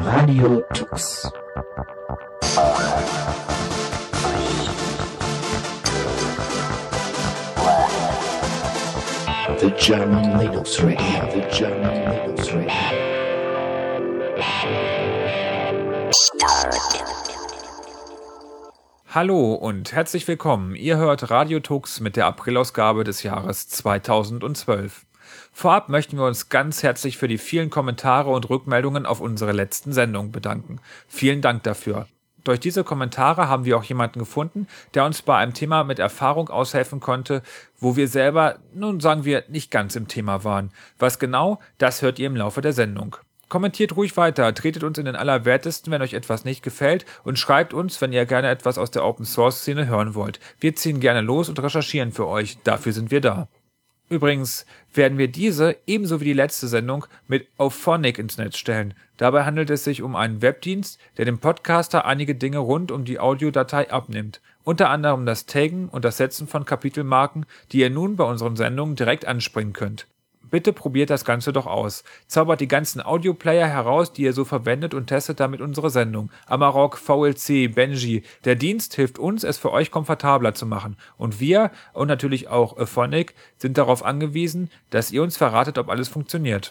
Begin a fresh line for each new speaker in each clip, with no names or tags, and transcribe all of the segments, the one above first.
Radio Tux. The German Linux Radio. The German Linux Radio.
Hallo und herzlich willkommen. Ihr hört Radio Tux mit der Aprilausgabe des Jahres 2012. Vorab möchten wir uns ganz herzlich für die vielen Kommentare und Rückmeldungen auf unsere letzten Sendung bedanken. Vielen Dank dafür. Durch diese Kommentare haben wir auch jemanden gefunden, der uns bei einem Thema mit Erfahrung aushelfen konnte, wo wir selber, nun sagen wir, nicht ganz im Thema waren. Was genau, das hört ihr im Laufe der Sendung. Kommentiert ruhig weiter, tretet uns in den Allerwertesten, wenn euch etwas nicht gefällt und schreibt uns, wenn ihr gerne etwas aus der Open-Source-Szene hören wollt. Wir ziehen gerne los und recherchieren für euch, dafür sind wir da. Übrigens werden wir diese, ebenso wie die letzte Sendung, mit Auphonic ins Netz stellen. Dabei handelt es sich um einen Webdienst, der dem Podcaster einige Dinge rund um die Audiodatei abnimmt. Unter anderem das Taggen und das Setzen von Kapitelmarken, die ihr nun bei unseren Sendungen direkt anspringen könnt. Bitte probiert das Ganze doch aus. Zaubert die ganzen Audioplayer heraus, die ihr so verwendet und testet damit unsere Sendung. Amarok, VLC, Benji. Der Dienst hilft uns, es für euch komfortabler zu machen. Und wir, und natürlich auch Auphonic, sind darauf angewiesen, dass ihr uns verratet, ob alles funktioniert.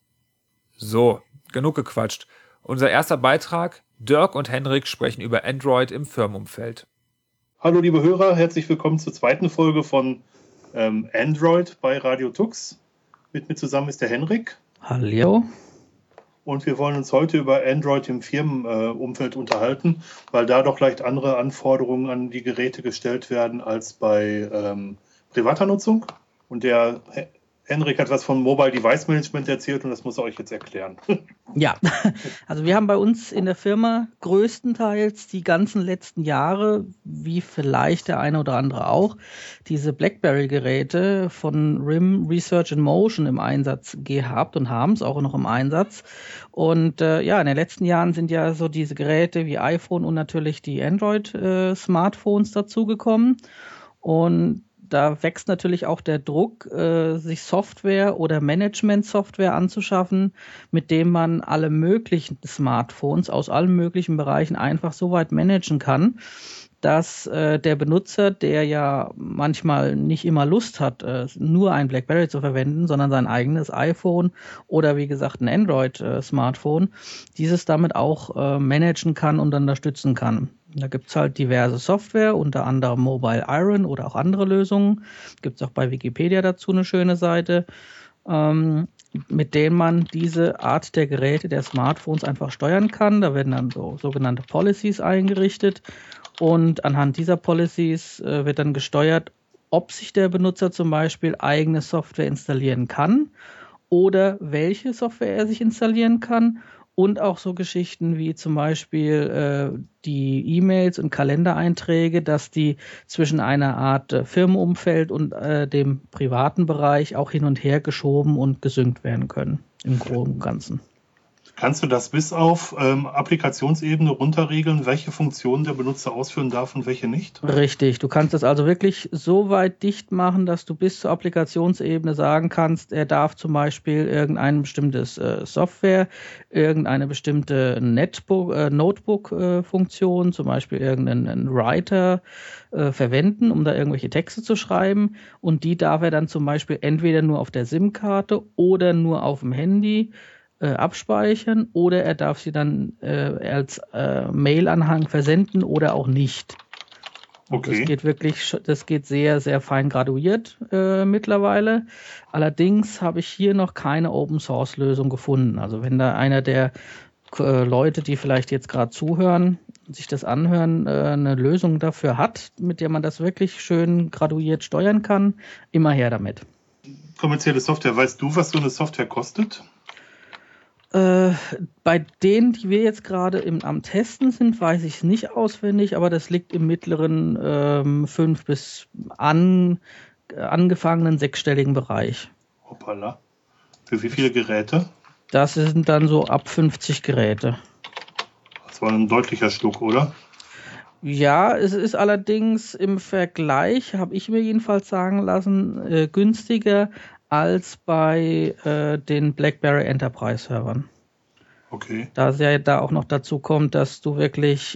So, genug gequatscht. Unser erster Beitrag: Dirk und Henrik sprechen über Android im Firmenumfeld.
Hallo liebe Hörer, herzlich willkommen zur zweiten Folge von Android bei Radio Tux. Mit mir zusammen ist der Henrik.
Hallo.
Und wir wollen uns heute über Android im Firmenumfeld unterhalten, weil da doch leicht andere Anforderungen an die Geräte gestellt werden als bei privater Nutzung. Und der Henrik hat was von Mobile Device Management erzählt und das muss er euch jetzt erklären.
Ja, also wir haben bei uns in der Firma größtenteils die ganzen letzten Jahre, wie vielleicht der eine oder andere auch, diese BlackBerry-Geräte von RIM Research in Motion im Einsatz gehabt und haben es auch noch im Einsatz. Und in den letzten Jahren sind ja so diese Geräte wie iPhone und natürlich die Android-Smartphones dazugekommen. Und da wächst natürlich auch der Druck, sich Software oder Management-Software anzuschaffen, mit dem man alle möglichen Smartphones aus allen möglichen Bereichen einfach so weit managen kann, dass der Benutzer, der ja manchmal nicht immer Lust hat, nur ein BlackBerry zu verwenden, sondern sein eigenes iPhone oder wie gesagt ein Android-Smartphone, dieses damit auch managen kann und unterstützen kann. Da gibt's halt diverse Software, unter anderem Mobile Iron oder auch andere Lösungen. Gibt's auch bei Wikipedia dazu eine schöne Seite, mit denen man diese Art der Geräte, der Smartphones einfach steuern kann. Da werden dann so sogenannte Policies eingerichtet und anhand dieser Policies wird dann gesteuert, ob sich der Benutzer zum Beispiel eigene Software installieren kann oder welche Software er sich installieren kann. Und auch so Geschichten wie zum Beispiel die E-Mails und Kalendereinträge, dass die zwischen einer Art Firmenumfeld und dem privaten Bereich auch hin und her geschoben und gesynkt werden können, im Großen und Ganzen.
Kannst du das bis auf Applikationsebene runterregeln, welche Funktionen der Benutzer ausführen darf und welche nicht?
Richtig, du kannst das also wirklich so weit dicht machen, dass du bis zur Applikationsebene sagen kannst, er darf zum Beispiel irgendein bestimmtes Software, irgendeine bestimmte Notebook-Funktion, zum Beispiel irgendeinen Writer verwenden, um da irgendwelche Texte zu schreiben, und die darf er dann zum Beispiel entweder nur auf der SIM-Karte oder nur auf dem Handy abspeichern, oder er darf sie dann als Mail-Anhang versenden oder auch nicht.
Okay.
Das geht sehr, sehr fein graduiert mittlerweile. Allerdings habe ich hier noch keine Open-Source-Lösung gefunden. Also wenn da einer der Leute, die vielleicht jetzt gerade zuhören, sich das anhören, eine Lösung dafür hat, mit der man das wirklich schön graduiert steuern kann, immer her damit.
Kommerzielle Software, weißt du, was so eine Software kostet?
Bei denen, die wir jetzt gerade am Testen sind, weiß ich es nicht auswendig, aber das liegt im mittleren 5 bis angefangenen 6-stelligen Bereich.
Hoppala. Für wie viele Geräte?
Das sind dann so ab 50 Geräte.
Das war ein deutlicher Schluck, oder?
Ja, es ist allerdings im Vergleich, habe ich mir jedenfalls sagen lassen, günstiger als bei den BlackBerry Enterprise Servern.
Okay.
Da es ja da auch noch dazu kommt, dass du wirklich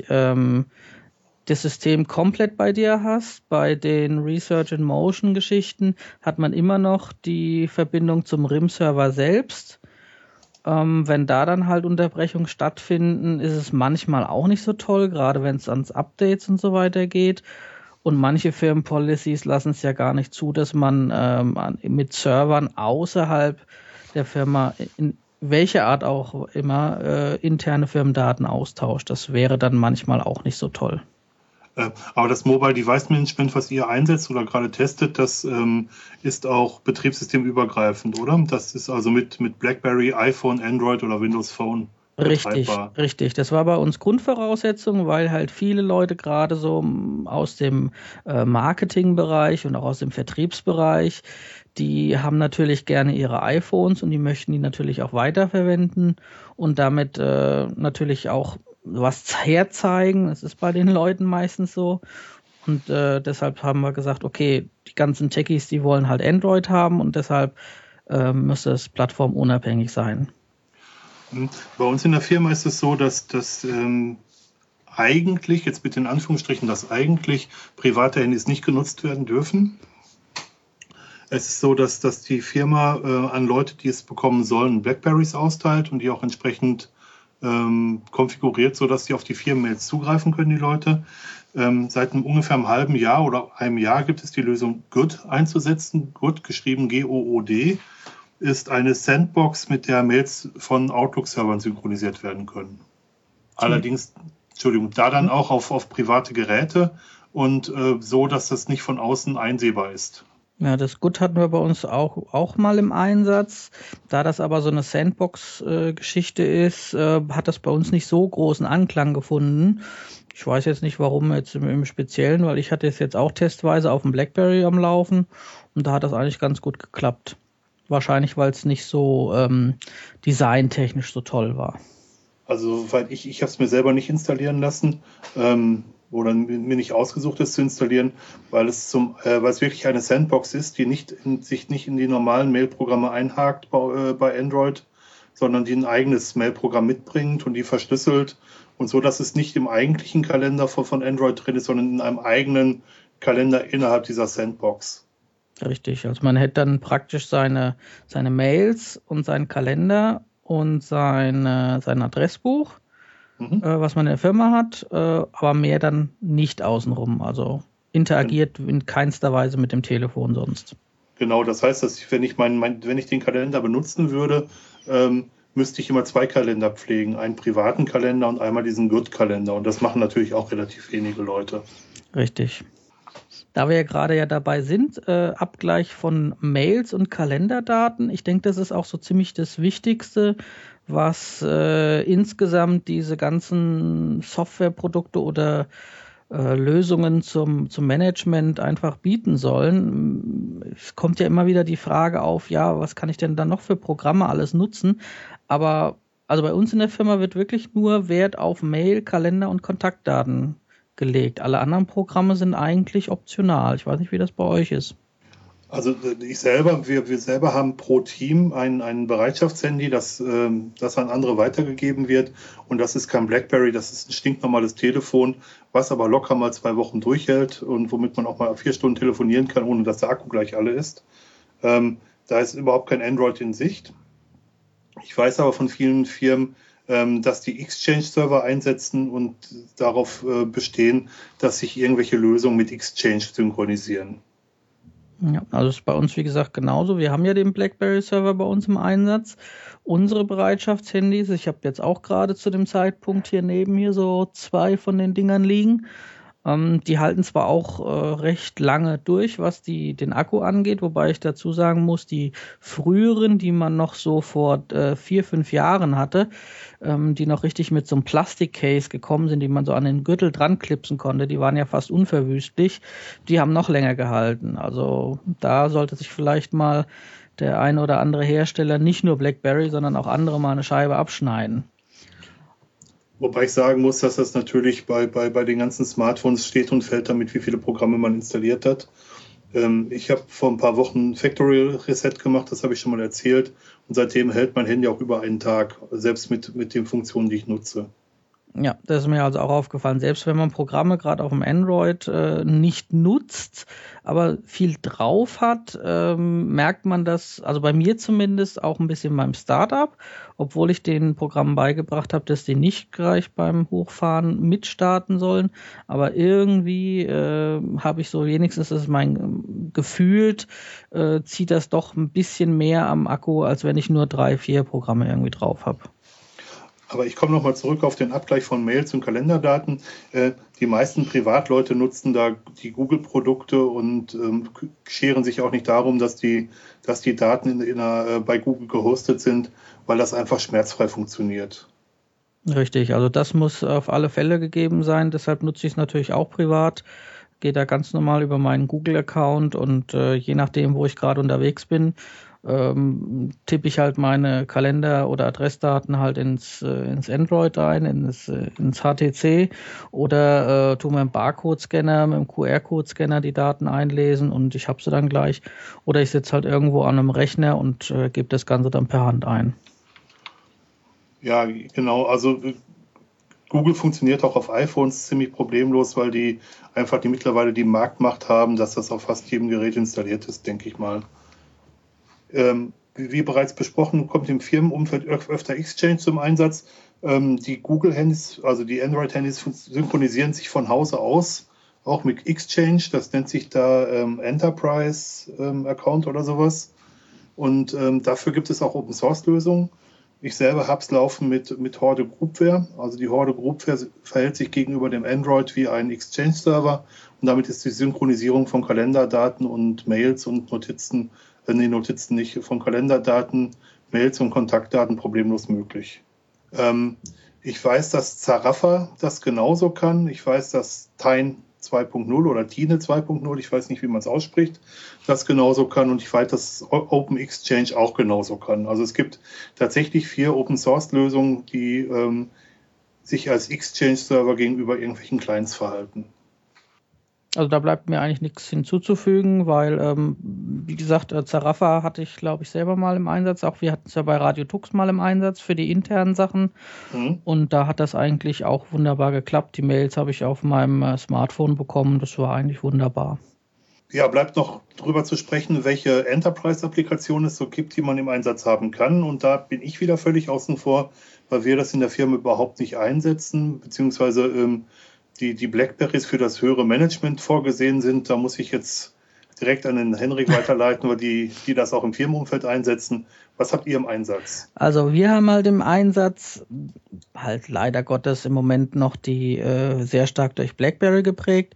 das System komplett bei dir hast. Bei den Research in Motion Geschichten hat man immer noch die Verbindung zum RIM-Server selbst. Wenn da dann halt Unterbrechungen stattfinden, ist es manchmal auch nicht so toll, gerade wenn es ans Updates und so weiter geht. Und manche Firmenpolicies lassen es ja gar nicht zu, dass man mit Servern außerhalb der Firma in welche Art auch immer interne Firmendaten austauscht. Das wäre dann manchmal auch nicht so toll.
Aber das Mobile Device Management, was ihr einsetzt oder gerade testet, das ist auch betriebssystemübergreifend, oder? Das ist also mit BlackBerry, iPhone, Android oder Windows Phone betreibbar.
Richtig. Das war bei uns Grundvoraussetzung, weil halt viele Leute gerade so aus dem Marketingbereich und auch aus dem Vertriebsbereich, die haben natürlich gerne ihre iPhones und die möchten die natürlich auch weiterverwenden und damit natürlich auch was herzeigen. Das ist bei den Leuten meistens so. Und deshalb haben wir gesagt, okay, die ganzen Techies, die wollen halt Android haben und deshalb müsste es plattformunabhängig sein.
Bei uns in der Firma ist es so, dass das eigentlich, jetzt mit den Anführungsstrichen, dass eigentlich private Handys nicht genutzt werden dürfen. Es ist so, dass die Firma an Leute, die es bekommen sollen, Blackberries austeilt und die auch entsprechend konfiguriert, sodass die auf die Firmenmails zugreifen können, die Leute. Seit ungefähr einem halben Jahr oder einem Jahr gibt es die Lösung Good einzusetzen. Good, geschrieben G-O-O-D, ist eine Sandbox, mit der Mails von Outlook-Servern synchronisiert werden können. Allerdings, da dann auch auf private Geräte und so, dass das nicht von außen einsehbar ist.
Ja, das Good hatten wir bei uns auch mal im Einsatz. Da das aber so eine Sandbox-Geschichte ist, hat das bei uns nicht so großen Anklang gefunden. Ich weiß jetzt nicht, warum jetzt im Speziellen, weil ich hatte es jetzt auch testweise auf dem BlackBerry am Laufen und da hat das eigentlich ganz gut geklappt. Wahrscheinlich, weil es nicht so designtechnisch so toll war.
Also, weil ich habe es mir selber nicht installieren lassen, oder mir nicht ausgesucht ist zu installieren, weil es wirklich eine Sandbox ist, die sich nicht in die normalen Mailprogramme einhakt bei Android, sondern die ein eigenes Mailprogramm mitbringt und die verschlüsselt und so, dass es nicht im eigentlichen Kalender von Android drin ist, sondern in einem eigenen Kalender innerhalb dieser Sandbox.
Richtig, also man hätte dann praktisch seine Mails und seinen Kalender und sein Adressbuch, was man in der Firma hat, aber mehr dann nicht außenrum. Also interagiert in keinster Weise mit dem Telefon sonst.
Genau, das heißt, dass wenn ich wenn ich den Kalender benutzen würde, müsste ich immer 2 Kalender pflegen, einen privaten Kalender und einmal diesen Good-Kalender. Und das machen natürlich auch relativ wenige Leute.
Richtig. Da wir ja gerade dabei sind, Abgleich von Mails und Kalenderdaten, ich denke, das ist auch so ziemlich das Wichtigste, was insgesamt diese ganzen Softwareprodukte oder Lösungen zum Management einfach bieten sollen. Es kommt ja immer wieder die Frage auf, ja, was kann ich denn dann noch für Programme alles nutzen? Aber also bei uns in der Firma wird wirklich nur Wert auf Mail, Kalender und Kontaktdaten gelegt. Alle anderen Programme sind eigentlich optional. Ich weiß nicht, wie das bei euch ist.
Also wir selber haben pro Team ein Bereitschaftshandy, das an andere weitergegeben wird. Und das ist kein BlackBerry, das ist ein stinknormales Telefon, was aber locker mal 2 Wochen durchhält und womit man auch mal 4 Stunden telefonieren kann, ohne dass der Akku gleich alle ist. Da ist überhaupt kein Android in Sicht. Ich weiß aber von vielen Firmen, dass die Exchange-Server einsetzen und darauf bestehen, dass sich irgendwelche Lösungen mit Exchange synchronisieren.
Ja, also ist bei uns, wie gesagt, genauso. Wir haben ja den BlackBerry-Server bei uns im Einsatz. Unsere Bereitschaftshandys, ich habe jetzt auch gerade zu dem Zeitpunkt hier neben mir so 2 von den Dingern liegen. Die halten zwar auch recht lange durch, was den Akku angeht, wobei ich dazu sagen muss, die früheren, die man noch so vor 4-5 Jahren hatte, die noch richtig mit so einem Plastikcase gekommen sind, die man so an den Gürtel dran klipsen konnte, die waren ja fast unverwüstlich, die haben noch länger gehalten. Also da sollte sich vielleicht mal der ein oder andere Hersteller, nicht nur BlackBerry, sondern auch andere, mal eine Scheibe abschneiden.
Wobei ich sagen muss, dass das natürlich bei den ganzen Smartphones steht und fällt damit, wie viele Programme man installiert hat. Ich habe vor ein paar Wochen Factory Reset gemacht, das habe ich schon mal erzählt. Und seitdem hält mein Handy auch über einen Tag, selbst mit den Funktionen, die ich nutze.
Ja, das ist mir also auch aufgefallen. Selbst wenn man Programme gerade auf dem Android nicht nutzt, aber viel drauf hat, merkt man das, also bei mir zumindest, auch ein bisschen beim Startup, obwohl ich den Programmen beigebracht habe, dass die nicht gleich beim Hochfahren mitstarten sollen. Aber irgendwie habe ich so, wenigstens ist mein gefühlt, zieht das doch ein bisschen mehr am Akku, als wenn ich nur 3, 4 Programme irgendwie drauf habe.
Aber ich komme nochmal zurück auf den Abgleich von Mails und Kalenderdaten. Die meisten Privatleute nutzen da die Google-Produkte und scheren sich auch nicht darum, dass die Daten bei Google gehostet sind, weil das einfach schmerzfrei funktioniert.
Richtig, also das muss auf alle Fälle gegeben sein. Deshalb nutze ich es natürlich auch privat. Gehe da ganz normal über meinen Google-Account und je nachdem, wo ich gerade unterwegs bin, tippe ich halt meine Kalender- oder Adressdaten halt ins Android ein, ins HTC oder tue mir einen Barcode-Scanner mit dem QR-Code-Scanner die Daten einlesen und ich habe sie dann gleich. Oder ich sitze halt irgendwo an einem Rechner und gebe das Ganze dann per Hand ein.
Ja, genau. Also Google funktioniert auch auf iPhones ziemlich problemlos, weil die einfach mittlerweile die Marktmacht haben, dass das auf fast jedem Gerät installiert ist, denke ich mal. Wie bereits besprochen, kommt im Firmenumfeld öfter Exchange zum Einsatz. Die Google-Handys, also die Android-Handys, synchronisieren sich von Hause aus, auch mit Exchange. Das nennt sich da Enterprise-Account oder sowas. Und dafür gibt es auch Open-Source-Lösungen. Ich selber habe es laufen mit Horde Groupware. Also die Horde Groupware verhält sich gegenüber dem Android wie ein Exchange-Server. Und damit ist die Synchronisierung von Kalenderdaten und Mails und Notizen nicht, von Kalenderdaten, Mails und Kontaktdaten problemlos möglich. Ich weiß, dass Zarafa das genauso kann. Ich weiß, dass Tine 2.0 oder Tine 2.0, ich weiß nicht, wie man es ausspricht, das genauso kann. Und ich weiß, dass Open Exchange auch genauso kann. Also es gibt tatsächlich 4 Open-Source-Lösungen, die sich als Exchange-Server gegenüber irgendwelchen Clients verhalten.
Also da bleibt mir eigentlich nichts hinzuzufügen, weil, wie gesagt, Zarafa hatte ich, glaube ich, selber mal im Einsatz. Auch wir hatten es ja bei Radio Tux mal im Einsatz für die internen Sachen. Und da hat das eigentlich auch wunderbar geklappt. Die Mails habe ich auf meinem Smartphone bekommen. Das war eigentlich wunderbar.
Ja, bleibt noch drüber zu sprechen, welche Enterprise-Applikationen es so gibt, die man im Einsatz haben kann. Und da bin ich wieder völlig außen vor, weil wir das in der Firma überhaupt nicht einsetzen, beziehungsweise die Blackberries für das höhere Management vorgesehen sind. Da muss ich jetzt direkt an den Henrik weiterleiten, weil die das auch im Firmenumfeld einsetzen. Was habt ihr im Einsatz?
Also wir haben halt im Einsatz, halt leider Gottes im Moment noch die sehr stark durch BlackBerry geprägt,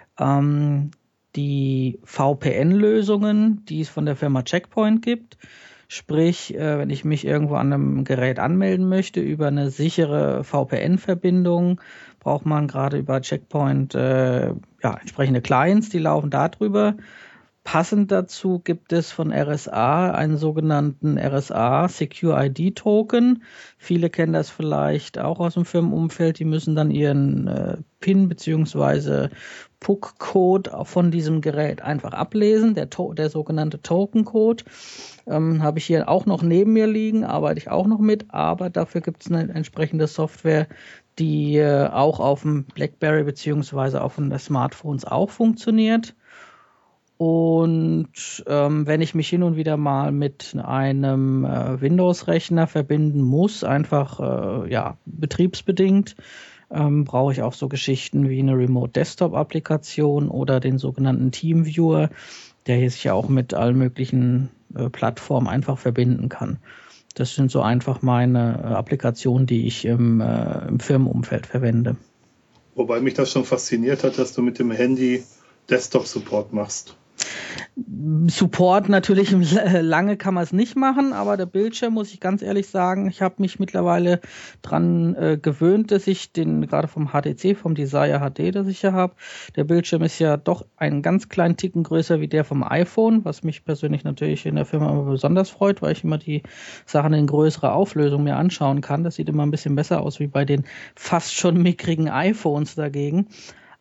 die VPN-Lösungen, die es von der Firma Checkpoint gibt. Sprich, wenn ich mich irgendwo an einem Gerät anmelden möchte über eine sichere VPN-Verbindung, braucht man gerade über Checkpoint entsprechende Clients, die laufen darüber. Passend dazu gibt es von RSA einen sogenannten RSA Secure ID Token. Viele kennen das vielleicht auch aus dem Firmenumfeld. Die müssen dann ihren PIN bzw. PUC-Code von diesem Gerät einfach ablesen, der sogenannte Token-Code. Habe ich hier auch noch neben mir liegen, arbeite ich auch noch mit, aber dafür gibt es eine entsprechende Software, die auch auf dem BlackBerry bzw. auf den Smartphones auch funktioniert. Und wenn ich mich hin und wieder mal mit einem Windows-Rechner verbinden muss, einfach betriebsbedingt, brauche ich auch so Geschichten wie eine Remote-Desktop-Applikation oder den sogenannten TeamViewer, der hier sich ja auch mit allen möglichen Plattformen einfach verbinden kann. Das sind so einfach meine Applikationen, die ich im Firmenumfeld verwende.
Wobei mich das schon fasziniert hat, dass du mit dem Handy Desktop-Support machst.
Support natürlich lange kann man es nicht machen, aber der Bildschirm, muss ich ganz ehrlich sagen, ich habe mich mittlerweile dran gewöhnt, dass ich den gerade vom HTC, vom Desire HD, das ich ja habe, der Bildschirm ist ja doch einen ganz kleinen Ticken größer wie der vom iPhone, was mich persönlich natürlich in der Firma immer besonders freut, weil ich immer die Sachen in größerer Auflösung mir anschauen kann. Das sieht immer ein bisschen besser aus wie bei den fast schon mickrigen iPhones dagegen.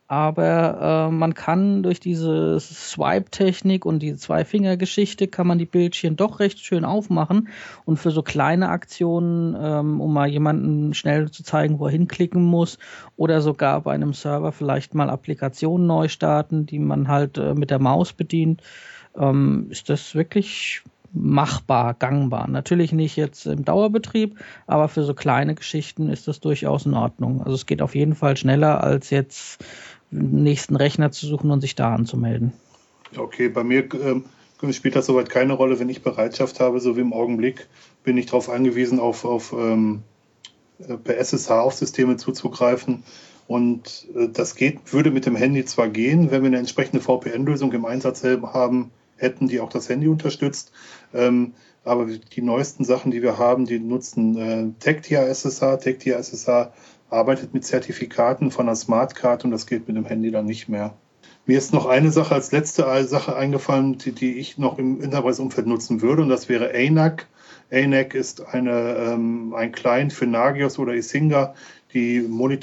Aber man kann durch diese Swipe-Technik und die Zwei-Finger-Geschichte kann man die Bildchen doch recht schön aufmachen. Und für so kleine Aktionen, um mal jemanden schnell zu zeigen, wo er hinklicken muss, oder sogar bei einem Server vielleicht mal Applikationen neu starten, die man halt mit der Maus bedient, ist das wirklich machbar, gangbar. Natürlich nicht jetzt im Dauerbetrieb, aber für so kleine Geschichten ist das durchaus in Ordnung. Also es geht auf jeden Fall schneller, als jetzt den nächsten Rechner zu suchen und sich da anzumelden.
Okay, bei mir spielt das soweit keine Rolle, wenn ich Bereitschaft habe, so wie im Augenblick, bin ich darauf angewiesen, auf per SSH auf Systeme zuzugreifen. Und das würde mit dem Handy zwar gehen, wenn wir eine entsprechende VPN-Lösung im Einsatz hätten, die auch das Handy unterstützt. Aber die neuesten Sachen, die wir haben, die nutzen TecTIA SSH. TecTIA SSH arbeitet mit Zertifikaten von einer Smartcard und das geht mit dem Handy dann nicht mehr. Mir ist noch eine Sache als letzte Sache eingefallen, die ich noch im Enterprise-Umfeld nutzen würde, und das wäre ANAC. ANAC ist ein Client für Nagios oder Isinga, die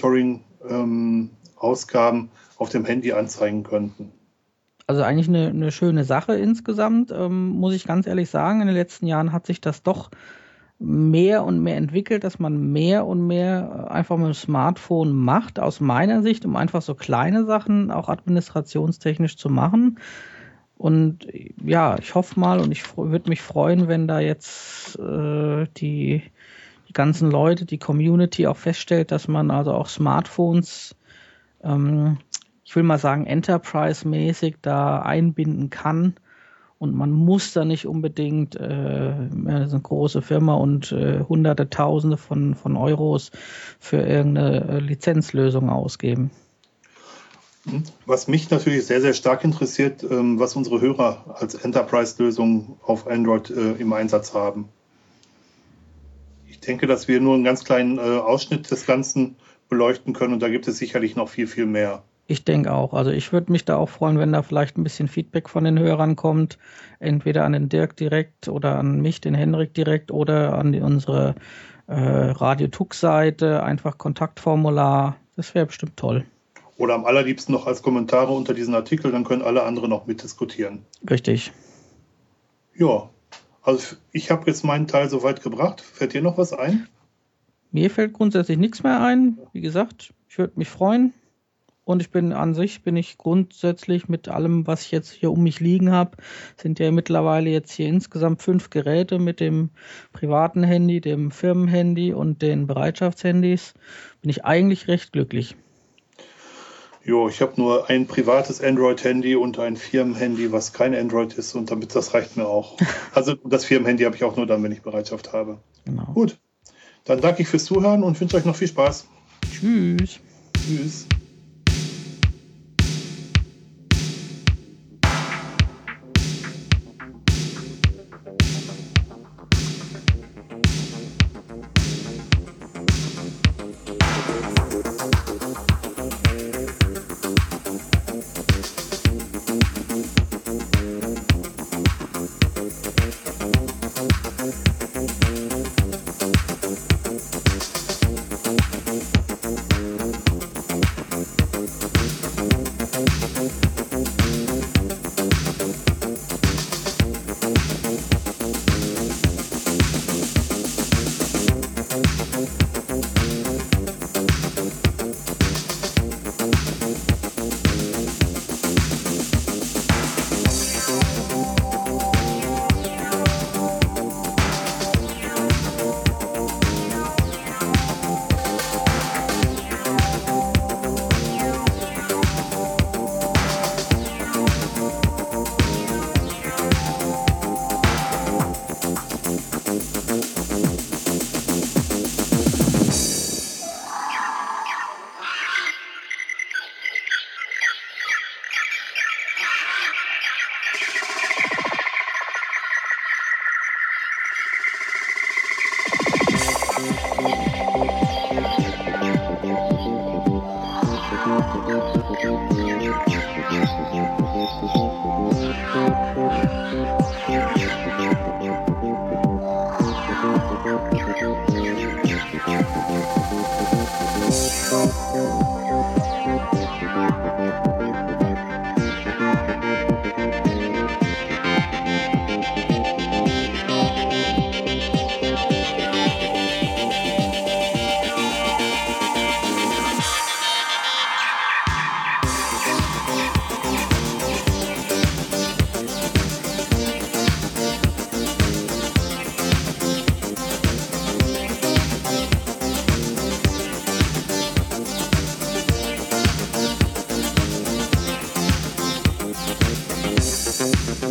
Monitoring-Ausgaben auf dem Handy anzeigen könnten.
Also eigentlich eine schöne Sache insgesamt, muss ich ganz ehrlich sagen. In den letzten Jahren hat sich das doch mehr und mehr entwickelt, dass man mehr und mehr einfach mit dem Smartphone macht, aus meiner Sicht, um einfach so kleine Sachen auch administrationstechnisch zu machen. Und ja, ich hoffe mal und ich würde mich freuen, wenn da jetzt die ganzen Leute, die Community auch feststellt, dass man also auch Smartphones, ich will mal sagen, Enterprise-mäßig da einbinden kann. Und man muss da nicht unbedingt eine große Firma und Hunderte, Tausende von Euros für irgendeine Lizenzlösung ausgeben.
Was mich natürlich sehr, sehr stark interessiert, was unsere Hörer als Enterprise-Lösung auf Android im Einsatz haben. Ich denke, dass wir nur einen ganz kleinen Ausschnitt des Ganzen beleuchten können und da gibt es sicherlich noch viel, viel mehr.
Ich denke auch. Also ich würde mich da auch freuen, wenn da vielleicht ein bisschen Feedback von den Hörern kommt. Entweder an den Dirk direkt oder an mich, den Henrik direkt, oder an unsere Radio Tux-Seite. Einfach Kontaktformular. Das wäre bestimmt toll.
Oder am allerliebsten noch als Kommentare unter diesen Artikel, dann können alle anderen noch mitdiskutieren.
Richtig.
Ja, also ich habe jetzt meinen Teil soweit gebracht. Fällt dir noch was ein?
Mir fällt grundsätzlich nichts mehr ein. Wie gesagt, ich würde mich freuen. Und ich bin grundsätzlich mit allem, was ich jetzt hier um mich liegen habe, sind ja mittlerweile jetzt hier insgesamt 5 Geräte mit dem privaten Handy, dem Firmenhandy und den Bereitschaftshandys, bin ich eigentlich recht glücklich.
Jo, ich habe nur ein privates Android-Handy und ein Firmenhandy, was kein Android ist, und das reicht mir auch. Also das Firmenhandy habe ich auch nur dann, wenn ich Bereitschaft habe.
Genau.
Gut, dann danke ich fürs Zuhören und wünsche euch noch viel Spaß.
Tschüss.
Tschüss.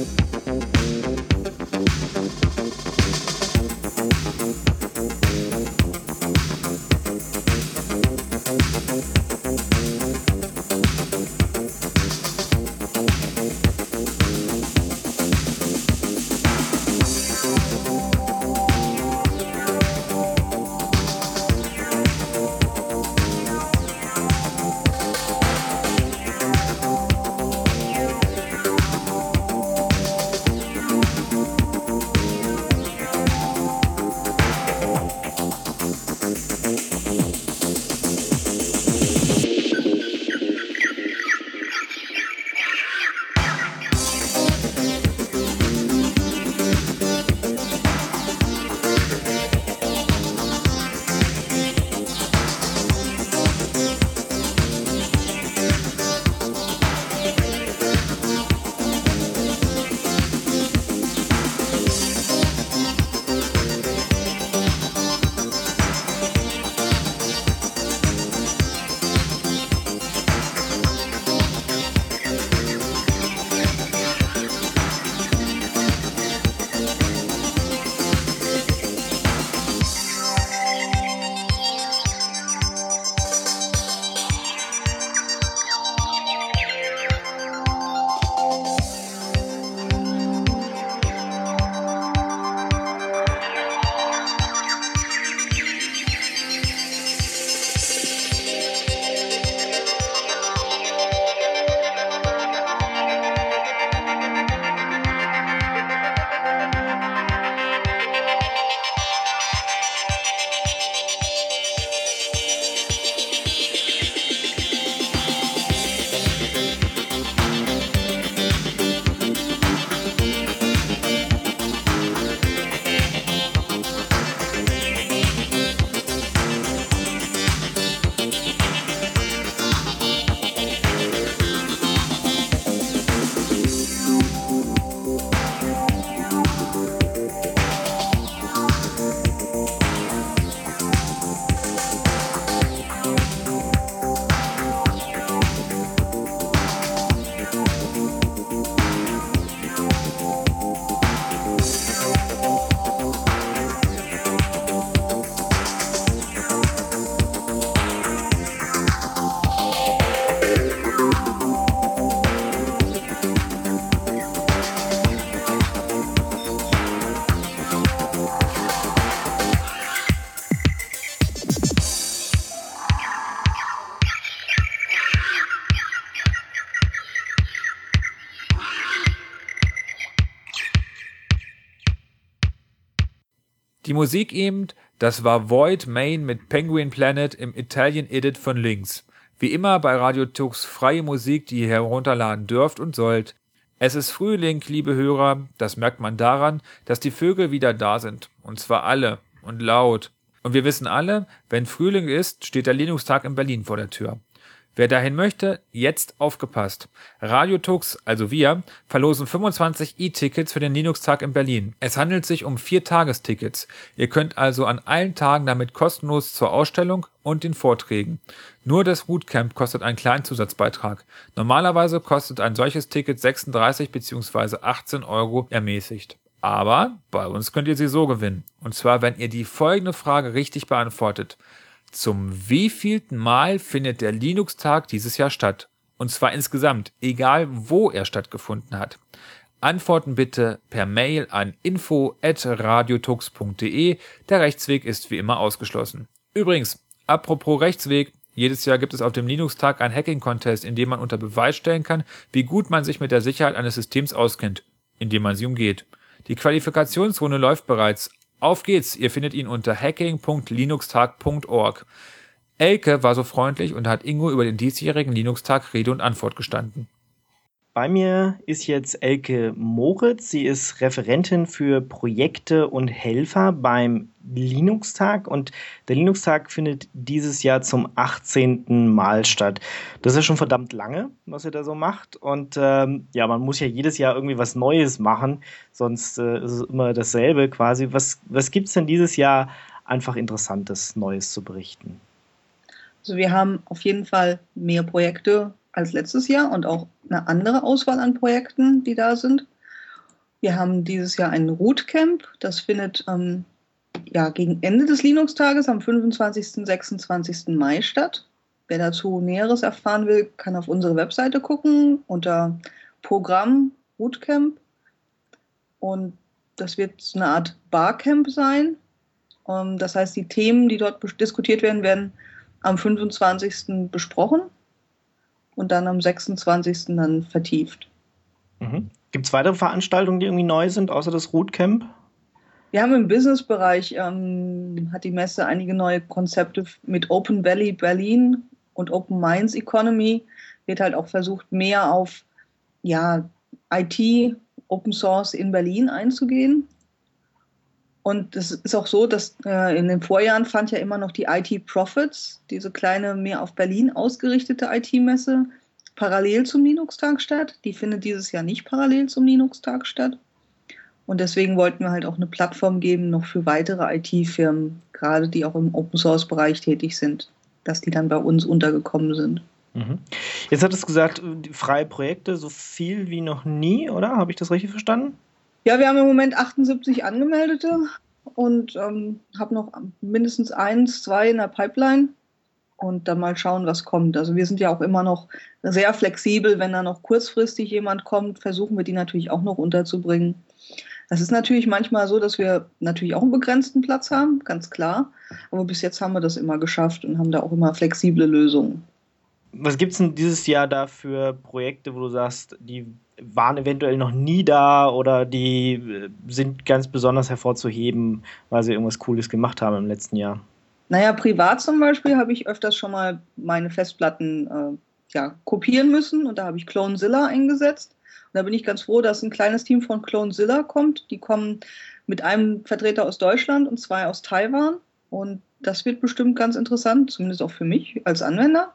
Die Musik eben, das war Void Main mit Penguin Planet im Italian Edit von Lynx. Wie immer bei Radio Tux freie Musik, die ihr herunterladen dürft und sollt. Es ist Frühling, liebe Hörer, das merkt man daran, dass die Vögel wieder da sind. Und zwar alle und laut. Und wir wissen alle, wenn Frühling ist, steht der Linux-Tag in Berlin vor der Tür. Wer dahin möchte, jetzt aufgepasst. Radio Tux, also wir, verlosen 25 E-Tickets für den Linux-Tag in Berlin. Es handelt sich um 4-Tagestickets. Ihr könnt also an allen Tagen damit kostenlos zur Ausstellung und den Vorträgen. Nur das Bootcamp kostet einen kleinen Zusatzbeitrag. Normalerweise kostet ein solches Ticket 36 bzw. 18 € ermäßigt. Aber bei uns könnt ihr sie so gewinnen. Und zwar, wenn ihr die folgende Frage richtig beantwortet. Zum wievielten Mal findet der Linux-Tag dieses Jahr statt? Und zwar insgesamt, egal wo er stattgefunden hat. Antworten bitte per Mail an info@radiotux.de. Der Rechtsweg ist wie immer ausgeschlossen. Übrigens, apropos Rechtsweg, jedes Jahr gibt es auf dem Linux-Tag einen Hacking-Contest, in dem man unter Beweis stellen kann, wie gut man sich mit der Sicherheit eines Systems auskennt, indem man sie umgeht. Die Qualifikationsrunde läuft bereits. Auf geht's, ihr findet ihn unter hacking.linuxtag.org. Elke war so freundlich und hat Ingo über den diesjährigen Linux-Tag Rede und Antwort gestanden.
Bei mir ist jetzt Elke Moritz. Sie ist Referentin für Projekte und Helfer beim Linux-Tag. Und der Linux-Tag findet dieses Jahr zum 18. Mal statt. Das ist ja schon verdammt lange, was ihr da so macht. Und man muss ja jedes Jahr irgendwie was Neues machen. Sonst ist es immer dasselbe quasi. Was gibt es denn dieses Jahr einfach Interessantes, Neues zu berichten?
Also wir haben auf jeden Fall mehr Projekte als letztes Jahr und auch eine andere Auswahl an Projekten, die da sind. Wir haben dieses Jahr ein Rootcamp. Das findet gegen Ende des Linux-Tages am 25. und 26. Mai statt. Wer dazu Näheres erfahren will, kann auf unsere Webseite gucken unter Programm Rootcamp. Und das wird eine Art Barcamp sein. Das heißt, die Themen, die dort diskutiert werden, werden am 25. besprochen und dann am 26. dann vertieft.
Mhm. Gibt es weitere Veranstaltungen, die irgendwie neu sind, außer das Rootcamp?
Wir haben im Businessbereich, hat die Messe einige neue Konzepte mit Open Valley Berlin und Open Minds Economy. Wird halt auch versucht, mehr auf IT, Open Source in Berlin einzugehen. Und es ist auch so, dass in den Vorjahren fand ja immer noch die IT Profits, diese kleine, mehr auf Berlin ausgerichtete IT-Messe, parallel zum Linux-Tag statt. Die findet dieses Jahr nicht parallel zum Linux-Tag statt. Und deswegen wollten wir halt auch eine Plattform geben, noch für weitere IT-Firmen, gerade die auch im Open-Source-Bereich tätig sind, dass die dann bei uns untergekommen sind.
Mhm. Jetzt hattest du gesagt, freie Projekte, so viel wie noch nie, oder? Habe ich das richtig verstanden?
Ja, wir haben im Moment 78 Angemeldete und habe noch mindestens 1, 2 in der Pipeline und dann mal schauen, was kommt. Also wir sind ja auch immer noch sehr flexibel. Wenn da noch kurzfristig jemand kommt, versuchen wir die natürlich auch noch unterzubringen. Das ist natürlich manchmal so, dass wir natürlich auch einen begrenzten Platz haben, ganz klar. Aber bis jetzt haben wir das immer geschafft und haben da auch immer flexible Lösungen.
Was gibt es denn dieses Jahr da für Projekte, wo du sagst, die waren eventuell noch nie da oder die sind ganz besonders hervorzuheben, weil sie irgendwas Cooles gemacht haben im letzten Jahr?
Naja, privat zum Beispiel habe ich öfters schon mal meine Festplatten kopieren müssen und da habe ich Clonezilla eingesetzt. Und da bin ich ganz froh, dass ein kleines Team von Clonezilla kommt. Die kommen mit einem Vertreter aus Deutschland und 2 aus Taiwan. Und das wird bestimmt ganz interessant, zumindest auch für mich als Anwender.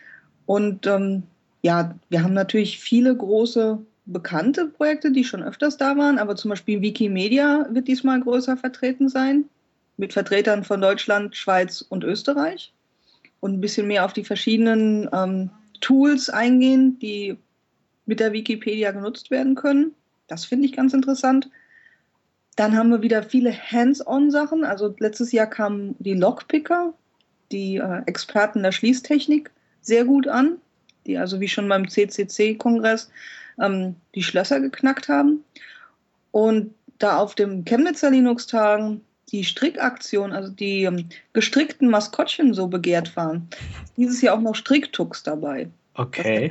Und wir haben natürlich viele große bekannte Projekte, die schon öfters da waren, aber zum Beispiel Wikimedia wird diesmal größer vertreten sein, mit Vertretern von Deutschland, Schweiz und Österreich und ein bisschen mehr auf die verschiedenen Tools eingehen, die mit der Wikipedia genutzt werden können. Das finde ich ganz interessant. Dann haben wir wieder viele Hands-on-Sachen. Also letztes Jahr kamen die Lockpicker, die Experten der Schließtechnik, sehr gut an, die also wie schon beim CCC-Kongress die Schlösser geknackt haben. Und da auf dem Chemnitzer Linux-Tagen die Strickaktion, also die gestrickten Maskottchen so begehrt waren, dieses Jahr auch noch Stricktux dabei.
Okay.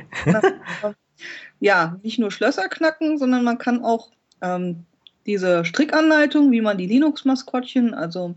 Nicht nur Schlösser knacken, sondern man kann auch diese Strickanleitung, wie man die Linux-Maskottchen, also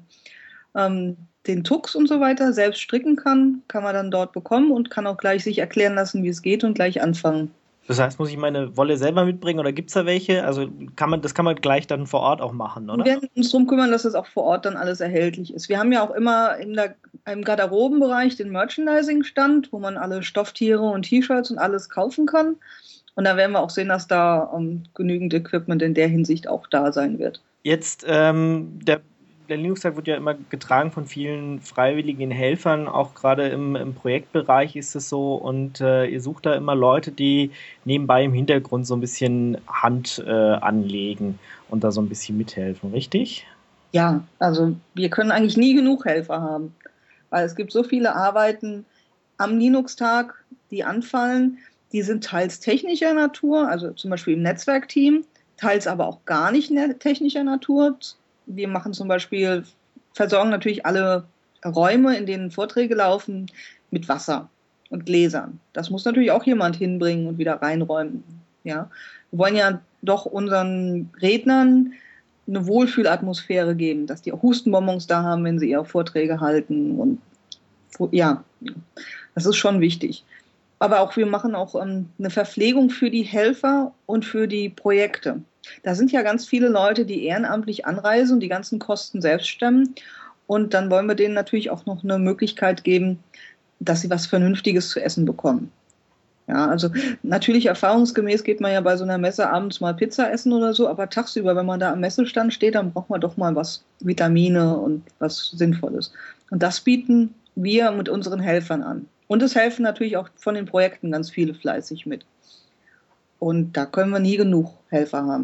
den Tux und so weiter selbst stricken kann man dann dort bekommen und kann auch gleich sich erklären lassen, wie es geht und gleich anfangen.
Das heißt, muss ich meine Wolle selber mitbringen oder gibt es da welche? Also das kann man gleich dann vor Ort auch machen, oder?
Wir werden uns darum kümmern, dass das auch vor Ort dann alles erhältlich ist. Wir haben ja auch immer im Garderobenbereich den Merchandising-Stand, wo man alle Stofftiere und T-Shirts und alles kaufen kann. Und da werden wir auch sehen, dass da genügend Equipment in der Hinsicht auch da sein wird.
Jetzt, der Linux-Tag wird ja immer getragen von vielen freiwilligen Helfern, auch gerade im Projektbereich ist es so. Und ihr sucht da immer Leute, die nebenbei im Hintergrund so ein bisschen Hand anlegen und da so ein bisschen mithelfen, richtig?
Ja, also wir können eigentlich nie genug Helfer haben, weil es gibt so viele Arbeiten am Linux-Tag, die anfallen. Die sind teils technischer Natur, also zum Beispiel im Netzwerkteam, teils aber auch gar nicht technischer Natur. Wir machen zum Beispiel, versorgen natürlich alle Räume, in denen Vorträge laufen, mit Wasser und Gläsern. Das muss natürlich auch jemand hinbringen und wieder reinräumen. Ja? Wir wollen ja doch unseren Rednern eine Wohlfühlatmosphäre geben, dass die auch Hustenbonbons da haben, wenn sie ihre Vorträge halten. Und ja, das ist schon wichtig. Aber auch wir machen auch eine Verpflegung für die Helfer und für die Projekte. Da sind ja ganz viele Leute, die ehrenamtlich anreisen und die ganzen Kosten selbst stemmen. Und dann wollen wir denen natürlich auch noch eine Möglichkeit geben, dass sie was Vernünftiges zu essen bekommen. Ja, also natürlich erfahrungsgemäß geht man ja bei so einer Messe abends mal Pizza essen oder so, aber tagsüber, wenn man da am Messestand steht, dann braucht man doch mal was Vitamine und was Sinnvolles. Und das bieten wir mit unseren Helfern an. Und es helfen natürlich auch von den Projekten ganz viele fleißig mit. Und da können wir nie genug Helfer haben.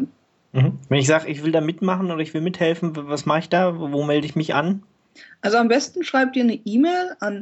Wenn ich sage, ich will da mitmachen oder ich will mithelfen, was mache ich da? Wo melde ich mich an?
Also am besten schreibt ihr eine E-Mail an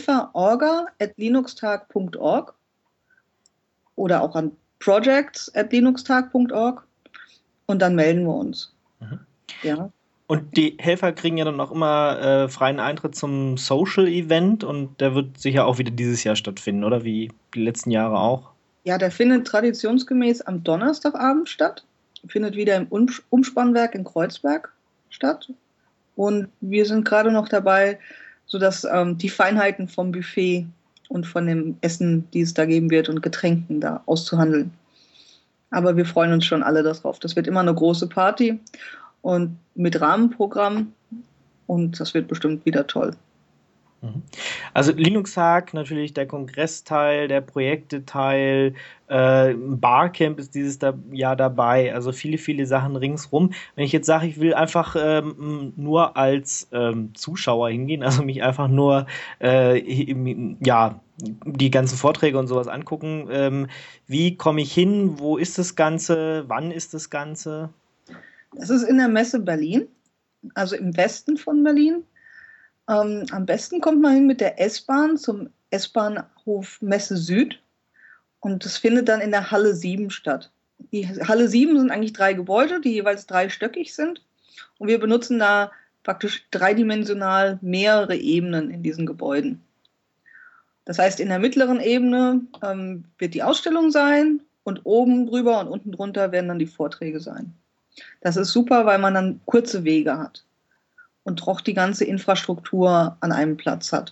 helferorga@linuxtag.org oder auch an projects@linuxtag.org und dann melden wir uns. Ja.
Und die Helfer kriegen ja dann auch immer freien Eintritt zum Social-Event und der wird sicher auch wieder dieses Jahr stattfinden, oder wie die letzten Jahre auch?
Ja, der findet traditionsgemäß am Donnerstagabend statt, findet wieder im Umspannwerk in Kreuzberg statt. Und wir sind gerade noch dabei, sodass die Feinheiten vom Buffet und von dem Essen, die es da geben wird und Getränken da auszuhandeln. Aber wir freuen uns schon alle darauf. Das wird immer eine große Party und mit Rahmenprogramm und das wird bestimmt wieder toll.
Also Linux-Tag, natürlich der Kongressteil, der Projekteteil, Barcamp ist dieses Jahr dabei, also viele, viele Sachen ringsrum. Wenn ich jetzt sage, ich will einfach nur als Zuschauer hingehen, also mich einfach nur die ganzen Vorträge und sowas angucken, wie komme ich hin, wo ist das Ganze, wann ist das Ganze?
Das ist in der Messe Berlin, also im Westen von Berlin. Am besten kommt man hin mit der S-Bahn zum S-Bahnhof Messe Süd und das findet dann in der Halle 7 statt. Die Halle 7 sind eigentlich 3 Gebäude, die jeweils 3-stöckig sind und wir benutzen da praktisch dreidimensional mehrere Ebenen in diesen Gebäuden. Das heißt, in der mittleren Ebene wird die Ausstellung sein und oben drüber und unten drunter werden dann die Vorträge sein. Das ist super, weil man dann kurze Wege hat und auch die ganze Infrastruktur an einem Platz hat.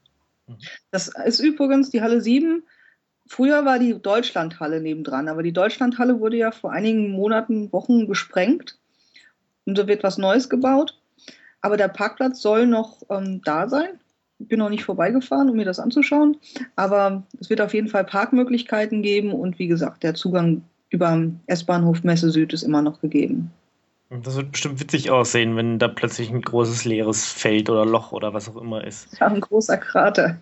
Das ist übrigens die Halle 7. Früher war die Deutschlandhalle nebendran, aber die Deutschlandhalle wurde ja vor einigen Monaten, Wochen gesprengt und da wird was Neues gebaut. Aber der Parkplatz soll noch da sein. Ich bin noch nicht vorbeigefahren, um mir das anzuschauen, aber es wird auf jeden Fall Parkmöglichkeiten geben und wie gesagt, der Zugang über S-Bahnhof Messe Süd ist immer noch gegeben.
Das wird bestimmt witzig aussehen, wenn da plötzlich ein großes leeres Feld oder Loch oder was auch immer ist.
Ja, ein großer Krater.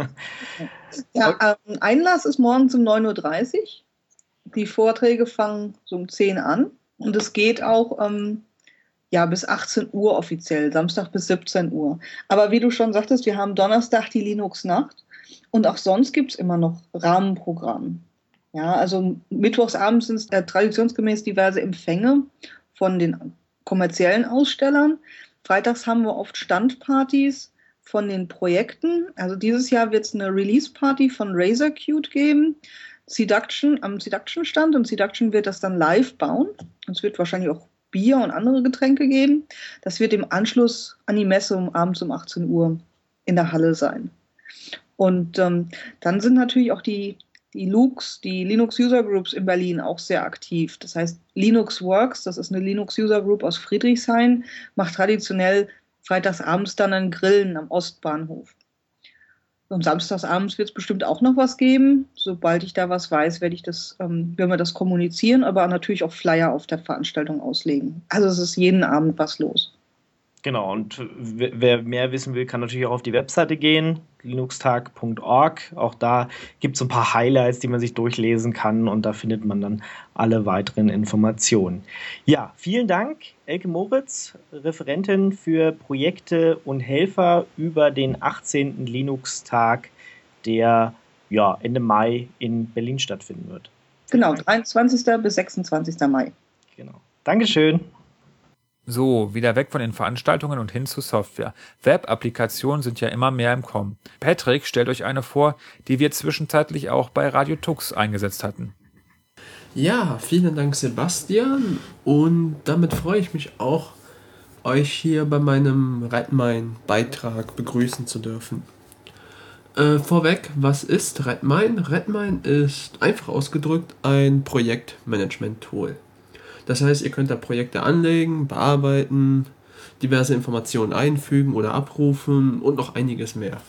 Ja. Einlass ist morgens um 9:30 Uhr. Die Vorträge fangen so um 10 an und es geht auch bis 18 Uhr offiziell, Samstag bis 17 Uhr. Aber wie du schon sagtest, wir haben Donnerstag die Linux-Nacht und auch sonst gibt es immer noch Rahmenprogramm. Ja, also mittwochsabends sind es traditionsgemäß diverse Empfänge von den kommerziellen Ausstellern. Freitags haben wir oft Standpartys von den Projekten. Also dieses Jahr wird es eine Release-Party von Razorcute geben, am Seduction-Stand. Und Seduction wird das dann live bauen. Es wird wahrscheinlich auch Bier und andere Getränke geben. Das wird im Anschluss an die Messe abends um 18 Uhr in der Halle sein. Und dann sind natürlich auch die Linux User Groups in Berlin auch sehr aktiv. Das heißt, Linux Works, das ist eine Linux User Group aus Friedrichshain, macht traditionell freitagsabends dann ein Grillen am Ostbahnhof. Und samstagsabends wird es bestimmt auch noch was geben. Sobald ich da was weiß, werden wir das kommunizieren, aber natürlich auch Flyer auf der Veranstaltung auslegen. Also es ist jeden Abend was los.
Genau, und wer mehr wissen will, kann natürlich auch auf die Webseite gehen, linuxtag.org. Auch da gibt es ein paar Highlights, die man sich durchlesen kann und da findet man dann alle weiteren Informationen. Ja, vielen Dank, Elke Moritz, Referentin für Projekte und Helfer über den 18. Linux-Tag, der Ende Mai in Berlin stattfinden wird.
Genau, 23. bis 26. Mai.
Genau. Dankeschön.
So, wieder weg von den Veranstaltungen und hin zu Software. Web-Applikationen sind ja immer mehr im Kommen. Patrick stellt euch eine vor, die wir zwischenzeitlich auch bei Radio Tux eingesetzt hatten.
Ja, vielen Dank Sebastian und damit freue ich mich auch, euch hier bei meinem Redmine-Beitrag begrüßen zu dürfen. Vorweg, was ist Redmine? Redmine ist einfach ausgedrückt ein Projektmanagement-Tool. Das heißt, ihr könnt da Projekte anlegen, bearbeiten, diverse Informationen einfügen oder abrufen und noch einiges mehr.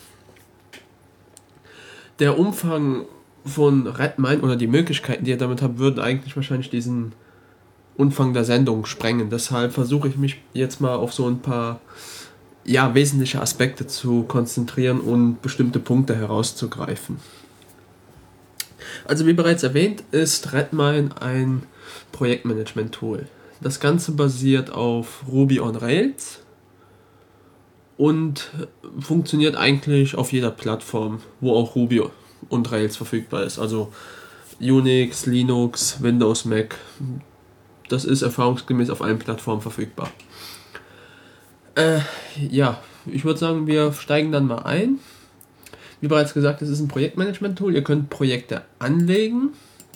Der Umfang von Redmine oder die Möglichkeiten, die ihr damit habt, würden eigentlich wahrscheinlich diesen Umfang der Sendung sprengen. Deshalb versuche ich mich jetzt mal auf so ein paar wesentliche Aspekte zu konzentrieren und bestimmte Punkte herauszugreifen. Also wie bereits erwähnt, ist Redmine ein Projektmanagement-Tool. Das Ganze basiert auf Ruby on Rails und funktioniert eigentlich auf jeder Plattform, wo auch Ruby und Rails verfügbar ist. Also Unix, Linux, Windows, Mac. Das ist erfahrungsgemäß auf allen Plattformen verfügbar. Ja, ich würde sagen, wir steigen dann mal ein. Wie bereits gesagt, es ist ein Projektmanagement-Tool. Ihr könnt Projekte anlegen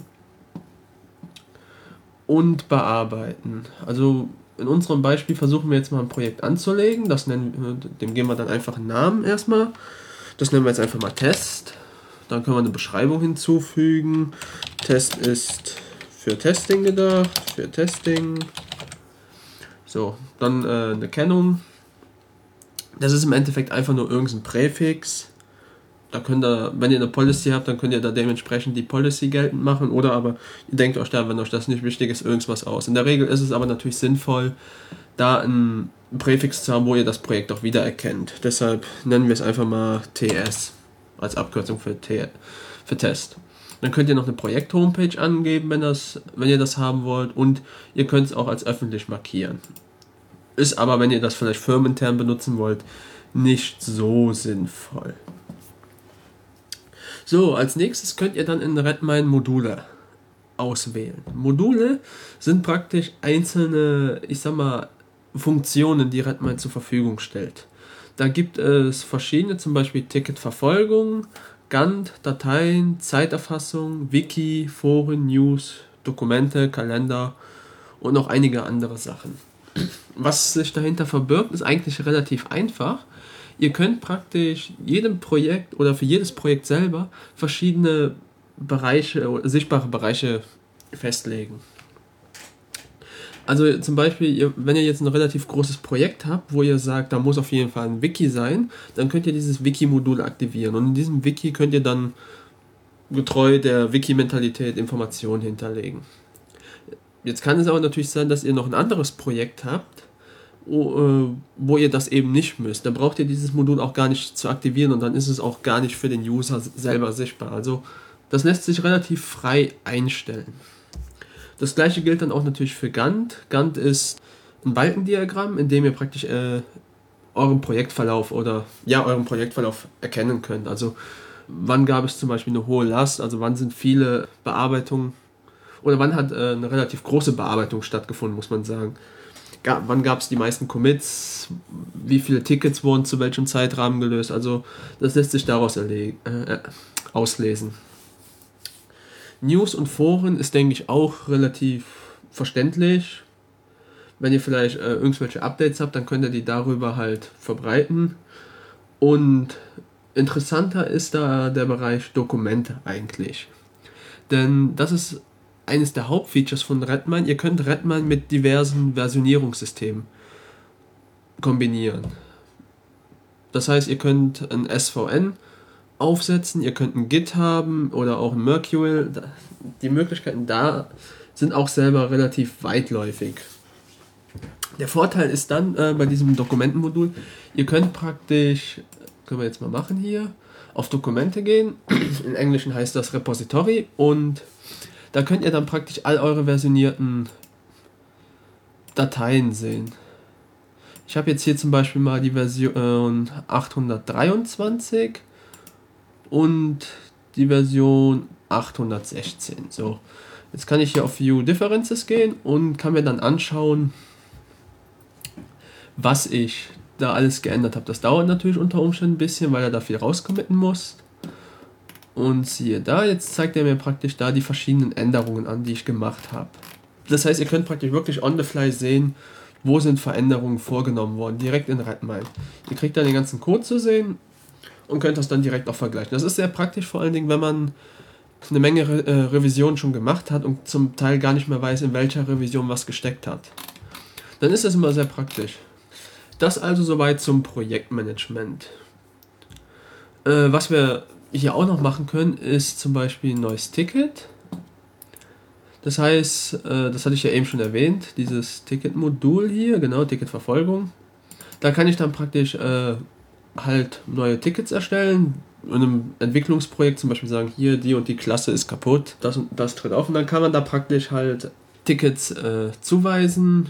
und bearbeiten. Also in unserem Beispiel versuchen wir jetzt mal ein Projekt anzulegen. Dem geben wir dann einfach einen Namen erstmal. Das nennen wir jetzt einfach mal Test. Dann können wir eine Beschreibung hinzufügen. Test ist für Testing gedacht, für Testing. So, dann eine Kennung. Das ist im Endeffekt einfach nur irgendein Präfix. Da könnt ihr, wenn ihr eine Policy habt, dann könnt ihr da dementsprechend die Policy geltend machen. Oder aber ihr denkt euch da, wenn euch das nicht wichtig ist, irgendwas aus. In der Regel ist es aber natürlich sinnvoll, da ein Präfix zu haben, wo ihr das Projekt auch wiedererkennt. Deshalb nennen wir es einfach mal TS als Abkürzung für Test. Dann könnt ihr noch eine Projekt-Homepage angeben, wenn ihr das haben wollt. Und ihr könnt es auch als öffentlich markieren. Ist aber, wenn ihr das vielleicht firmenintern benutzen wollt, nicht so sinnvoll. So, als nächstes könnt ihr dann in Redmine Module auswählen. Module sind praktisch einzelne, Funktionen, die Redmine zur Verfügung stellt. Da gibt es verschiedene, zum Beispiel Ticketverfolgung, Gantt, Dateien, Zeiterfassung, Wiki, Foren, News, Dokumente, Kalender und noch einige andere Sachen. Was sich dahinter verbirgt, ist eigentlich relativ einfach. Ihr könnt praktisch jedem Projekt oder für jedes Projekt selber verschiedene Bereiche oder sichtbare Bereiche festlegen. Also zum Beispiel, wenn ihr jetzt ein relativ großes Projekt habt, wo ihr sagt, da muss auf jeden Fall ein Wiki sein, dann könnt ihr dieses Wiki-Modul aktivieren. Und in diesem Wiki könnt ihr dann getreu der Wiki-Mentalität Informationen hinterlegen. Jetzt kann es aber natürlich sein, dass ihr noch ein anderes Projekt habt, wo ihr das eben nicht müsst. Dann braucht ihr dieses Modul auch gar nicht zu aktivieren und dann ist es auch gar nicht für den User selber sichtbar. Also das lässt sich relativ frei einstellen. Das gleiche gilt dann auch natürlich für Gantt. Gantt ist ein Balkendiagramm, in dem ihr praktisch euren Projektverlauf erkennen könnt. Also wann gab es zum Beispiel eine hohe Last, also wann sind viele Bearbeitungen oder wann hat eine relativ große Bearbeitung stattgefunden, muss man sagen. Wann gab es die meisten Commits, wie viele Tickets wurden zu welchem Zeitrahmen gelöst, also das lässt sich daraus auslesen. News und Foren ist, denke ich, auch relativ verständlich. Wenn ihr vielleicht irgendwelche Updates habt, dann könnt ihr die darüber halt verbreiten. Und interessanter ist da der Bereich Dokumente eigentlich. Denn das ist eines der Hauptfeatures von Redmine. Ihr könnt Redmine mit diversen Versionierungssystemen kombinieren. Das heißt, ihr könnt ein SVN aufsetzen, ihr könnt ein Git haben oder auch ein Mercurial. Die Möglichkeiten da sind auch selber relativ weitläufig. Der Vorteil ist dann bei diesem Dokumentenmodul, ihr könnt praktisch, können wir jetzt mal machen hier, auf Dokumente gehen. Im Englischen heißt das Repository und da könnt ihr dann praktisch all eure versionierten Dateien sehen. Ich habe jetzt hier zum Beispiel mal die Version 823 und die Version 816. So, jetzt kann ich hier auf View Differences gehen und kann mir dann anschauen, was ich da alles geändert habe. Das dauert natürlich unter Umständen ein bisschen, weil er da viel rauscommitten muss. Und siehe da, jetzt zeigt er mir praktisch da die verschiedenen Änderungen an, die ich gemacht habe. Das heißt, ihr könnt praktisch wirklich on the fly sehen, wo sind Veränderungen vorgenommen worden, direkt in Redmine. Ihr kriegt dann den ganzen Code zu sehen und könnt das dann direkt auch vergleichen. Das ist sehr praktisch, vor allen Dingen, wenn man eine Menge Revisionen schon gemacht hat und zum Teil gar nicht mehr weiß, in welcher Revision was gesteckt hat. Dann ist das immer sehr praktisch. Das also soweit zum Projektmanagement. Was wir hier auch noch machen können, ist zum Beispiel ein neues Ticket. Das heißt, das hatte ich ja eben schon erwähnt, dieses Ticket-Modul hier, genau, Ticketverfolgung. Da kann ich dann praktisch halt neue Tickets erstellen, in einem Entwicklungsprojekt zum Beispiel sagen, hier, die und die Klasse ist kaputt, das und das tritt auf und dann kann man da praktisch halt Tickets zuweisen,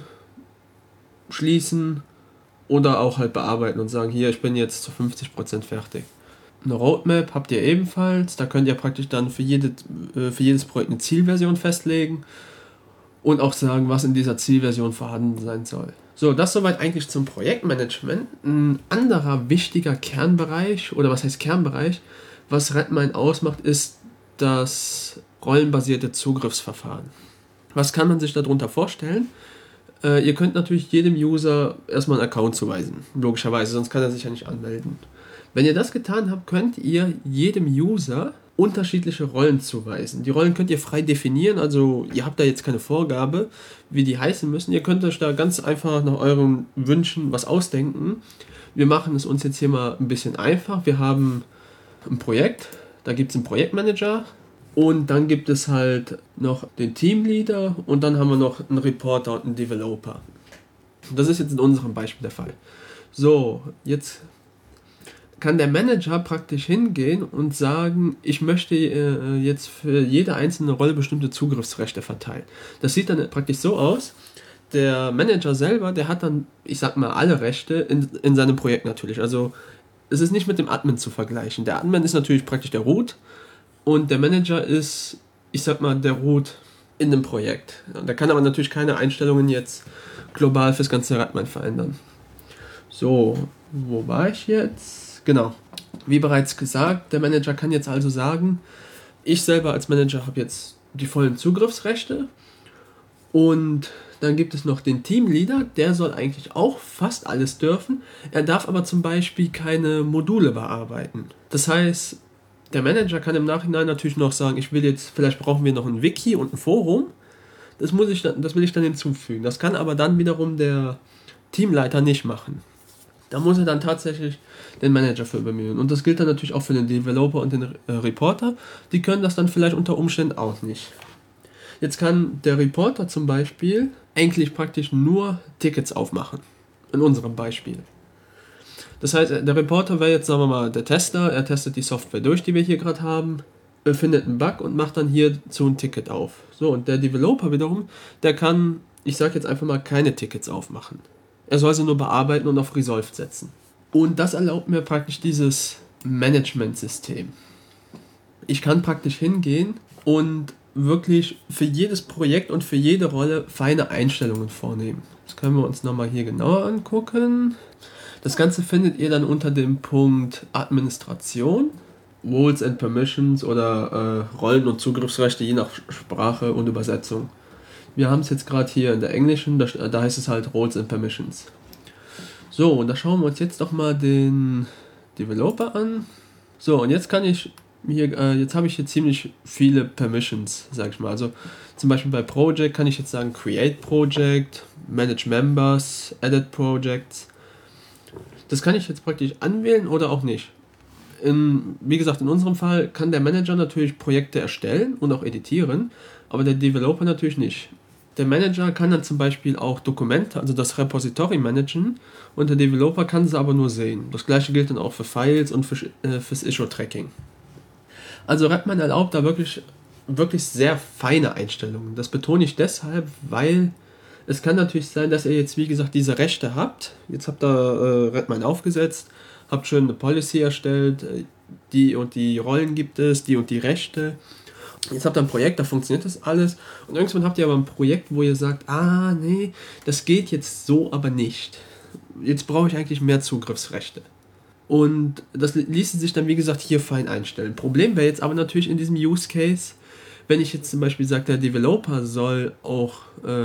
schließen oder auch halt bearbeiten und sagen, hier, ich bin jetzt zu 50% fertig. Eine Roadmap habt ihr ebenfalls, da könnt ihr praktisch dann für jedes Projekt eine Zielversion festlegen und auch sagen, was in dieser Zielversion vorhanden sein soll. So, das soweit eigentlich zum Projektmanagement. Ein anderer wichtiger Kernbereich, oder was heißt Kernbereich, was Redmine ausmacht, ist das rollenbasierte Zugriffsverfahren. Was kann man sich darunter vorstellen? Ihr könnt natürlich jedem User erstmal einen Account zuweisen, logischerweise, sonst kann er sich ja nicht anmelden. Wenn ihr das getan habt, könnt ihr jedem User unterschiedliche Rollen zuweisen. Die Rollen könnt ihr frei definieren, also ihr habt da jetzt keine Vorgabe, wie die heißen müssen. Ihr könnt euch da ganz einfach nach euren Wünschen was ausdenken. Wir machen es uns jetzt hier mal ein bisschen einfach. Wir haben ein Projekt, da gibt es einen Projektmanager und dann gibt es halt noch den Teamleader und dann haben wir noch einen Reporter und einen Developer. Das ist jetzt in unserem Beispiel der Fall. So, jetzt kann der Manager praktisch hingehen und sagen, ich möchte jetzt für jede einzelne Rolle bestimmte Zugriffsrechte verteilen. Das sieht dann praktisch so aus, der Manager selber, der hat dann, ich sag mal, alle Rechte in seinem Projekt natürlich. Also es ist nicht mit dem Admin zu vergleichen. Der Admin ist natürlich praktisch der Root und der Manager ist, ich sag mal, der Root in dem Projekt. Da kann aber natürlich keine Einstellungen jetzt global fürs ganze Redmine verändern. So, wo war ich jetzt? Genau, wie bereits gesagt, der Manager kann jetzt also sagen, ich selber als Manager habe jetzt die vollen Zugriffsrechte und dann gibt es noch den Teamleader, der soll eigentlich auch fast alles dürfen, er darf aber zum Beispiel keine Module bearbeiten. Das heißt, der Manager kann im Nachhinein natürlich noch sagen, vielleicht brauchen wir noch ein Wiki und ein Forum, das will ich dann hinzufügen. Das kann aber dann wiederum der Teamleiter nicht machen. Da muss er dann tatsächlich den Manager für bemühen. Und das gilt dann natürlich auch für den Developer und den Reporter. Die können das dann vielleicht unter Umständen auch nicht. Jetzt kann der Reporter zum Beispiel eigentlich praktisch nur Tickets aufmachen. In unserem Beispiel. Das heißt, der Reporter wäre jetzt, sagen wir mal, der Tester. Er testet die Software durch, die wir hier gerade haben. Findet einen Bug und macht dann hierzu ein Ticket auf. So, und der Developer wiederum, der kann, ich sage jetzt einfach mal, keine Tickets aufmachen. Er soll sie nur bearbeiten und auf Resolved setzen. Und das erlaubt mir praktisch dieses Management-System. Ich kann praktisch hingehen und wirklich für jedes Projekt und für jede Rolle feine Einstellungen vornehmen. Das können wir uns nochmal hier genauer angucken. Das Ganze findet ihr dann unter dem Punkt Administration, Roles and Permissions oder Rollen- und Zugriffsrechte je nach Sprache und Übersetzung. Wir haben es jetzt gerade hier in der englischen, da heißt es halt Roles and Permissions. So, und da schauen wir uns jetzt doch mal den Developer an. So, und jetzt kann ich hier, jetzt habe ich hier ziemlich viele Permissions, sag ich mal. Also zum Beispiel bei Project kann ich jetzt sagen Create Project, Manage Members, Edit Projects. Das kann ich jetzt praktisch anwählen oder auch nicht. Wie gesagt, in unserem Fall kann der Manager natürlich Projekte erstellen und auch editieren, aber der Developer natürlich nicht. Der Manager kann dann zum Beispiel auch Dokumente, also das Repository managen und der Developer kann sie aber nur sehen. Das gleiche gilt dann auch für Files und fürs Issue-Tracking. Also Redmine erlaubt da wirklich sehr feine Einstellungen. Das betone ich deshalb, weil es kann natürlich sein, dass ihr jetzt wie gesagt diese Rechte habt. Jetzt habt ihr Redmine aufgesetzt, habt schön eine Policy erstellt, die und die Rollen gibt es, die und die Rechte. Jetzt habt ihr ein Projekt, da funktioniert das alles und irgendwann habt ihr aber ein Projekt, wo ihr sagt, nee, das geht jetzt so aber nicht. Jetzt brauche ich eigentlich mehr Zugriffsrechte. Und das ließe sich dann wie gesagt hier fein einstellen. Problem wäre jetzt aber natürlich in diesem Use Case, wenn ich jetzt zum Beispiel sage, der Developer soll auch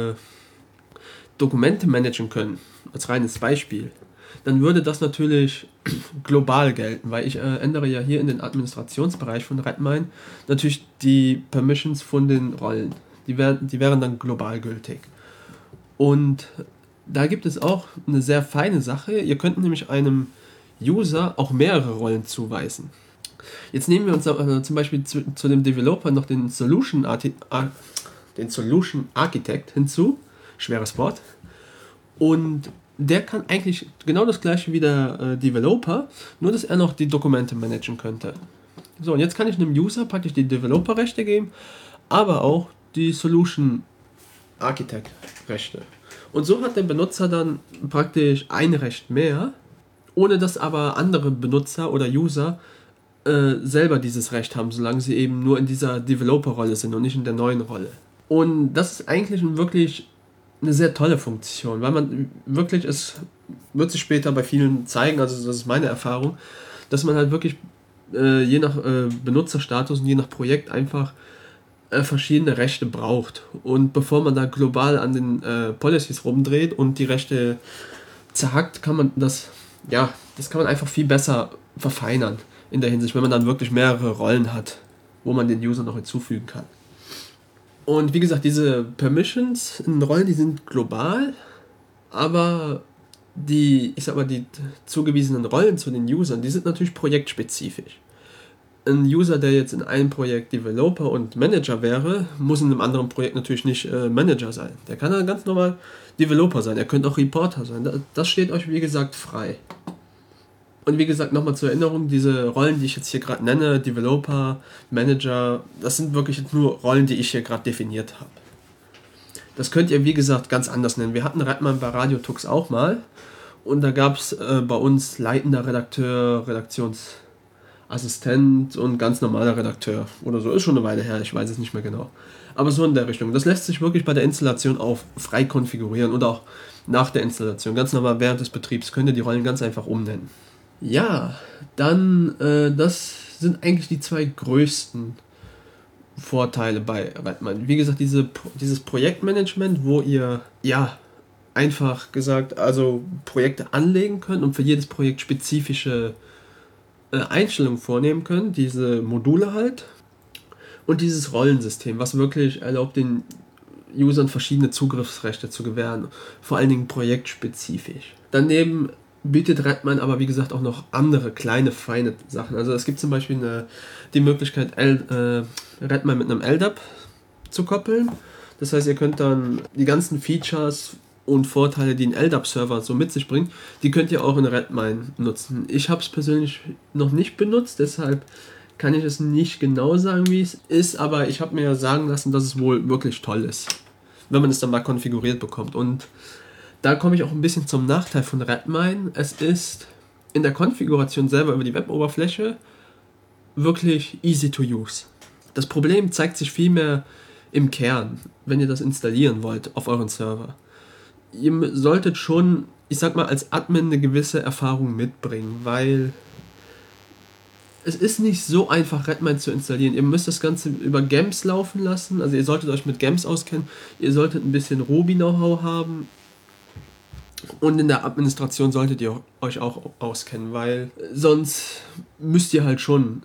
Dokumente managen können, als reines Beispiel, dann würde das natürlich global gelten, weil ich ändere ja hier in den Administrationsbereich von Redmine natürlich die Permissions von den Rollen. Die wären dann global gültig. Und da gibt es auch eine sehr feine Sache. Ihr könnt nämlich einem User auch mehrere Rollen zuweisen. Jetzt nehmen wir uns zum Beispiel zu dem Developer noch den Solution Architect hinzu. Schweres Wort. Und der kann eigentlich genau das gleiche wie der Developer, nur dass er noch die Dokumente managen könnte. So, und jetzt kann ich einem User praktisch die Developer-Rechte geben, aber auch die Solution Architect-Rechte. Und so hat der Benutzer dann praktisch ein Recht mehr, ohne dass aber andere Benutzer oder User selber dieses Recht haben, solange sie eben nur in dieser Developer-Rolle sind und nicht in der neuen Rolle. Und das ist eigentlich wirklich eine sehr tolle Funktion, weil man wirklich, es wird sich später bei vielen zeigen, also das ist meine Erfahrung, dass man halt wirklich je nach Benutzerstatus und je nach Projekt einfach verschiedene Rechte braucht. Und bevor man da global an den Policies rumdreht und die Rechte zerhackt, kann man das kann man einfach viel besser verfeinern in der Hinsicht, wenn man dann wirklich mehrere Rollen hat, wo man den User noch hinzufügen kann. Und wie gesagt, diese Permissions in Rollen, die sind global, aber die zugewiesenen Rollen zu den Usern, die sind natürlich projektspezifisch. Ein User, der jetzt in einem Projekt Developer und Manager wäre, muss in einem anderen Projekt natürlich nicht Manager sein. Der kann dann ganz normal Developer sein, er könnte auch Reporter sein. Das steht euch, wie gesagt, frei. Und wie gesagt, nochmal zur Erinnerung, diese Rollen, die ich jetzt hier gerade nenne, Developer, Manager, das sind wirklich nur Rollen, die ich hier gerade definiert habe. Das könnt ihr, wie gesagt, ganz anders nennen. Wir hatten Redmine bei Radio Tux auch mal und da gab es bei uns leitender Redakteur, Redaktionsassistent und ganz normaler Redakteur oder so. Ist schon eine Weile her, ich weiß es nicht mehr genau. Aber so in der Richtung. Das lässt sich wirklich bei der Installation auch frei konfigurieren und auch nach der Installation. Ganz normal während des Betriebs könnt ihr die Rollen ganz einfach umnennen. Ja, dann, das sind eigentlich die zwei größten Vorteile bei Redmine. Wie gesagt, dieses Projektmanagement, wo ihr, einfach gesagt, also Projekte anlegen könnt und für jedes Projekt spezifische Einstellungen vornehmen könnt, diese Module halt. Und dieses Rollensystem, was wirklich erlaubt, den Usern verschiedene Zugriffsrechte zu gewähren, vor allen Dingen projektspezifisch. Daneben bietet Redmine aber, wie gesagt, auch noch andere kleine, feine Sachen. Also es gibt zum Beispiel die Möglichkeit, Redmine mit einem LDAP zu koppeln. Das heißt, ihr könnt dann die ganzen Features und Vorteile, die ein LDAP-Server so mit sich bringt, die könnt ihr auch in Redmine nutzen. Ich habe es persönlich noch nicht benutzt, deshalb kann ich es nicht genau sagen, wie es ist, aber ich habe mir sagen lassen, dass es wohl wirklich toll ist, wenn man es dann mal konfiguriert bekommt. Und da komme ich auch ein bisschen zum Nachteil von Redmine. Es ist in der Konfiguration selber über die Web-Oberfläche wirklich easy to use. Das Problem zeigt sich vielmehr im Kern, wenn ihr das installieren wollt auf euren Server. Ihr solltet schon, ich sag mal, als Admin eine gewisse Erfahrung mitbringen, weil es ist nicht so einfach, Redmine zu installieren. Ihr müsst das Ganze über GEMS laufen lassen, also ihr solltet euch mit GEMS auskennen, ihr solltet ein bisschen Ruby-Know-how haben. Und in der Administration solltet ihr euch auch auskennen, weil sonst müsst ihr halt schon,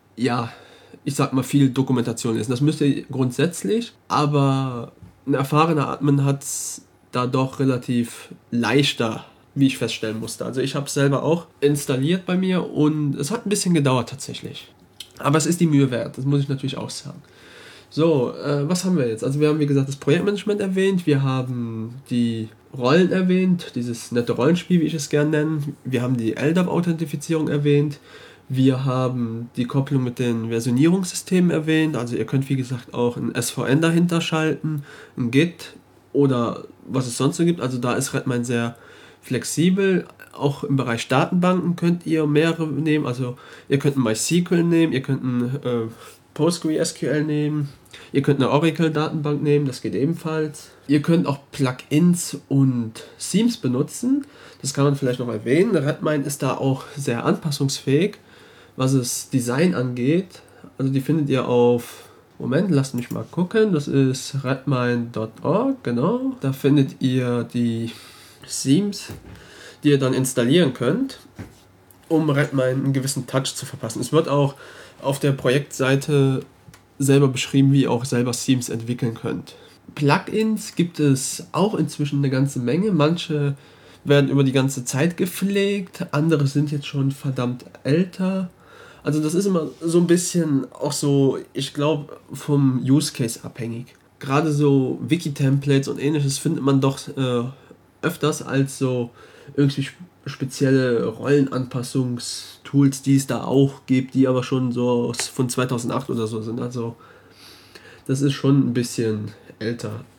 ich sag mal, viel Dokumentation lesen. Das müsst ihr grundsätzlich, aber ein erfahrener Admin hat es da doch relativ leichter, wie ich feststellen musste. Also ich habe es selber auch installiert bei mir und es hat ein bisschen gedauert tatsächlich. Aber es ist die Mühe wert, das muss ich natürlich auch sagen. So, was haben wir jetzt? Also wir haben, wie gesagt, das Projektmanagement erwähnt, wir haben die Rollen erwähnt, dieses nette Rollenspiel, wie ich es gerne nenne. Wir haben die LDAP-Authentifizierung erwähnt. Wir haben die Kopplung mit den Versionierungssystemen erwähnt. Also ihr könnt, wie gesagt, auch ein SVN dahinter schalten, ein Git oder was es sonst so gibt. Also da ist Redmine sehr flexibel. Auch im Bereich Datenbanken könnt ihr mehrere nehmen. Also ihr könnt ein MySQL nehmen, ihr könnt ein PostgreSQL nehmen. Ihr könnt eine Oracle-Datenbank nehmen, das geht ebenfalls. Ihr könnt auch Plugins und Themes benutzen. Das kann man vielleicht noch erwähnen. Redmine ist da auch sehr anpassungsfähig, was das Design angeht. Also die findet ihr auf, lasst mich mal gucken. Das ist redmine.org, genau. Da findet ihr die Themes, die ihr dann installieren könnt, um Redmine einen gewissen Touch zu verpassen. Es wird auch auf der Projektseite selber beschrieben, wie ihr auch selber Themes entwickeln könnt. Plugins gibt es auch inzwischen eine ganze Menge. Manche werden über die ganze Zeit gepflegt, andere sind jetzt schon verdammt älter. Also das ist immer so ein bisschen auch so, ich glaube, vom Use Case abhängig. Gerade so Wiki-Templates und ähnliches findet man doch öfters als so irgendwie spezielle Rollenanpassungstools, die es da auch gibt, die aber schon so von 2008 oder so sind. Also das ist schon ein bisschen älter.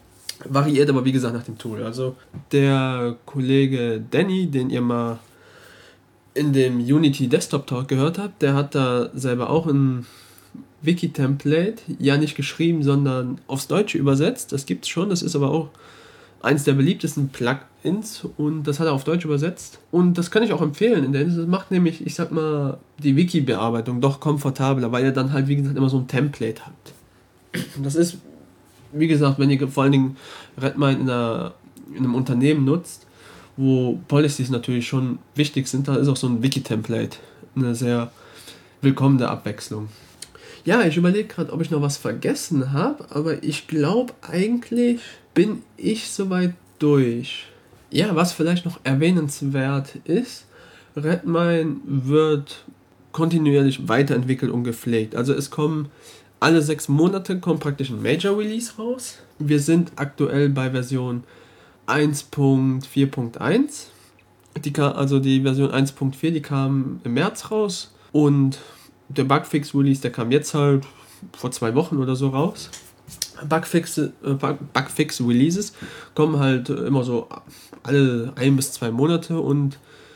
Variiert aber wie gesagt nach dem Tool. Also der Kollege Danny, den ihr mal in dem Unity Desktop Talk gehört habt, der hat da selber auch ein Wiki-Template, ja nicht geschrieben, sondern aufs Deutsche übersetzt. Das gibt's schon, das ist aber auch eins der beliebtesten Plugins und das hat er auf Deutsch übersetzt. Und das kann ich auch empfehlen, denn es macht nämlich, ich sag mal, die Wiki-Bearbeitung doch komfortabler, weil ihr dann halt, wie gesagt, immer so ein Template habt. Und das ist, wie gesagt, wenn ihr vor allen Dingen Redmine in einem Unternehmen nutzt, wo Policies natürlich schon wichtig sind, da ist auch so ein Wiki-Template eine sehr willkommene Abwechslung. Ja, ich überlege gerade, ob ich noch was vergessen habe, aber ich glaube, eigentlich bin ich soweit durch. Ja, was vielleicht noch erwähnenswert ist, Redmine wird kontinuierlich weiterentwickelt und gepflegt. Also es kommen alle 6 Monate kommt praktisch ein Major Release raus. Wir sind aktuell bei Version 1.4.1. Also die Version 1.4, die kam im März raus und der Bugfix-Release, der kam jetzt halt vor 2 Wochen oder so raus. Bugfix-Releases kommen halt immer so alle 1 bis 2 Monate und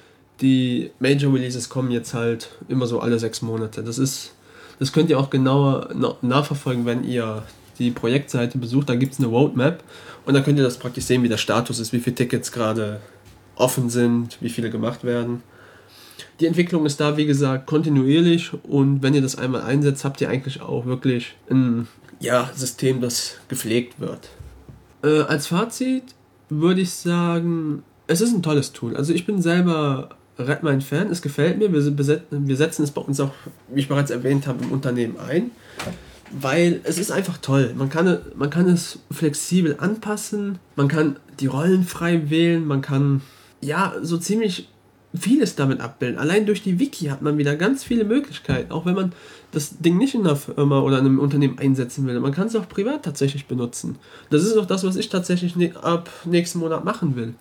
die Major Releases kommen jetzt halt immer so alle 6 Monate. Das könnt ihr auch genauer nachverfolgen, wenn ihr die Projektseite besucht. Da gibt es eine Roadmap und da könnt ihr das praktisch sehen, wie der Status ist, wie viele Tickets gerade offen sind, wie viele gemacht werden. Die Entwicklung ist da, wie gesagt, kontinuierlich und wenn ihr das einmal einsetzt, habt ihr eigentlich auch wirklich ein System, das gepflegt wird. Als Fazit würde ich sagen, es ist ein tolles Tool. Also ich bin selber Redmine-Fan, es gefällt mir. Wir setzen es bei uns auch, wie ich bereits erwähnt habe, im Unternehmen ein, weil es ist einfach toll. Man kann es flexibel anpassen, man kann die Rollen frei wählen, man kann so ziemlich vieles damit abbilden. Allein durch die Wiki hat man wieder ganz viele Möglichkeiten, auch wenn man das Ding nicht in einer Firma oder in einem Unternehmen einsetzen will. Man kann es auch privat tatsächlich benutzen. Das ist auch das, was ich tatsächlich ab nächsten Monat machen will.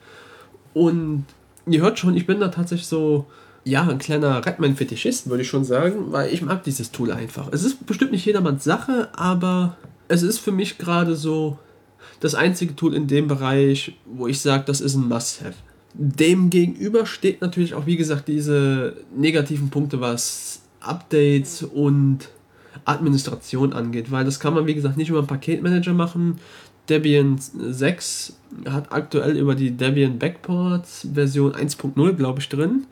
Und ihr hört schon, ich bin da tatsächlich so, ein kleiner Redmine-Fetischist, würde ich schon sagen, weil ich mag dieses Tool einfach. Es ist bestimmt nicht jedermanns Sache, aber es ist für mich gerade so das einzige Tool in dem Bereich, wo ich sage, das ist ein Must-Have. Dem gegenüber steht natürlich auch, wie gesagt, diese negativen Punkte, was Updates und Administration angeht, weil das kann man, wie gesagt, nicht über einen Paketmanager machen. Debian 6 hat aktuell über die Debian Backports Version 1.0, glaube ich, drin.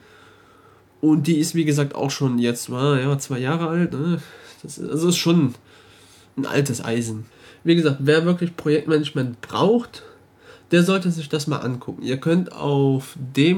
Und die ist, wie gesagt, auch schon jetzt 2 Jahre alt. Ne? Das ist schon ein altes Eisen. Wie gesagt, wer wirklich Projektmanagement braucht, der sollte sich das mal angucken. Ihr könnt auf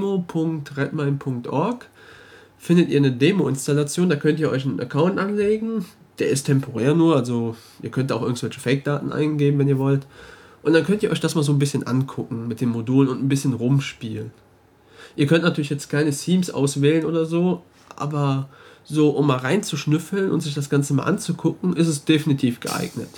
demo.redmine.org findet ihr eine Demo-Installation, da könnt ihr euch einen Account anlegen. Der ist temporär nur, also ihr könnt auch irgendwelche Fake-Daten eingeben, wenn ihr wollt. Und dann könnt ihr euch das mal so ein bisschen angucken mit den Modulen und ein bisschen rumspielen. Ihr könnt natürlich jetzt keine Themes auswählen oder so, aber so, um mal reinzuschnüffeln und sich das Ganze mal anzugucken, ist es definitiv geeignet.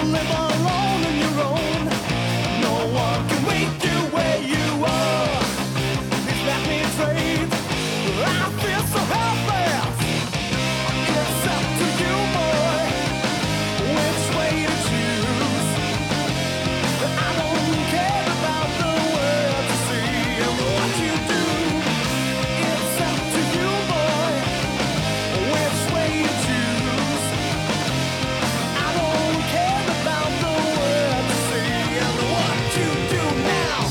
live alone on your own. No one can meet you where you are. Please let me trade. I feel so helpless. It's up to you, boy, which way to choose. I don't care about the world to see and what you do. It's up to you, boy, which way to choose. I don't care about the world to see and what you do now.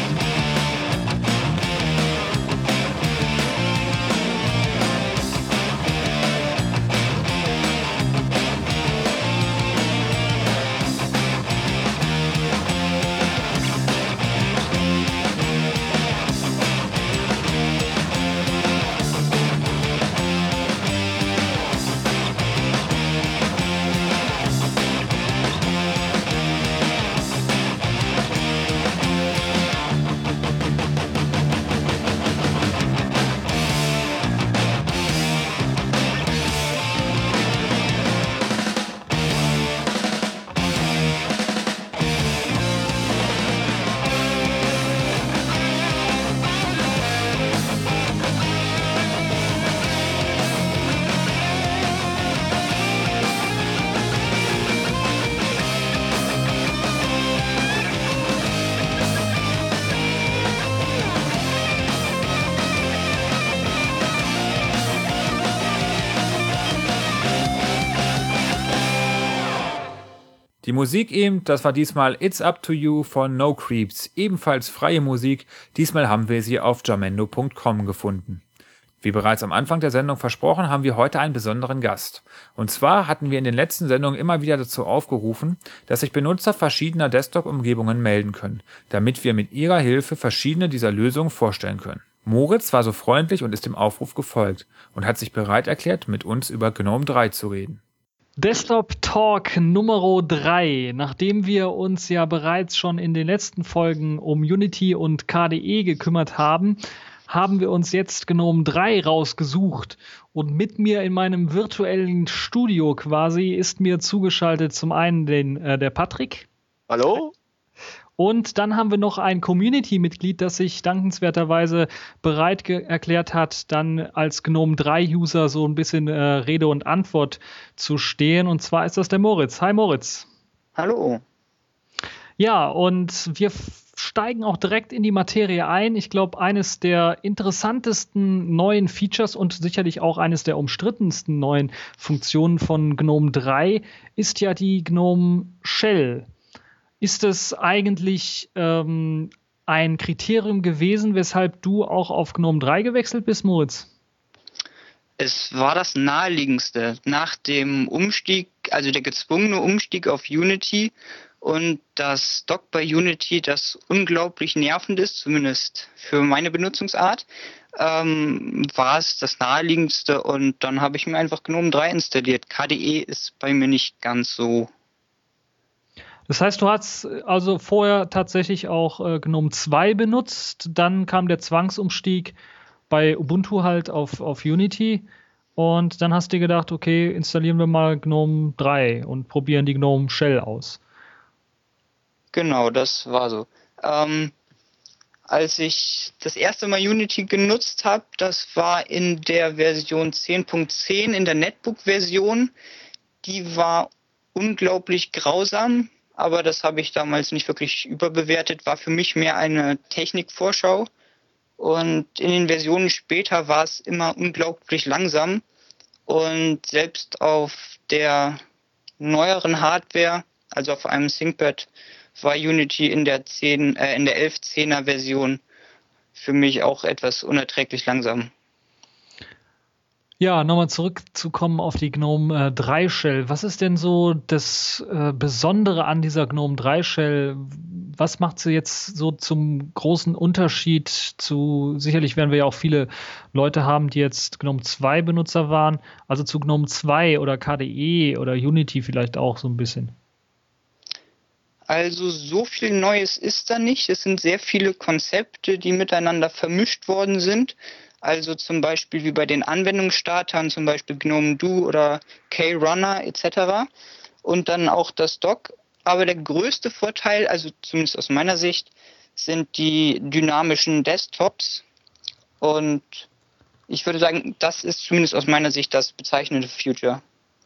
Die Musik eben, das war diesmal It's Up to You von No Creeps, ebenfalls freie Musik, diesmal haben wir sie auf jamendo.com gefunden. Wie bereits am Anfang der Sendung versprochen, haben wir heute einen besonderen Gast. Und zwar hatten wir in den letzten Sendungen immer wieder dazu aufgerufen, dass sich Benutzer verschiedener Desktop-Umgebungen melden können, damit wir mit ihrer Hilfe verschiedene dieser Lösungen vorstellen können. Moritz war so freundlich und ist dem Aufruf gefolgt und hat sich bereit erklärt, mit uns über GNOME 3 zu reden.
Desktop Talk Nummer 3. Nachdem wir uns ja bereits schon in den letzten Folgen um Unity und KDE gekümmert haben, haben wir uns jetzt GNOME 3 rausgesucht. Und mit mir in meinem virtuellen Studio quasi ist mir zugeschaltet zum einen der Patrick.
Hallo?
Und dann haben wir noch ein Community-Mitglied, das sich dankenswerterweise bereit erklärt hat, dann als GNOME 3-User so ein bisschen Rede und Antwort zu stehen. Und zwar ist das der Moritz. Hi Moritz.
Hallo.
Ja, und wir steigen auch direkt in die Materie ein. Ich glaube, eines der interessantesten neuen Features und sicherlich auch eines der umstrittensten neuen Funktionen von GNOME 3 ist ja die GNOME Shell. Ist es eigentlich ein Kriterium gewesen, weshalb du auch auf GNOME 3 gewechselt bist, Moritz?
Es war das naheliegendste nach dem Umstieg, also der gezwungene Umstieg auf Unity und das Dock bei Unity, das unglaublich nervend ist, zumindest für meine Benutzungsart, war es das naheliegendste und dann habe ich mir einfach GNOME 3 installiert. KDE ist bei mir nicht ganz so.
Das heißt, du hast also vorher tatsächlich auch GNOME 2 benutzt, dann kam der Zwangsumstieg bei Ubuntu halt auf Unity und dann hast du dir gedacht, okay, installieren wir mal GNOME 3 und probieren die GNOME Shell aus.
Genau, das war so. Als ich das erste Mal Unity genutzt habe, das war in der Version 10.10, in der Netbook-Version. Die war unglaublich grausam, aber das habe ich damals nicht wirklich überbewertet, war für mich mehr eine Technikvorschau. Und in den Versionen später war es immer unglaublich langsam. Und selbst auf der neueren Hardware, also auf einem ThinkPad, war Unity in der 11.10er Version für mich auch etwas unerträglich langsam.
Ja, nochmal zurückzukommen auf die GNOME 3 Shell. Was ist denn so das Besondere an dieser GNOME 3 Shell? Was macht sie jetzt so zum großen Unterschied zu, sicherlich werden wir ja auch viele Leute haben, die jetzt GNOME 2 Benutzer waren, also zu GNOME 2 oder KDE oder Unity vielleicht auch so ein bisschen?
Also so viel Neues ist da nicht. Es sind sehr viele Konzepte, die miteinander vermischt worden sind. Also zum Beispiel wie bei den Anwendungsstartern, zum Beispiel GNOME Do oder KRunner etc. Und dann auch das Dock aber der größte Vorteil, also zumindest aus meiner Sicht, sind die dynamischen Desktops. Und ich würde sagen, das ist zumindest aus meiner Sicht das bezeichnende Feature.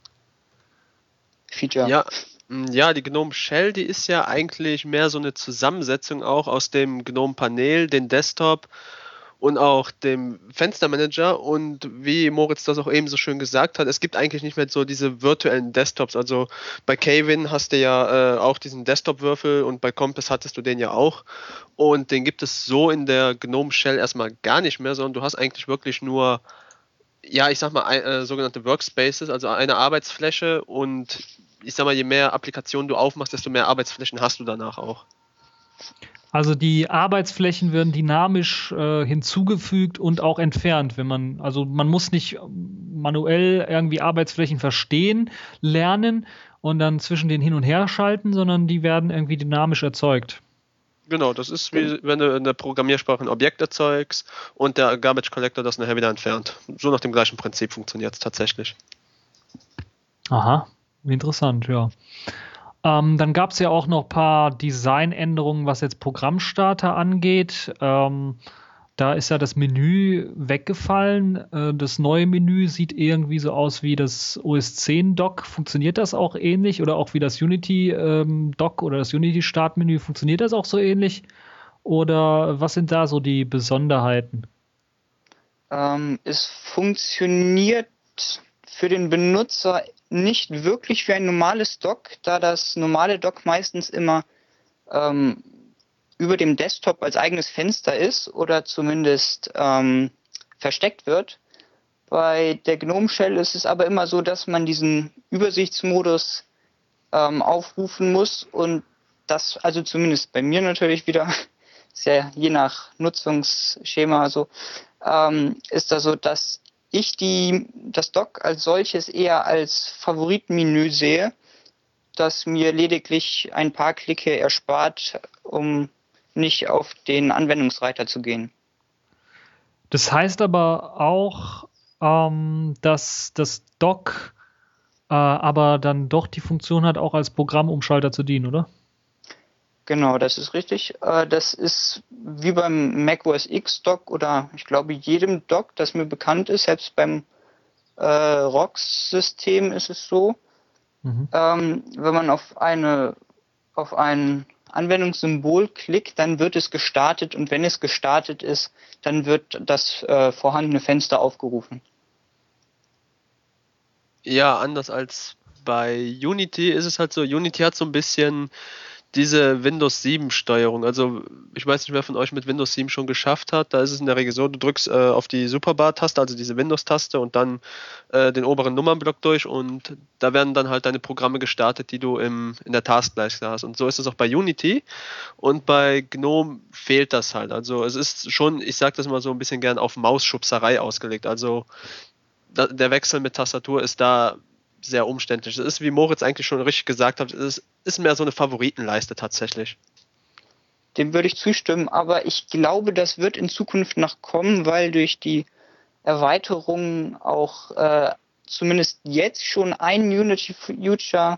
Ja, die GNOME Shell, die ist ja eigentlich mehr so eine Zusammensetzung auch aus dem GNOME Panel, den Desktop und auch dem Fenstermanager. Und wie Moritz das auch eben so schön gesagt hat, es gibt eigentlich nicht mehr so diese virtuellen Desktops. Also bei Kevin hast du ja auch diesen Desktop-Würfel und bei Compass hattest du den ja auch. Und den gibt es so in der GNOME Shell erstmal gar nicht mehr, sondern du hast eigentlich wirklich nur, ja, ich sag mal, sogenannte Workspaces, also eine Arbeitsfläche, und ich sag mal, je mehr Applikationen du aufmachst, desto mehr Arbeitsflächen hast du danach auch.
Also die Arbeitsflächen werden dynamisch hinzugefügt und auch entfernt, also man muss nicht manuell irgendwie Arbeitsflächen verstehen, lernen und dann zwischen denen hin und her schalten, sondern die werden irgendwie dynamisch erzeugt.
Genau, das ist wie wenn du in der Programmiersprache ein Objekt erzeugst und der Garbage Collector das nachher wieder entfernt. So nach dem gleichen Prinzip funktioniert es tatsächlich.
Aha, interessant, ja. Dann gab es ja auch noch ein paar Designänderungen, was jetzt Programmstarter angeht. Da ist ja das Menü weggefallen. Das neue Menü sieht irgendwie so aus wie das OS 10 Dock. Funktioniert das auch ähnlich? Oder auch wie das Unity Dock oder das Unity Startmenü? Funktioniert das auch so ähnlich? Oder was sind da so die Besonderheiten?
Es funktioniert für den Benutzer nicht wirklich wie ein normales Dock, da das normale Dock meistens immer über dem Desktop als eigenes Fenster ist oder zumindest versteckt wird. Bei der GNOME Shell ist es aber immer so, dass man diesen Übersichtsmodus aufrufen muss, und das, also zumindest bei mir natürlich wieder, ist ja je nach Nutzungsschema so, ist das so, dass ich das Dock als solches eher als Favoritenmenü sehe, das mir lediglich ein paar Klicke erspart, um nicht auf den Anwendungsreiter zu gehen.
Das heißt aber auch, dass das Dock aber dann doch die Funktion hat, auch als Programmumschalter zu dienen, oder?
Genau, das ist richtig. Das ist wie beim Mac OS X Dock oder ich glaube jedem Dock, das mir bekannt ist, selbst beim ROX-System ist es so. Wenn man auf ein Anwendungssymbol klickt, dann wird es gestartet, und wenn es gestartet ist, dann wird das vorhandene Fenster aufgerufen.
Ja, anders als bei Unity ist es halt so, Unity hat so ein bisschen diese Windows 7 Steuerung. Also ich weiß nicht, wer von euch mit Windows 7 schon geschafft hat. Da ist es in der Regel so, du drückst auf die Superbar-Taste, also diese Windows-Taste, und dann den oberen Nummernblock durch, und da werden dann halt deine Programme gestartet, die du in der Taskleiste hast. Und so ist es auch bei Unity, und bei GNOME fehlt das halt. Also es ist schon, ich sage das mal so ein bisschen gern, auf Mausschubserei ausgelegt. Also der Wechsel mit Tastatur ist da sehr umständlich. Es ist, wie Moritz eigentlich schon richtig gesagt hat, es ist mehr so eine Favoritenleiste tatsächlich.
Dem würde ich zustimmen, aber ich glaube, das wird in Zukunft noch kommen, weil durch die Erweiterungen auch zumindest jetzt schon ein Unity-Feature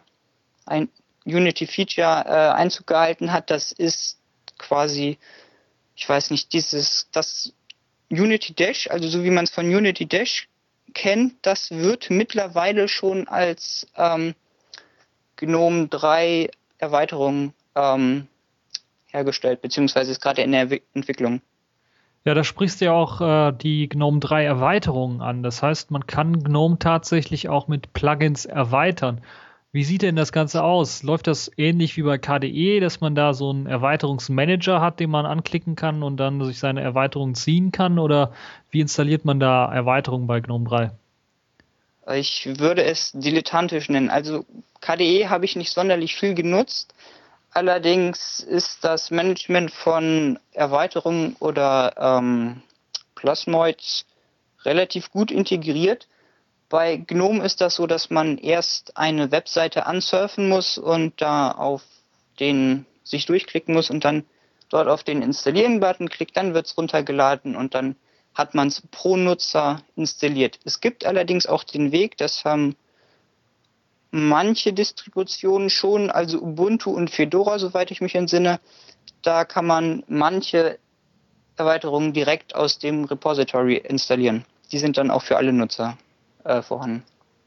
Einzug gehalten hat. Das ist quasi, ich weiß nicht, das Unity Dash, also so wie man es von Unity Dash kennt, das wird mittlerweile schon als GNOME 3 Erweiterung hergestellt, beziehungsweise ist gerade in der Entwicklung.
Ja, da sprichst du ja auch die GNOME 3 Erweiterungen an. Das heißt, man kann GNOME tatsächlich auch mit Plugins erweitern. Wie sieht denn das Ganze aus? Läuft das ähnlich wie bei KDE, dass man da so einen Erweiterungsmanager hat, den man anklicken kann und dann sich seine Erweiterungen ziehen kann? Oder wie installiert man da Erweiterungen bei GNOME 3?
Ich würde es dilettantisch nennen. Also KDE habe ich nicht sonderlich viel genutzt. Allerdings ist das Management von Erweiterungen oder Plasmoids relativ gut integriert. Bei GNOME ist das so, dass man erst eine Webseite ansurfen muss und da auf den sich durchklicken muss und dann dort auf den Installieren-Button klickt, dann wird es runtergeladen und dann hat man es pro Nutzer installiert. Es gibt allerdings auch den Weg, das haben manche Distributionen schon, also Ubuntu und Fedora, soweit ich mich entsinne, da kann man manche Erweiterungen direkt aus dem Repository installieren. Die sind dann auch für alle Nutzer vorhanden.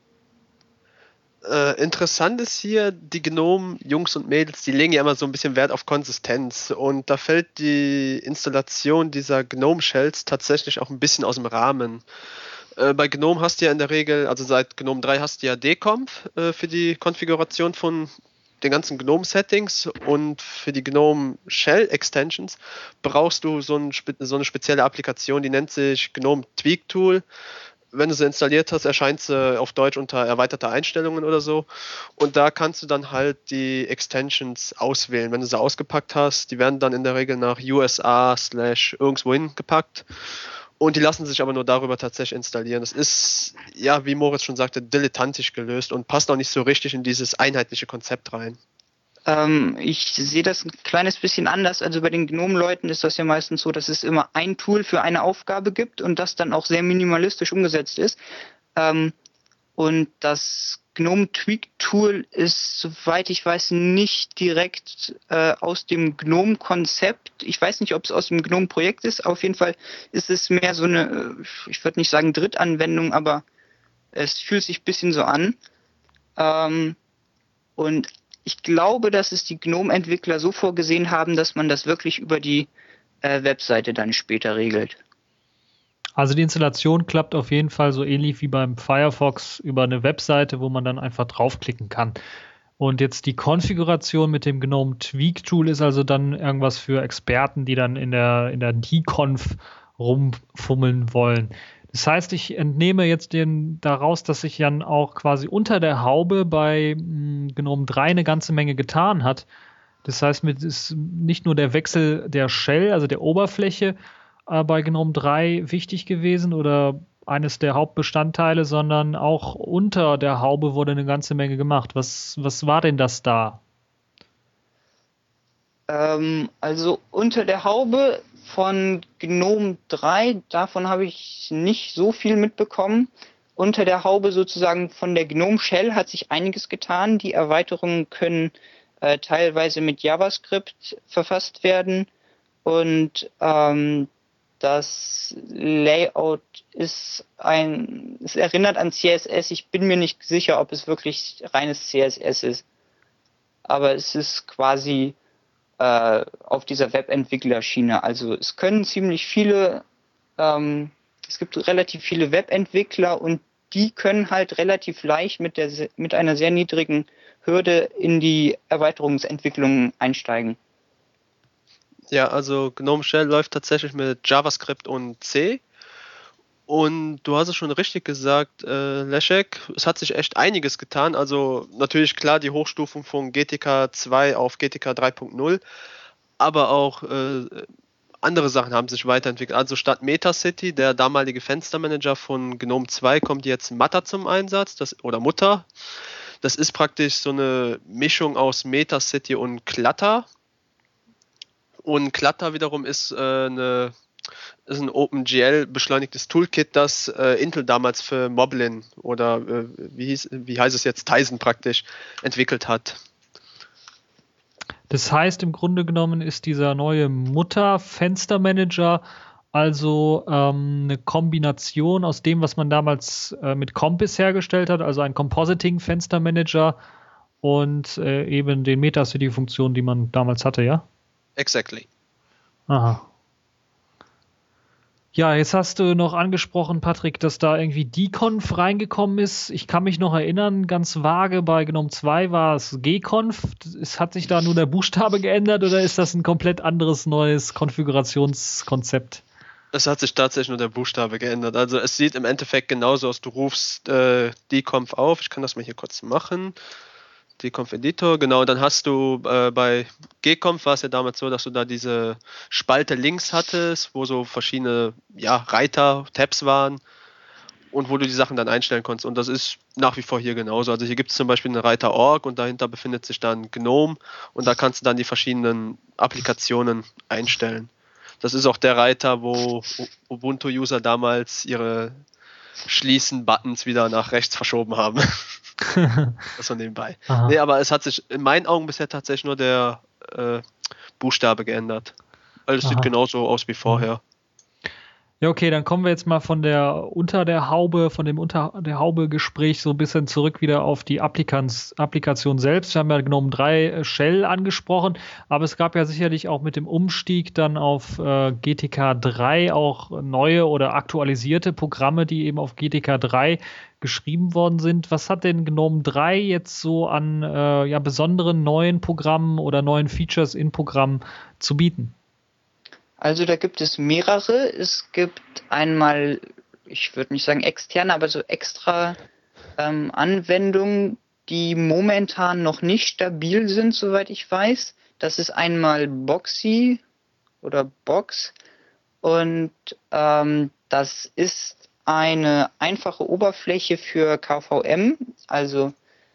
Interessant ist hier, die GNOME-Jungs und Mädels, die legen ja immer so ein bisschen Wert auf Konsistenz und da fällt die Installation dieser GNOME-Shells tatsächlich auch ein bisschen aus dem Rahmen. Bei GNOME hast du ja in der Regel, also seit GNOME 3 hast du ja dconf für die Konfiguration von den ganzen GNOME-Settings und für die GNOME Shell-Extensions brauchst du so eine spezielle Applikation, die nennt sich GNOME Tweak Tool. Wenn du sie installiert hast, erscheint sie auf Deutsch unter erweiterte Einstellungen oder so. Und da kannst du dann halt die Extensions auswählen. Wenn du sie ausgepackt hast, die werden dann in der Regel nach USA/irgendwohin gepackt. Und die lassen sich aber nur darüber tatsächlich installieren. Das ist, ja, wie Moritz schon sagte, dilettantisch gelöst und passt auch nicht so richtig in dieses einheitliche Konzept rein.
Ich sehe das ein kleines bisschen anders. Also bei den GNOME-Leuten ist das ja meistens so, dass es immer ein Tool für eine Aufgabe gibt und das dann auch sehr minimalistisch umgesetzt ist. Und das GNOME Tweak Tool ist, soweit ich weiß, nicht direkt aus dem GNOME-Konzept. Ich weiß nicht, ob es aus dem GNOME-Projekt ist. Auf jeden Fall ist es mehr so eine, ich würde nicht sagen Drittanwendung, aber es fühlt sich ein bisschen so an. Und ich glaube, dass es die GNOME-Entwickler so vorgesehen haben, dass man das wirklich über die Webseite dann später regelt.
Also die Installation klappt auf jeden Fall so ähnlich wie beim Firefox über eine Webseite, wo man dann einfach draufklicken kann. Und jetzt die Konfiguration mit dem GNOME Tweak Tool ist also dann irgendwas für Experten, die dann in der dconf rumfummeln wollen. Das heißt, ich entnehme jetzt daraus, dass sich dann auch quasi unter der Haube bei GNOME 3 eine ganze Menge getan hat. Das heißt, mit ist nicht nur der Wechsel der Shell, also der Oberfläche, bei GNOME 3 wichtig gewesen oder eines der Hauptbestandteile, sondern auch unter der Haube wurde eine ganze Menge gemacht. Was war denn das da?
Also unter der Haube von GNOME 3, davon habe ich nicht so viel mitbekommen. Unter der Haube sozusagen von der GNOME Shell hat sich einiges getan. Die Erweiterungen können teilweise mit JavaScript verfasst werden und das Layout es erinnert an CSS. Ich bin mir nicht sicher, ob es wirklich reines CSS ist. Aber es ist quasi auf dieser Webentwicklerschiene. Also es können ziemlich viele, es gibt relativ viele Webentwickler und die können halt relativ leicht mit einer sehr niedrigen Hürde in die Erweiterungsentwicklung einsteigen.
Ja, also GNOME Shell läuft tatsächlich mit JavaScript und C. Und du hast es schon richtig gesagt, Leszek, es hat sich echt einiges getan. Also natürlich klar die Hochstufung von GTK 2 auf GTK 3.0, aber auch andere Sachen haben sich weiterentwickelt. Also statt Metacity, der damalige Fenstermanager von GNOME 2, kommt jetzt Mutter zum Einsatz, oder Mutter. Das ist praktisch so eine Mischung aus Metacity und Clutter. Und Clutter wiederum ist ein OpenGL-beschleunigtes Toolkit, das Intel damals für Moblin oder wie heißt es jetzt, Tizen praktisch entwickelt hat.
Das heißt, im Grunde genommen ist dieser neue Mutter-Fenstermanager also eine Kombination aus dem, was man damals mit Compass hergestellt hat, also ein Compositing-Fenstermanager und eben den Metacity-Funktionen, die man damals hatte, ja?
Exactly.
Aha. Ja, jetzt hast du noch angesprochen, Patrick, dass da irgendwie dconf reingekommen ist. Ich kann mich noch erinnern, ganz vage, bei GNOME 2 war es gconf. Hat sich da nur der Buchstabe geändert oder ist das ein komplett anderes neues Konfigurationskonzept?
Es hat sich tatsächlich nur der Buchstabe geändert. Also es sieht im Endeffekt genauso aus. Du rufst dconf auf. Ich kann das mal hier kurz machen. dconf Editor, genau, dann hast du bei gconf war es ja damals so, dass du da diese Spalte links hattest, wo so verschiedene Reiter, Tabs waren und wo du die Sachen dann einstellen konntest. Und das ist nach wie vor hier genauso. Also hier gibt es zum Beispiel einen Reiter Org und dahinter befindet sich dann GNOME und da kannst du dann die verschiedenen Applikationen einstellen. Das ist auch der Reiter, wo Ubuntu-User damals ihre Schließen-Buttons wieder nach rechts verschoben haben. Das war nebenbei.
Aha.
Nee, aber es hat sich in meinen Augen bisher tatsächlich nur der Buchstabe geändert. Also es sieht
Aha.
genauso aus wie vorher.
Ja, okay, dann kommen wir jetzt mal von der unter der Haube Gespräch so ein bisschen zurück wieder auf die Applikation selbst. Wir haben ja GNOME 3 Shell angesprochen, aber es gab ja sicherlich auch mit dem Umstieg dann auf GTK 3 auch neue oder aktualisierte Programme, die eben auf GTK 3 geschrieben worden sind. Was hat denn GNOME 3 jetzt so an besonderen neuen Programmen oder neuen Features in Programmen zu bieten?
Also da gibt es mehrere. Es gibt einmal, ich würde nicht sagen externe, aber so extra Anwendungen, die momentan noch nicht stabil sind, soweit ich weiß. Das ist einmal Boxy oder Box und das ist eine einfache Oberfläche für KVM, also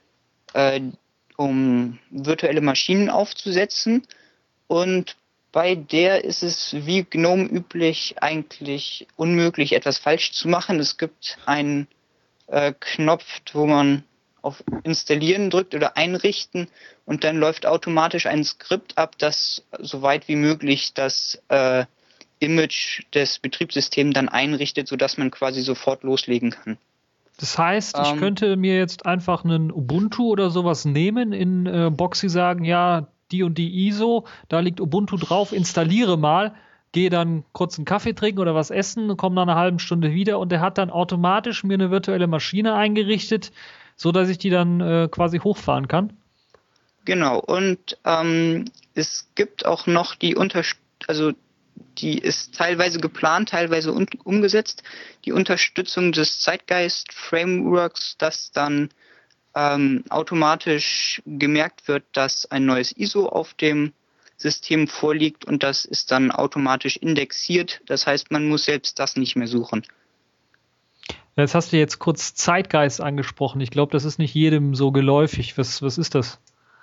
um virtuelle Maschinen aufzusetzen, und bei der ist es wie GNOME üblich eigentlich unmöglich, etwas falsch zu machen. Es gibt einen Knopf, wo man auf Installieren drückt oder Einrichten und dann läuft automatisch ein Skript ab, das so weit wie möglich das Image des Betriebssystems dann einrichtet, sodass man quasi sofort loslegen kann.
Das heißt, ich könnte mir jetzt einfach einen Ubuntu oder sowas nehmen, in Boxy sagen, ja, die und die ISO, da liegt Ubuntu drauf, installiere mal, gehe dann kurz einen Kaffee trinken oder was essen, komme nach einer halben Stunde wieder und der hat dann automatisch mir eine virtuelle Maschine eingerichtet, so dass ich die dann quasi hochfahren kann.
Genau, und es gibt auch noch die die ist teilweise geplant, teilweise umgesetzt, die Unterstützung des Zeitgeist-Frameworks, das dann automatisch gemerkt wird, dass ein neues ISO auf dem System vorliegt und das ist dann automatisch indexiert. Das heißt, man muss selbst das nicht mehr suchen.
Jetzt hast du jetzt kurz Zeitgeist angesprochen. Ich glaube, das ist nicht jedem so geläufig. Was ist das?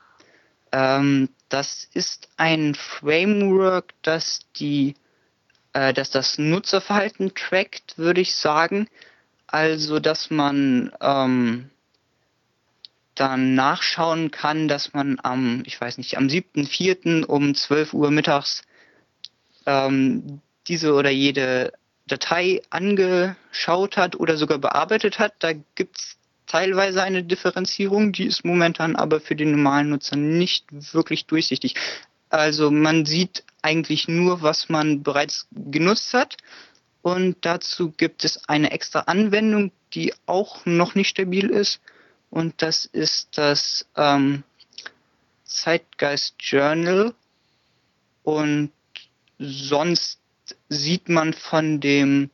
Das ist ein Framework, das das Nutzerverhalten trackt, würde ich sagen. Also, dass man dann nachschauen kann, dass man am 7.4. um 12 Uhr mittags diese oder jede Datei angeschaut hat oder sogar bearbeitet hat. Da gibt es teilweise eine Differenzierung, die ist momentan aber für den normalen Nutzer nicht wirklich durchsichtig. Also man sieht eigentlich nur, was man bereits genutzt hat. Und dazu gibt es eine extra Anwendung, die auch noch nicht stabil ist. Und das ist das Zeitgeist Journal. Und sonst sieht man von dem,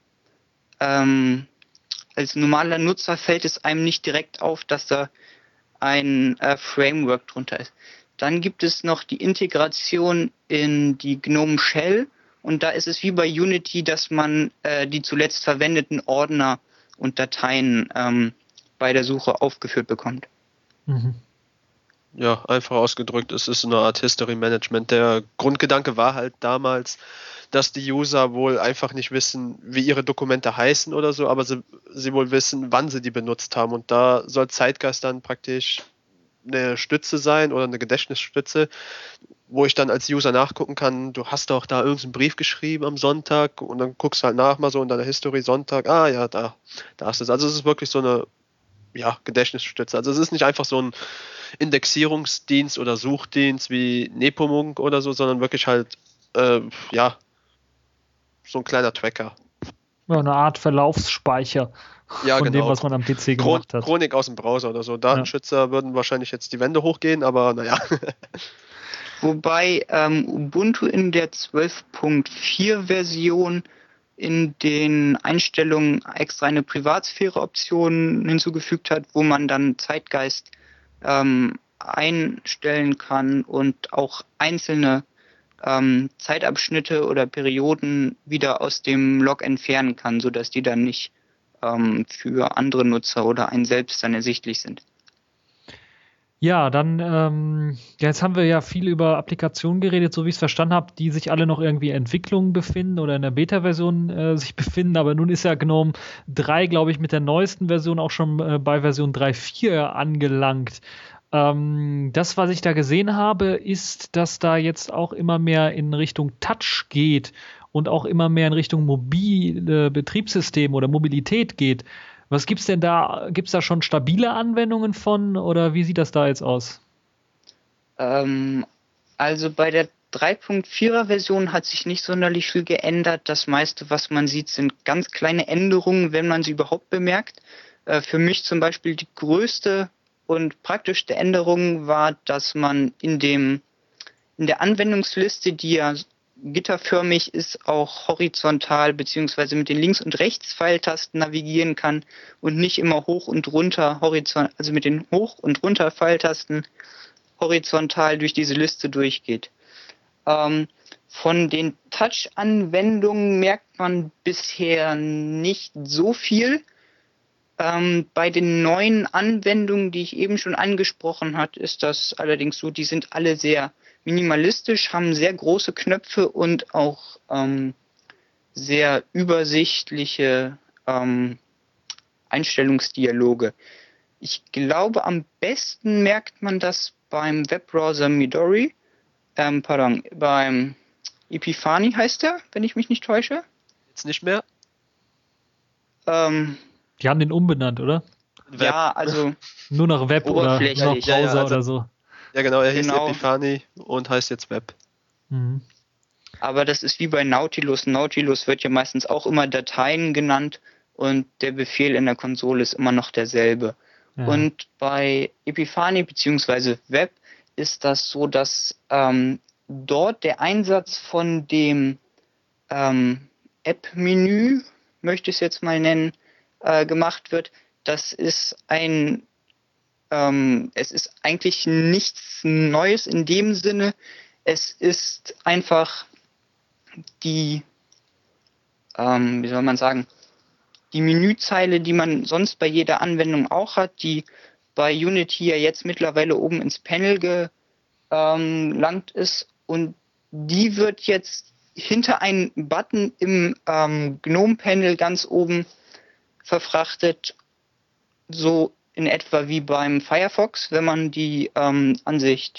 als normaler Nutzer fällt es einem nicht direkt auf, dass da ein Framework drunter ist. Dann gibt es noch die Integration in die GNOME Shell. Und da ist es wie bei Unity, dass man die zuletzt verwendeten Ordner und Dateien bei der Suche aufgeführt bekommt.
Mhm.
Ja, einfach ausgedrückt, es ist eine Art History Management. Der Grundgedanke war halt damals, dass die User wohl einfach nicht wissen, wie ihre Dokumente heißen oder so, aber sie wohl wissen, wann sie die benutzt haben. Und da soll Zeitgeist dann praktisch eine Stütze sein oder eine Gedächtnisstütze, wo ich dann als User nachgucken kann, du hast doch da irgendeinen Brief geschrieben am Sonntag und dann guckst du halt nach mal so in deiner History Sonntag, ja, da ist es. Also es ist wirklich so eine Gedächtnisstütze. Also es ist nicht einfach so ein Indexierungsdienst oder Suchdienst wie Nepomuk oder so, sondern wirklich halt so ein kleiner Tracker.
Ja, eine Art Verlaufsspeicher von dem, was man am PC gemacht hat.
Chronik aus dem Browser oder so. Datenschützer würden wahrscheinlich jetzt die Wände hochgehen, aber naja.
Wobei Ubuntu in der 12.4-Version in den Einstellungen extra eine Privatsphäre-Option hinzugefügt hat, wo man dann Zeitgeist einstellen kann und auch einzelne Zeitabschnitte oder Perioden wieder aus dem Log entfernen kann, sodass die dann nicht für andere Nutzer oder einen selbst dann ersichtlich sind.
Ja, dann, jetzt haben wir ja viel über Applikationen geredet, so wie ich es verstanden habe, die sich alle noch irgendwie in Entwicklung befinden oder in der Beta-Version sich befinden, aber nun ist ja GNOME 3, glaube ich, mit der neuesten Version auch schon bei Version 3.4 angelangt. Das, was ich da gesehen habe, ist, dass da jetzt auch immer mehr in Richtung Touch geht und auch immer mehr in Richtung mobile Betriebssysteme oder Mobilität geht. Was gibt's denn da? Gibt's da schon stabile Anwendungen von oder wie sieht das da jetzt aus?
Also bei der 3.4er Version hat sich nicht sonderlich viel geändert. Das meiste, was man sieht, sind ganz kleine Änderungen, wenn man sie überhaupt bemerkt. Für mich zum Beispiel die größte und praktischste Änderung war, dass man in der Anwendungsliste, die ja gitterförmig ist, auch horizontal beziehungsweise mit den Links- und Rechts-Pfeiltasten navigieren kann und nicht immer hoch und runter also mit den Hoch- und Runter-Pfeiltasten horizontal durch diese Liste durchgeht. Von den Touch-Anwendungen merkt man bisher nicht so viel. Bei den neuen Anwendungen, die ich eben schon angesprochen habe, ist das allerdings so, die sind alle sehr minimalistisch, haben sehr große Knöpfe und auch sehr übersichtliche Einstellungsdialoge. Ich glaube, am besten merkt man das beim Webbrowser Midori, beim Epiphany heißt der, wenn ich mich nicht täusche.
Jetzt nicht mehr?
Die haben den umbenannt, oder?
Ja, also
nur noch Web oder nur noch Browser
also,
oder so.
Ja, genau, er hieß
Genau.
Epiphany und heißt jetzt Web.
Mhm.
Aber das ist wie bei Nautilus. Nautilus wird ja meistens auch immer Dateien genannt und der Befehl in der Konsole ist immer noch derselbe.
Ja.
Und bei Epiphany bzw. Web ist das so, dass dort der Einsatz von dem App-Menü, möchte ich es jetzt mal nennen, gemacht wird. Das ist es ist eigentlich nichts Neues in dem Sinne. Es ist einfach die, wie soll man sagen, die Menüzeile, die man sonst bei jeder Anwendung auch hat, die bei Unity ja jetzt mittlerweile oben ins Panel gelangt ist, und die wird jetzt hinter einen Button im GNOME-Panel ganz oben verfrachtet, so in etwa wie beim Firefox, wenn man die Ansicht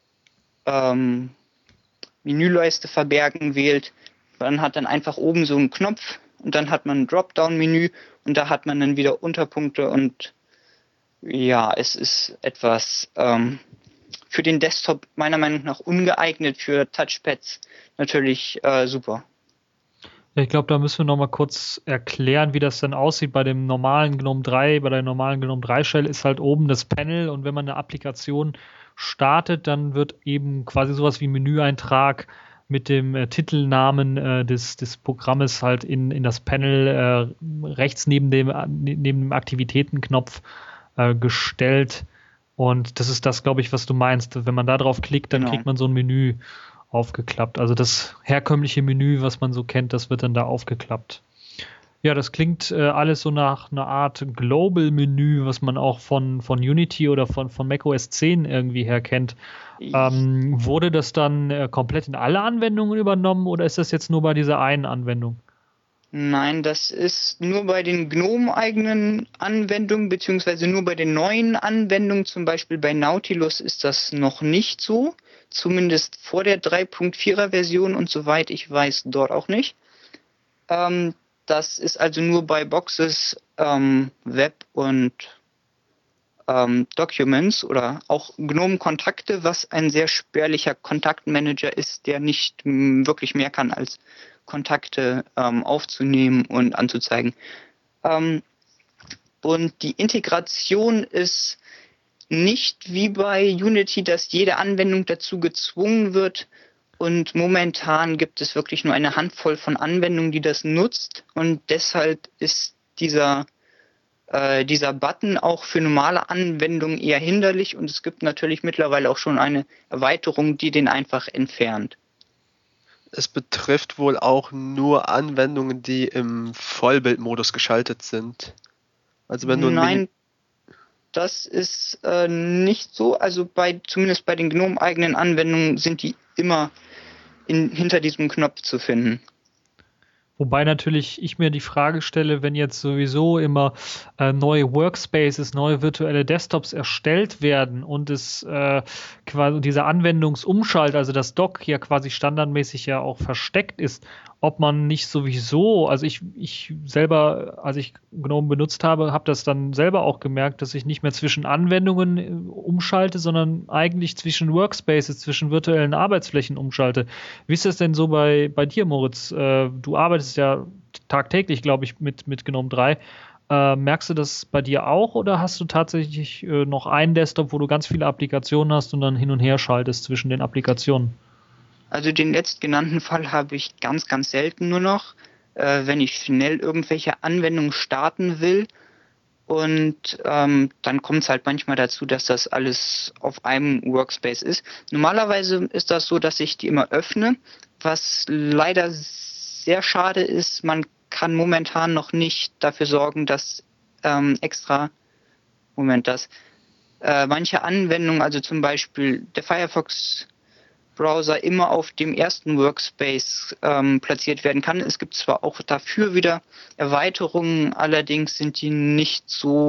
Menüleiste verbergen wählt. Man hat dann einfach oben so einen Knopf und dann hat man ein Dropdown-Menü und da hat man dann wieder Unterpunkte und ja, es ist etwas für den Desktop meiner Meinung nach ungeeignet, für Touchpads natürlich super.
Ja, ich glaube, da müssen wir noch mal kurz erklären, wie das dann aussieht bei dem normalen GNOME 3. Bei der normalen GNOME 3 Shell ist halt oben das Panel und wenn man eine Applikation startet, dann wird eben quasi sowas wie Menüeintrag mit dem Titelnamen des Programmes halt in das Panel rechts neben dem Aktivitätenknopf gestellt. Und das ist das, glaube ich, was du meinst. Wenn man da drauf klickt, dann kriegt man so ein Menü aufgeklappt. Also das herkömmliche Menü, was man so kennt, das wird dann da aufgeklappt. Ja, das klingt alles so nach einer Art Global-Menü, was man auch von Unity oder von macOS 10 irgendwie her kennt. Wurde das dann komplett in alle Anwendungen übernommen oder ist das jetzt nur bei dieser einen Anwendung?
Nein, das ist nur bei den GNOME-eigenen Anwendungen, beziehungsweise nur bei den neuen Anwendungen, zum Beispiel bei Nautilus ist das noch nicht so, zumindest vor der 3.4er Version und soweit ich weiß, dort auch nicht. Das ist also nur bei Boxes, Web und Documents oder auch GNOME-Kontakte, was ein sehr spärlicher Kontaktmanager ist, der nicht wirklich mehr kann als Kontakte aufzunehmen und anzuzeigen. Und die Integration ist nicht wie bei Unity, dass jede Anwendung dazu gezwungen wird. Und momentan gibt es wirklich nur eine Handvoll von Anwendungen, die das nutzt. Und deshalb ist dieser Button auch für normale Anwendungen eher hinderlich. Und es gibt natürlich mittlerweile auch schon eine Erweiterung, die den einfach entfernt.
Es betrifft wohl auch nur Anwendungen, die im Vollbildmodus geschaltet sind. Also wenn du
das ist nicht so. Also zumindest bei den GNOME-eigenen Anwendungen sind die immer hinter diesem Knopf zu finden.
Wobei natürlich ich mir die Frage stelle, wenn jetzt sowieso immer neue Workspaces, neue virtuelle Desktops erstellt werden und es quasi dieser Anwendungsumschalt, also das Dock ja quasi standardmäßig ja auch versteckt ist, ob man nicht sowieso, also ich selber, als ich GNOME benutzt habe, habe das dann selber auch gemerkt, dass ich nicht mehr zwischen Anwendungen umschalte, sondern eigentlich zwischen Workspaces, zwischen virtuellen Arbeitsflächen umschalte. Wie ist das denn so bei dir, Moritz? Du arbeitest ja tagtäglich, glaube ich, mit GNOME 3. Merkst du das bei dir auch oder hast du tatsächlich noch einen Desktop, wo du ganz viele Applikationen hast und dann hin und her schaltest zwischen den Applikationen?
Also den letztgenannten Fall habe ich ganz, ganz selten nur noch, wenn ich schnell irgendwelche Anwendungen starten will. Und dann kommt es halt manchmal dazu, dass das alles auf einem Workspace ist. Normalerweise ist das so, dass ich die immer öffne, was leider sehr schade ist. Man kann momentan noch nicht dafür sorgen, dass manche Anwendungen, also zum Beispiel der Firefox Browser, immer auf dem ersten Workspace platziert werden kann. Es gibt zwar auch dafür wieder Erweiterungen, allerdings sind die nicht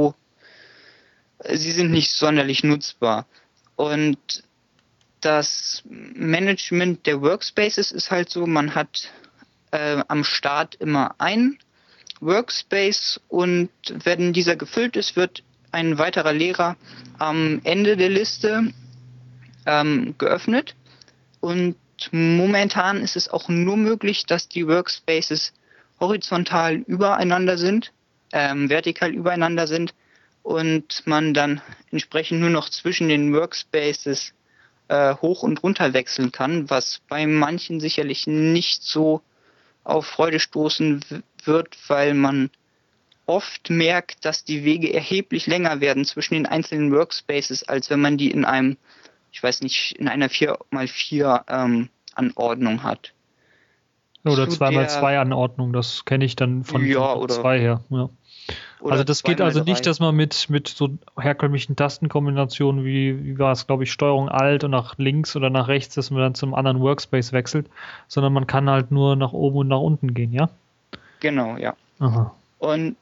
sonderlich nutzbar. Und das Management der Workspaces ist halt so, man hat am Start immer ein Workspace und wenn dieser gefüllt ist, wird ein weiterer leerer am Ende der Liste geöffnet. Und momentan ist es auch nur möglich, dass die Workspaces horizontal übereinander sind, vertikal übereinander sind und man dann entsprechend nur noch zwischen den Workspaces hoch und runter wechseln kann, was bei manchen sicherlich nicht so auf Freude stoßen wird, weil man oft merkt, dass die Wege erheblich länger werden zwischen den einzelnen Workspaces, als wenn man die in einer 4x4 Anordnung hat.
Oder 2x2 Anordnung, das kenne ich dann von 2 her. Ja. Also das geht also nicht, dass man mit so herkömmlichen Tastenkombinationen wie war es, glaube ich, Steuerung Alt und nach links oder nach rechts, dass man dann zum anderen Workspace wechselt, sondern man kann halt nur nach oben und nach unten gehen, ja?
Genau, ja.
Aha.
Und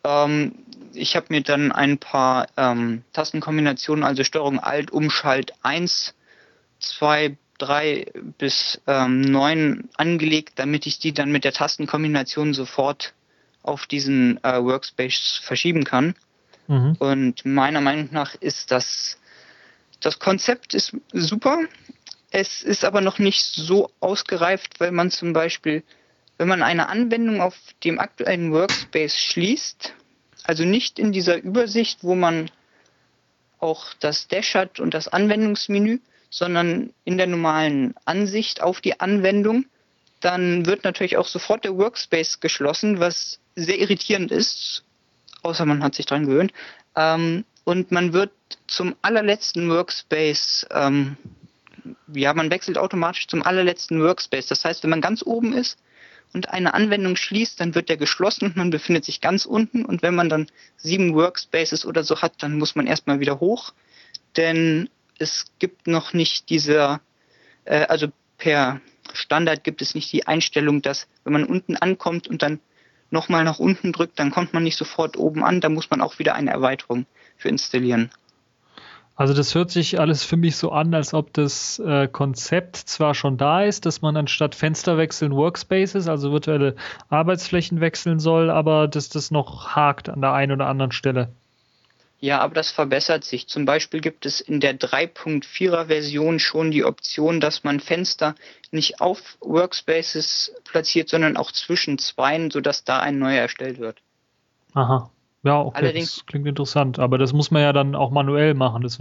ich habe mir dann ein paar Tastenkombinationen, also Steuerung Alt, Umschalt 1, 2, 3 bis 9 angelegt, damit ich die dann mit der Tastenkombination sofort auf diesen Workspace verschieben kann. Mhm. Und meiner Meinung nach ist das Konzept ist super. Es ist aber noch nicht so ausgereift, weil man zum Beispiel, wenn man eine Anwendung auf dem aktuellen Workspace schließt, also nicht in dieser Übersicht, wo man auch das Dash hat und das Anwendungsmenü, sondern in der normalen Ansicht auf die Anwendung, dann wird natürlich auch sofort der Workspace geschlossen, was sehr irritierend ist, außer man hat sich dran gewöhnt. Und man wird zum allerletzten Workspace, man wechselt automatisch zum allerletzten Workspace. Das heißt, wenn man ganz oben ist und eine Anwendung schließt, dann wird der geschlossen und man befindet sich ganz unten. Und wenn man dann 7 Workspaces oder so hat, dann muss man erstmal wieder hoch, denn es gibt noch nicht also per Standard gibt es nicht die Einstellung, dass wenn man unten ankommt und dann nochmal nach unten drückt, dann kommt man nicht sofort oben an, da muss man auch wieder eine Erweiterung für installieren.
Also das hört sich alles für mich so an, als ob das Konzept zwar schon da ist, dass man anstatt Fenster wechseln Workspaces, also virtuelle Arbeitsflächen wechseln soll, aber dass das noch hakt an der einen oder anderen Stelle.
Ja, aber das verbessert sich. Zum Beispiel gibt es in der 3.4er Version schon die Option, dass man Fenster nicht auf Workspaces platziert, sondern auch zwischen zweien, sodass da ein neuer erstellt wird.
Aha. Ja, okay,
Allerdings,
das klingt interessant. Aber das muss man ja dann auch manuell machen. Das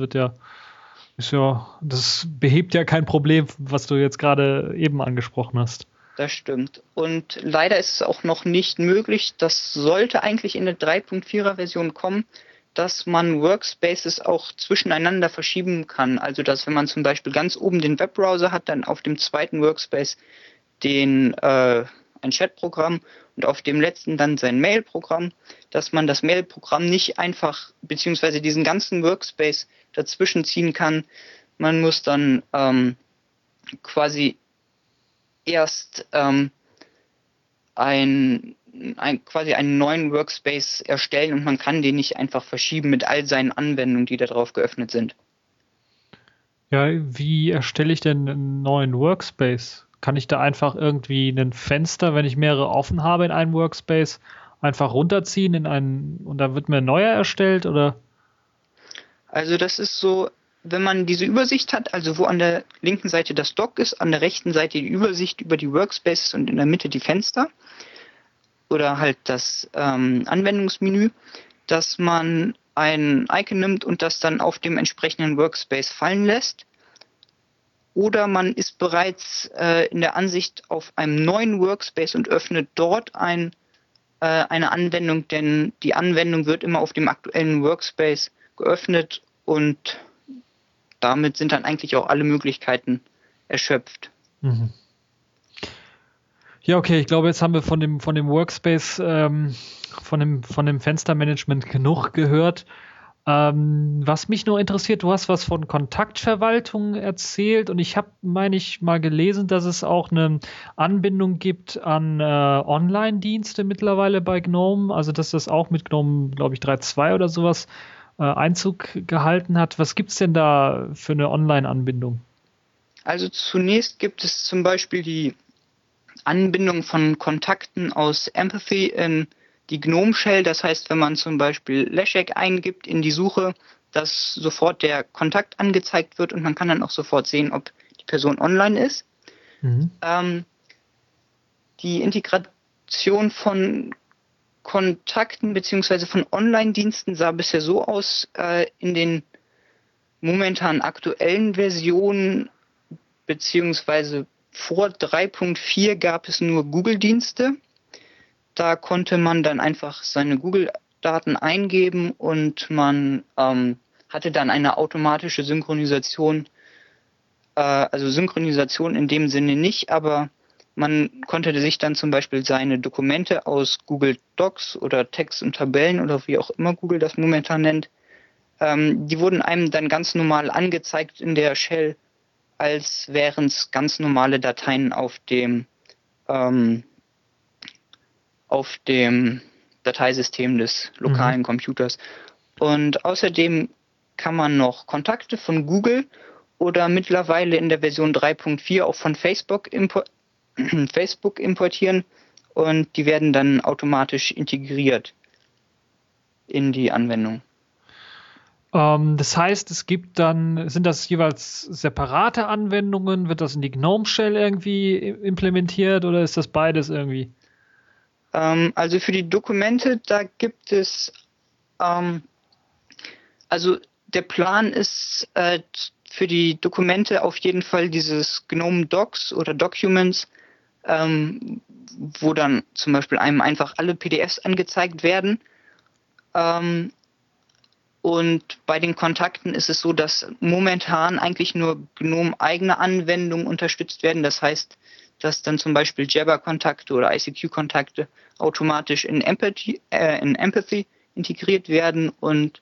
behebt ja kein Problem, was du jetzt gerade eben angesprochen hast.
Das stimmt. Und leider ist es auch noch nicht möglich, das sollte eigentlich in der 3.4er Version kommen, dass man Workspaces auch zwischeneinander verschieben kann. Also dass, wenn man zum Beispiel ganz oben den Webbrowser hat, dann auf dem zweiten Workspace ein Chatprogramm und auf dem letzten dann sein Mailprogramm, dass man das Mailprogramm nicht einfach, beziehungsweise diesen ganzen Workspace dazwischen ziehen kann. Man muss dann quasi erst quasi einen neuen Workspace erstellen und man kann den nicht einfach verschieben mit all seinen Anwendungen, die da drauf geöffnet sind.
Ja, wie erstelle ich denn einen neuen Workspace? Kann ich da einfach irgendwie ein Fenster, wenn ich mehrere offen habe in einem Workspace, einfach runterziehen und da wird mir ein neuer erstellt, oder?
Also das ist so, wenn man diese Übersicht hat, also wo an der linken Seite das Dock ist, an der rechten Seite die Übersicht über die Workspaces und in der Mitte die Fenster oder halt das Anwendungsmenü, dass man ein Icon nimmt und das dann auf dem entsprechenden Workspace fallen lässt. Oder man ist bereits in der Ansicht auf einem neuen Workspace und öffnet dort eine Anwendung, denn die Anwendung wird immer auf dem aktuellen Workspace geöffnet und damit sind dann eigentlich auch alle Möglichkeiten erschöpft.
Mhm. Ja, okay, ich glaube, jetzt haben wir von dem Workspace, von dem Fenstermanagement genug gehört. Was mich nur interessiert, du hast was von Kontaktverwaltung erzählt und ich habe, meine ich, mal gelesen, dass es auch eine Anbindung gibt an Online-Dienste mittlerweile bei GNOME, also dass das auch mit GNOME, glaube ich, 3.2 oder sowas Einzug gehalten hat. Was gibt es denn da für eine Online-Anbindung?
Also zunächst gibt es zum Beispiel die Anbindung von Kontakten aus Empathy in die GNOME-Shell. Das heißt, wenn man zum Beispiel Leszek eingibt in die Suche, dass sofort der Kontakt angezeigt wird und man kann dann auch sofort sehen, ob die Person online ist.
Mhm.
Die Integration von Kontakten bzw. von Online-Diensten sah bisher so aus, in den momentan aktuellen Versionen beziehungsweise vor 3.4 gab es nur Google-Dienste. Da konnte man dann einfach seine Google-Daten eingeben und man hatte dann eine automatische Synchronisation. Also Synchronisation in dem Sinne nicht, aber man konnte sich dann zum Beispiel seine Dokumente aus Google Docs oder Text und Tabellen oder wie auch immer Google das momentan nennt, die wurden einem dann ganz normal angezeigt in der Shell, als wären es ganz normale Dateien auf dem Dateisystem des lokalen Computers. Und außerdem kann man noch Kontakte von Google oder mittlerweile in der Version 3.4 auch von Facebook importieren und die werden dann automatisch integriert in die Anwendung.
Das heißt, sind das jeweils separate Anwendungen? Wird das in die GNOME-Shell irgendwie implementiert oder ist das beides irgendwie?
Also für die Dokumente, da gibt es, also der Plan ist für die Dokumente auf jeden Fall dieses GNOME Docs oder Documents, wo dann zum Beispiel einem einfach alle PDFs angezeigt werden. Und bei den Kontakten ist es so, dass momentan eigentlich nur GNOME-eigene Anwendungen unterstützt werden. Das heißt, dass dann zum Beispiel Jabber-Kontakte oder ICQ-Kontakte automatisch in Empathy integriert werden und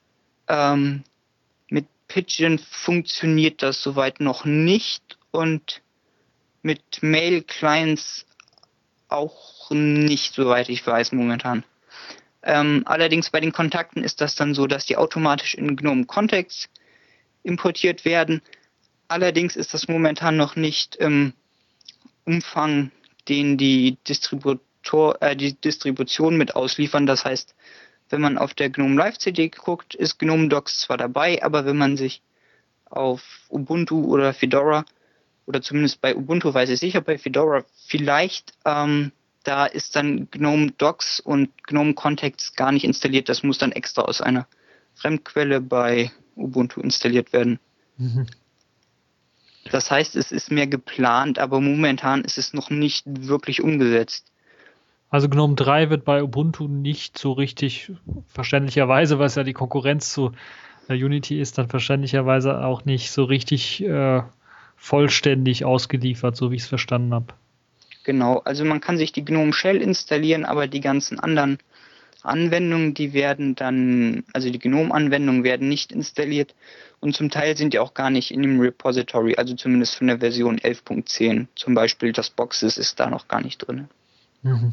mit Pidgin funktioniert das soweit noch nicht und mit Mail-Clients auch nicht, soweit ich weiß, momentan. Allerdings bei den Kontakten ist das dann so, dass die automatisch in GNOME Contacts importiert werden. Allerdings ist das momentan noch nicht im Umfang, den die Distribution mit ausliefern. Das heißt, wenn man auf der GNOME Live CD guckt, ist GNOME Docs zwar dabei, aber wenn man sich auf Ubuntu oder Fedora oder zumindest bei Ubuntu weiß ich sicher, bei Fedora vielleicht, da ist dann GNOME Docs und GNOME Contacts gar nicht installiert. Das muss dann extra aus einer Fremdquelle bei Ubuntu installiert werden.
Mhm.
Das heißt, es ist mehr geplant, aber momentan ist es noch nicht wirklich umgesetzt.
Also GNOME 3 wird bei Ubuntu nicht so richtig, verständlicherweise, was ja die Konkurrenz zu Unity ist, dann verständlicherweise auch nicht so richtig vollständig ausgeliefert, so wie ich es verstanden habe.
Genau, also man kann sich die GNOME Shell installieren, aber die ganzen anderen Anwendungen, die werden dann, also die GNOME-Anwendungen werden nicht installiert und zum Teil sind die auch gar nicht in dem Repository, also zumindest von der Version 11.10. Zum Beispiel das Boxes ist da noch gar nicht drin.
Mhm.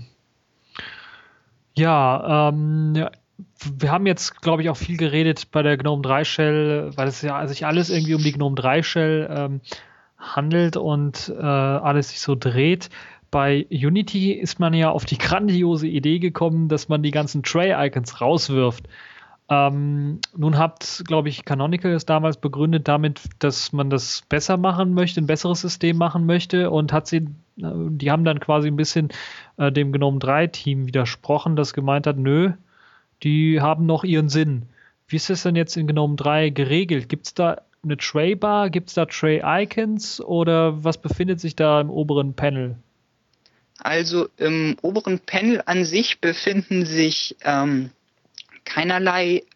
Ja, wir haben jetzt, glaube ich, auch viel geredet bei der GNOME 3 Shell, weil es ja sich alles irgendwie um die GNOME 3 Shell handelt und alles sich so dreht. Bei Unity ist man ja auf die grandiose Idee gekommen, dass man die ganzen Tray-Icons rauswirft. Nun hat, glaube ich, Canonical es damals begründet damit, dass man das besser machen möchte, ein besseres System machen möchte und die haben dann quasi ein bisschen dem GNOME 3 Team widersprochen, das gemeint hat, nö, die haben noch ihren Sinn. Wie ist das denn jetzt in GNOME 3 geregelt? Gibt es da eine Tray-Bar? Gibt es da Tray-Icons oder was befindet sich da im oberen Panel?
Also im oberen Panel an sich befinden sich keinerlei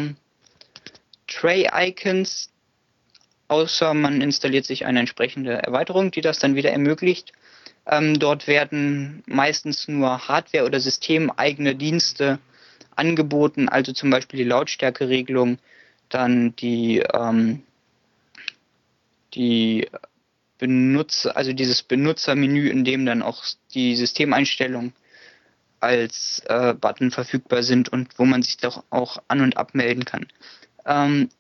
Tray-Icons, außer man installiert sich eine entsprechende Erweiterung, die das dann wieder ermöglicht. Dort werden meistens nur Hardware- oder systemeigene Dienste angeboten, also zum Beispiel die Lautstärkeregelung, dann die Benutzer, also dieses Benutzermenü, in dem dann auch die Systemeinstellungen als Button verfügbar sind und wo man sich doch auch an- und abmelden kann. In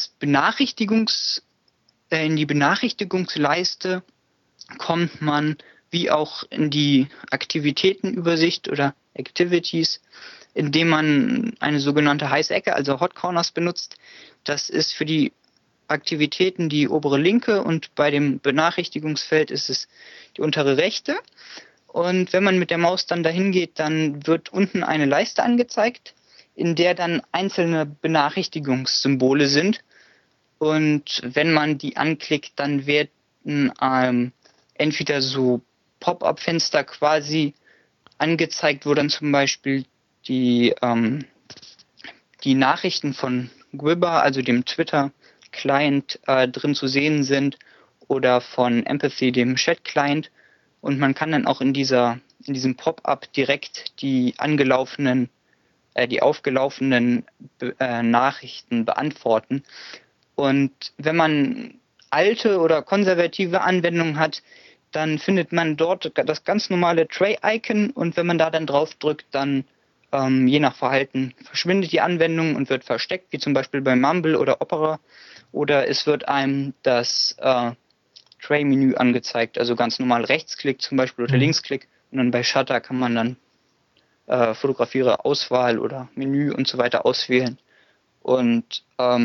die Benachrichtigungsleiste kommt man wie auch in die Aktivitätenübersicht oder Activities, indem man eine sogenannte heiße Ecke, also Hot Corners benutzt. Das ist für die Aktivitäten die obere linke und bei dem Benachrichtigungsfeld ist es die untere rechte. Und wenn man mit der Maus dann dahin geht, dann wird unten eine Leiste angezeigt, in der dann einzelne Benachrichtigungssymbole sind. Und wenn man die anklickt, dann werden entweder so Pop-up-Fenster quasi angezeigt, wo dann zum Beispiel die Nachrichten von Gwibber, also dem Twitter-Client, drin zu sehen sind oder von Empathy, dem Chat-Client. Und man kann dann auch in diesem Pop-up direkt die aufgelaufenen Nachrichten beantworten. Und wenn man alte oder konservative Anwendungen hat, dann findet man dort das ganz normale Tray-Icon und wenn man da dann drauf drückt, dann je nach Verhalten verschwindet die Anwendung und wird versteckt, wie zum Beispiel bei Mumble oder Opera, oder es wird einem das Tray-Menü angezeigt, also ganz normal Rechtsklick zum Beispiel oder Linksklick und dann bei Shutter kann man dann Fotografiere Auswahl oder Menü und so weiter auswählen und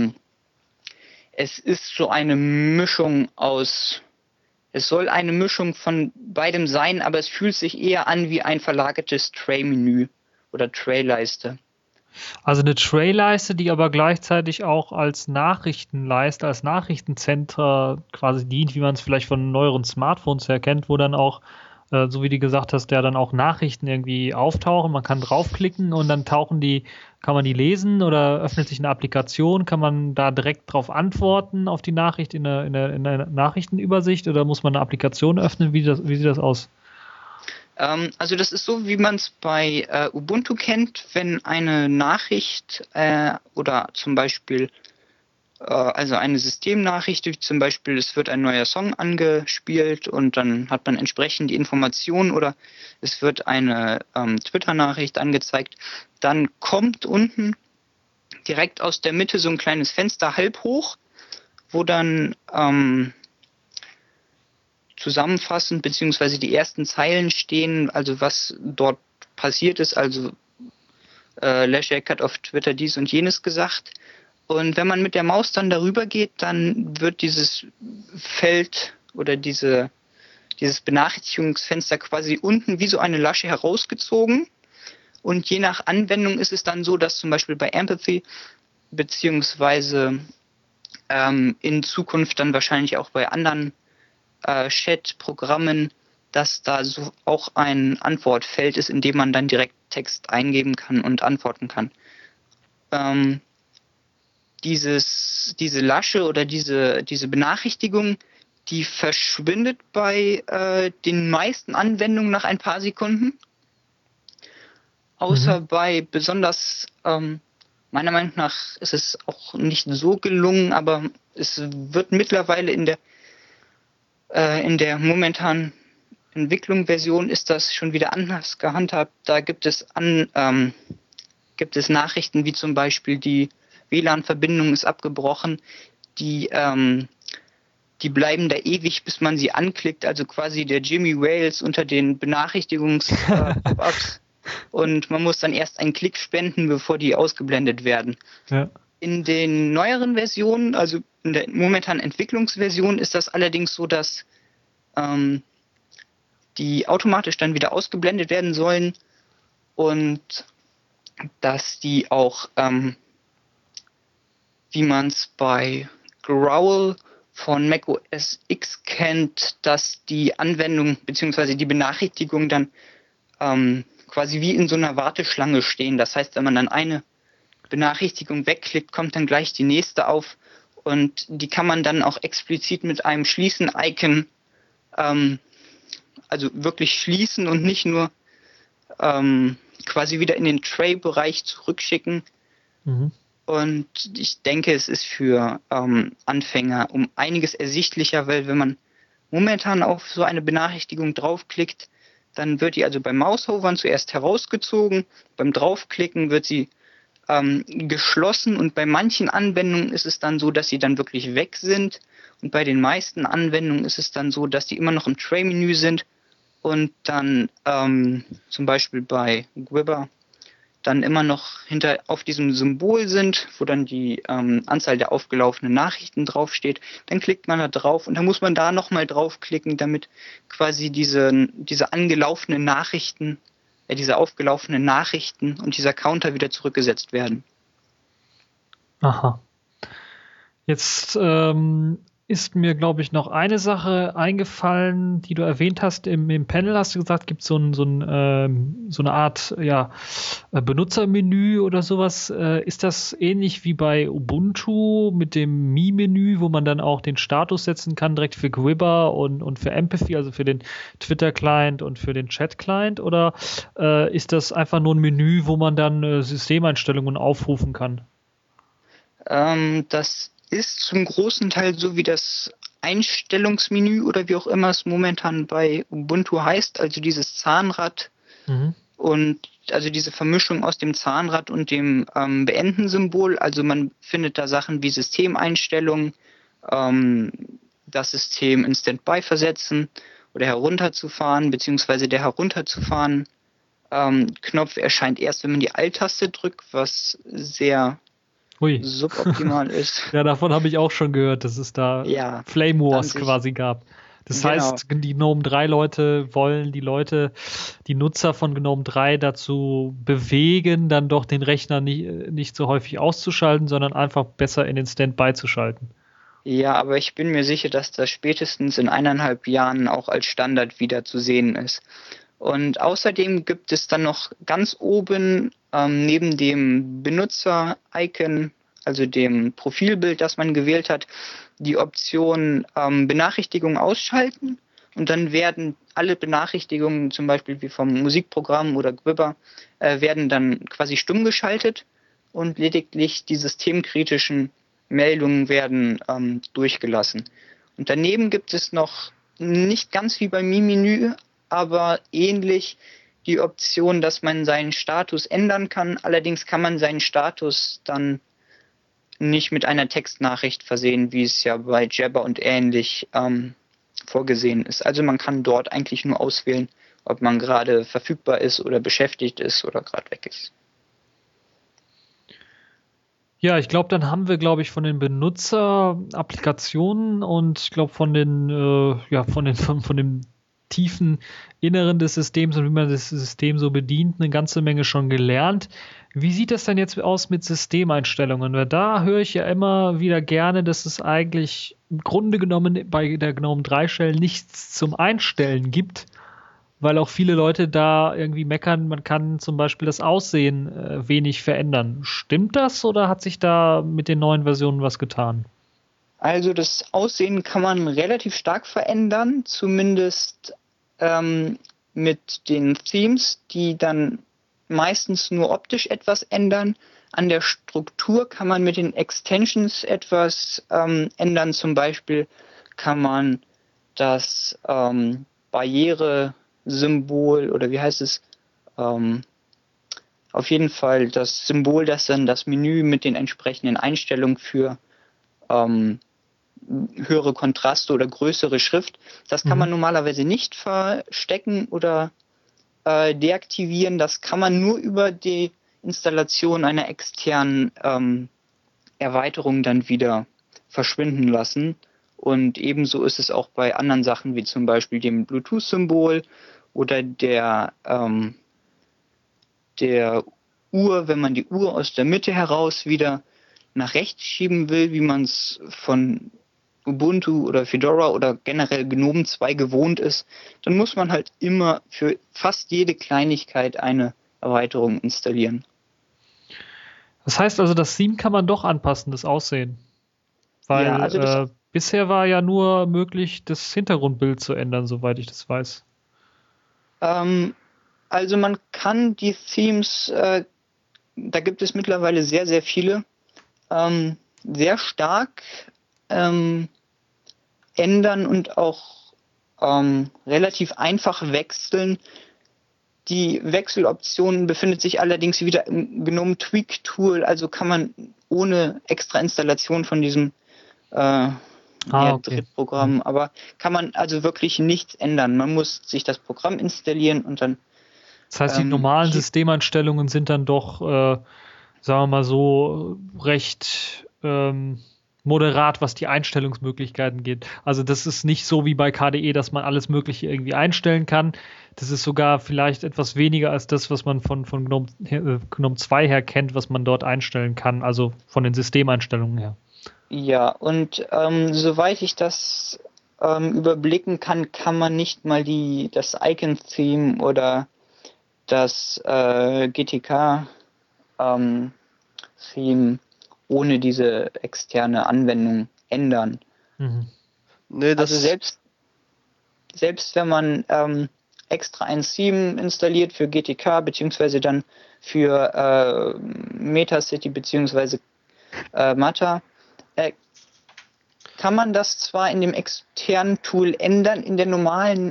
es ist so eine Mischung es soll eine Mischung von beidem sein, aber es fühlt sich eher an wie ein verlagertes Tray-Menü oder Tray-Leiste.
Also eine Tray-Leiste, die aber gleichzeitig auch als Nachrichtenleiste, als Nachrichtencenter quasi dient, wie man es vielleicht von neueren Smartphones her kennt, wo dann auch, so wie du gesagt hast, ja dann auch Nachrichten irgendwie auftauchen. Man kann draufklicken und dann kann man die lesen oder öffnet sich eine Applikation, kann man da direkt drauf antworten auf die Nachricht in der Nachrichtenübersicht oder muss man eine Applikation öffnen? Wie sieht das aus?
Also das ist so, wie man es bei Ubuntu kennt, wenn eine Nachricht oder zum Beispiel also eine Systemnachricht, wie zum Beispiel es wird ein neuer Song angespielt und dann hat man entsprechend die Informationen oder es wird eine Twitter-Nachricht angezeigt, dann kommt unten direkt aus der Mitte so ein kleines Fenster halb hoch, wo dann zusammenfassend beziehungsweise die ersten Zeilen stehen, also was dort passiert ist, also Leszek hat auf Twitter dies und jenes gesagt. Und wenn man mit der Maus dann darüber geht, dann wird dieses Feld oder dieses Benachrichtigungsfenster quasi unten wie so eine Lasche herausgezogen. Und je nach Anwendung ist es dann so, dass zum Beispiel bei Empathy beziehungsweise in Zukunft dann wahrscheinlich auch bei anderen Chat-Programmen, dass da so auch ein Antwortfeld ist, in dem man dann direkt Text eingeben kann und antworten kann. Diese Lasche oder diese Benachrichtigung, die verschwindet bei den meisten Anwendungen nach ein paar Sekunden. Außer bei besonders, meiner Meinung nach ist es auch nicht so gelungen, aber es wird mittlerweile in der momentanen Entwicklung-Version ist das schon wieder anders gehandhabt. Da gibt es Nachrichten wie zum Beispiel die WLAN-Verbindung ist abgebrochen, die bleiben da ewig, bis man sie anklickt, also quasi der Jimmy Wales unter den Benachrichtigungs-Pop-ups und man muss dann erst einen Klick spenden, bevor die ausgeblendet werden.
Ja.
In den neueren Versionen, also in der momentanen Entwicklungsversion, ist das allerdings so, dass die automatisch dann wieder ausgeblendet werden sollen und dass die auch, wie man es bei Growl von Mac OS X kennt, dass die Anwendung bzw. die Benachrichtigung dann quasi wie in so einer Warteschlange stehen. Das heißt, wenn man dann eine Benachrichtigung wegklickt, kommt dann gleich die nächste auf und die kann man dann auch explizit mit einem Schließen-Icon also wirklich schließen und nicht nur quasi wieder in den Tray-Bereich zurückschicken.
Mhm.
Und ich denke, es ist für Anfänger um einiges ersichtlicher, weil wenn man momentan auf so eine Benachrichtigung draufklickt, dann wird die also beim Maushovern zuerst herausgezogen, beim Draufklicken wird sie geschlossen und bei manchen Anwendungen ist es dann so, dass sie dann wirklich weg sind und bei den meisten Anwendungen ist es dann so, dass die immer noch im Tray-Menü sind und dann zum Beispiel bei Gwibber dann immer noch auf diesem Symbol sind, wo dann die Anzahl der aufgelaufenen Nachrichten draufsteht. Dann klickt man da drauf und dann muss man da nochmal draufklicken, damit quasi diese angelaufenen Nachrichten, diese aufgelaufenen Nachrichten und dieser Counter wieder zurückgesetzt werden.
Aha. Jetzt ist mir, glaube ich, noch eine Sache eingefallen, die du erwähnt hast. Im Panel hast du gesagt, gibt es so eine Art Benutzermenü oder sowas. Ist das ähnlich wie bei Ubuntu mit dem Mi-Menü, wo man dann auch den Status setzen kann, direkt für Gwibber und für Empathy, also für den Twitter-Client und für den Chat-Client? Oder ist das einfach nur ein Menü, wo man dann Systemeinstellungen aufrufen kann?
Das ist zum großen Teil so wie das Einstellungsmenü oder wie auch immer es momentan bei Ubuntu heißt, also dieses Zahnrad und also diese Vermischung aus dem Zahnrad und dem Beenden-Symbol. Also man findet da Sachen wie Systemeinstellungen, das System in Standby versetzen oder herunterzufahren, beziehungsweise der herunterzufahren Knopf erscheint erst, wenn man die Alt-Taste drückt, was sehr suboptimal ist.
Ja, davon habe ich auch schon gehört, dass es da Flame Wars quasi gab. Das heißt, die GNOME 3 Leute wollen die Nutzer von GNOME 3 dazu bewegen, dann doch den Rechner nicht so häufig auszuschalten, sondern einfach besser in den Standby zu schalten.
Ja, aber ich bin mir sicher, dass das spätestens in 1,5 Jahren auch als Standard wieder zu sehen ist. Und außerdem gibt es dann noch ganz oben neben dem Benutzer-Icon, also dem Profilbild, das man gewählt hat, die Option Benachrichtigungen ausschalten. Und dann werden alle Benachrichtigungen, zum Beispiel wie vom Musikprogramm oder Gwibber, werden dann quasi stumm geschaltet und lediglich die systemkritischen Meldungen werden durchgelassen. Und daneben gibt es noch nicht ganz wie beim Mi-Menü, aber ähnlich die Option, dass man seinen Status ändern kann. Allerdings kann man seinen Status dann nicht mit einer Textnachricht versehen, wie es ja bei Jabber und ähnlich vorgesehen ist. Also man kann dort eigentlich nur auswählen, ob man gerade verfügbar ist oder beschäftigt ist oder gerade weg ist.
Ja, ich glaube, dann haben wir, von den Benutzer-Applikationen und ich glaube von dem tiefen Inneren des Systems und wie man das System so bedient, eine ganze Menge schon gelernt. Wie sieht das denn jetzt aus mit Systemeinstellungen? Weil da höre ich ja immer wieder gerne, dass es eigentlich im Grunde genommen bei der GNOME 3 Shell nichts zum Einstellen gibt, weil auch viele Leute da irgendwie meckern, man kann zum Beispiel das Aussehen wenig verändern. Stimmt das oder hat sich da mit den neuen Versionen was getan?
Also das Aussehen kann man relativ stark verändern, zumindest mit den Themes, die dann meistens nur optisch etwas ändern. An der Struktur kann man mit den Extensions etwas ändern. Zum Beispiel kann man das Barriere-Symbol oder wie heißt es? Auf jeden Fall das Symbol, das dann das Menü mit den entsprechenden Einstellungen für höhere Kontraste oder größere Schrift. Das kann man normalerweise nicht verstecken oder deaktivieren. Das kann man nur über die Installation einer externen Erweiterung dann wieder verschwinden lassen. Und ebenso ist es auch bei anderen Sachen wie zum Beispiel dem Bluetooth-Symbol oder der Uhr, wenn man die Uhr aus der Mitte heraus wieder nach rechts schieben will, wie man es von Ubuntu oder Fedora oder generell GNOME 2 gewohnt ist, dann muss man halt immer für fast jede Kleinigkeit eine Erweiterung installieren.
Das heißt also, das Theme kann man doch anpassen, das Aussehen. Weil
Ja, also
bisher war ja nur möglich, das Hintergrundbild zu ändern, soweit ich das weiß.
Also man kann die Themes, da gibt es mittlerweile sehr, sehr viele, sehr stark ändern und auch relativ einfach wechseln. Die Wechseloption befindet sich allerdings wieder im GNOME Tweak Tool, also kann man ohne extra Installation von diesem Drittprogramm, aber kann man also wirklich nichts ändern. Man muss sich das Programm installieren und dann.
Das heißt, die normalen Systemeinstellungen sind dann doch, sagen wir mal so, recht moderat, was die Einstellungsmöglichkeiten geht. Also das ist nicht so wie bei KDE, dass man alles Mögliche irgendwie einstellen kann. Das ist sogar vielleicht etwas weniger als das, was man von GNOME 2 her kennt, was man dort einstellen kann, also von den Systemeinstellungen her.
Ja, und soweit ich das überblicken kann, kann man nicht mal das Icon-Theme oder das GTK-Theme ohne diese externe Anwendung ändern.
Nee,
also selbst wenn man extra ein Theme installiert für GTK beziehungsweise dann für Metacity beziehungsweise Matter, kann man das zwar in dem externen Tool ändern, im normalen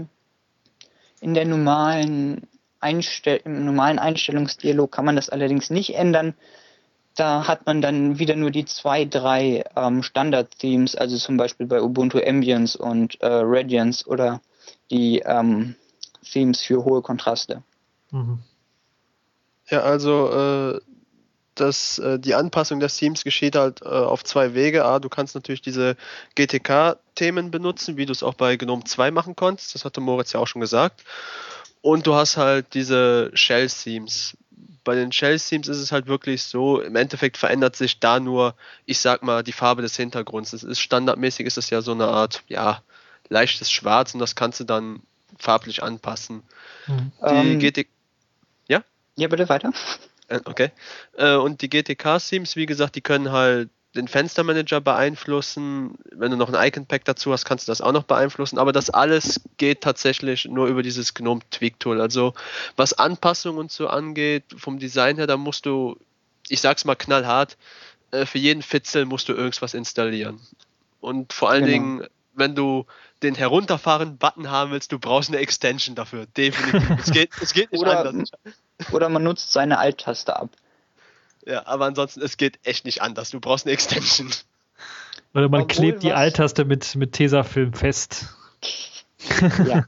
Einstellungsdialog kann man das allerdings nicht ändern. Da hat man dann wieder nur die 2, 3 Standard-Themes, also zum Beispiel bei Ubuntu Ambience und Radiance oder die Themes für hohe Kontraste.
Ja, also die Anpassung des Themes geschieht halt auf 2 Wege. A, du kannst natürlich diese GTK-Themen benutzen, wie du es auch bei GNOME 2 machen konntest. Das hatte Moritz ja auch schon gesagt. Und du hast halt diese Shell-Themes. Bei den Shell-Themes ist es halt wirklich so, im Endeffekt verändert sich da nur, ich sag mal, die Farbe des Hintergrunds. Das ist standardmäßig, ist es ja so eine Art, ja, leichtes Schwarz und das kannst du dann farblich anpassen. Ja?
Ja, bitte weiter.
Okay. Und die GTK-Themes, wie gesagt, die können halt den Fenstermanager beeinflussen. Wenn du noch ein Icon-Pack dazu hast, kannst du das auch noch beeinflussen. Aber das alles geht tatsächlich nur über dieses GNOME Tweak Tool. Also was Anpassungen und so angeht, vom Design her, da musst du, ich sag's mal knallhart, für jeden Fitzel musst du irgendwas installieren. Und vor allen Dingen, wenn du den Herunterfahren-Button haben willst, du brauchst eine Extension dafür. Definitiv. Es geht nicht anders.
Oder man nutzt seine Alt-Taste ab.
Ja, aber ansonsten, es geht echt nicht anders. Du brauchst eine Extension.
Oder man klebt die Alt-Taste mit Tesafilm fest.
Ja.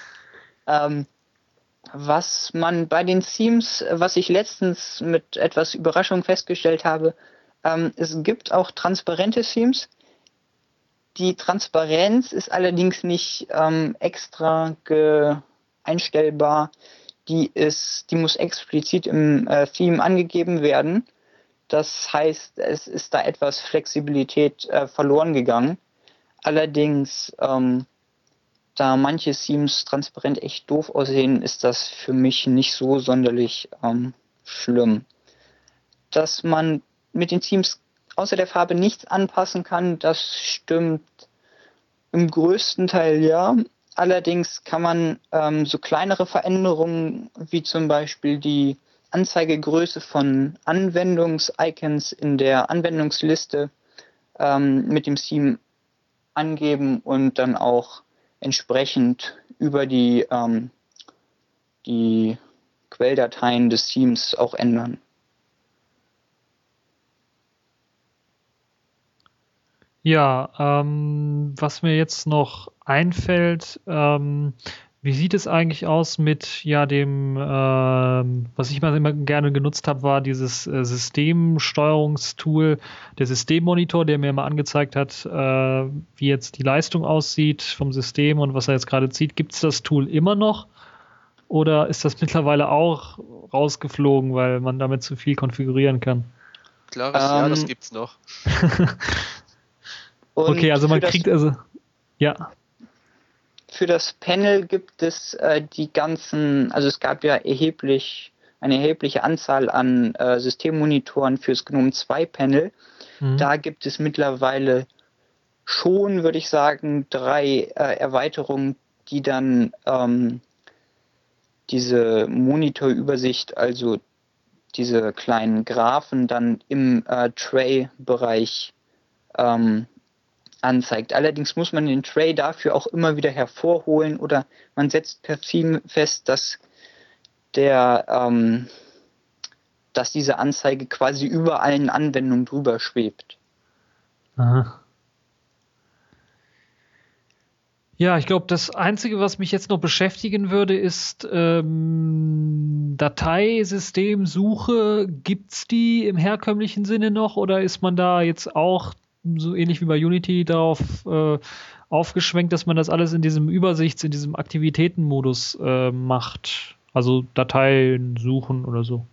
Was man bei den Themes, was ich letztens mit etwas Überraschung festgestellt habe, es gibt auch transparente Themes. Die Transparenz ist allerdings nicht extra einstellbar. Die muss explizit im Theme angegeben werden. Das heißt, es ist da etwas Flexibilität verloren gegangen. Allerdings, da manche Themes transparent echt doof aussehen, ist das für mich nicht so sonderlich schlimm. Dass man mit den Themes außer der Farbe nichts anpassen kann, das stimmt im größten Teil ja. Allerdings kann man so kleinere Veränderungen, wie zum Beispiel die Anzeigegröße von Anwendungs-Icons in der Anwendungsliste mit dem Theme angeben und dann auch entsprechend über die Quelldateien des Themes auch ändern.
Ja, was mir jetzt noch einfällt, wie sieht es eigentlich aus mit dem, was ich mal immer gerne genutzt habe, war dieses Systemsteuerungstool, der Systemmonitor, der mir immer angezeigt hat, wie jetzt die Leistung aussieht vom System und was er jetzt gerade zieht. Gibt es das Tool immer noch? Oder ist das mittlerweile auch rausgeflogen, weil man damit zu viel konfigurieren kann?
Klares Ja, das gibt's noch.
Okay, also man kriegt ja.
Für das Panel gibt es es gab ja eine erhebliche Anzahl an Systemmonitoren fürs GNOME 2 Panel. Da gibt es mittlerweile schon, würde ich sagen, 3 Erweiterungen, die dann diese Monitorübersicht, also diese kleinen Graphen dann im Tray-Bereich anzeigt. Allerdings muss man den Tray dafür auch immer wieder hervorholen oder man setzt per Theme fest, dass diese Anzeige quasi über allen Anwendungen drüber schwebt.
Aha. Ja, ich glaube, das Einzige, was mich jetzt noch beschäftigen würde, ist Dateisystemsuche. Gibt's die im herkömmlichen Sinne noch oder ist man da jetzt auch so ähnlich wie bei Unity darauf aufgeschwenkt, dass man das alles in diesem in diesem Aktivitätenmodus macht? Also Dateien suchen oder so.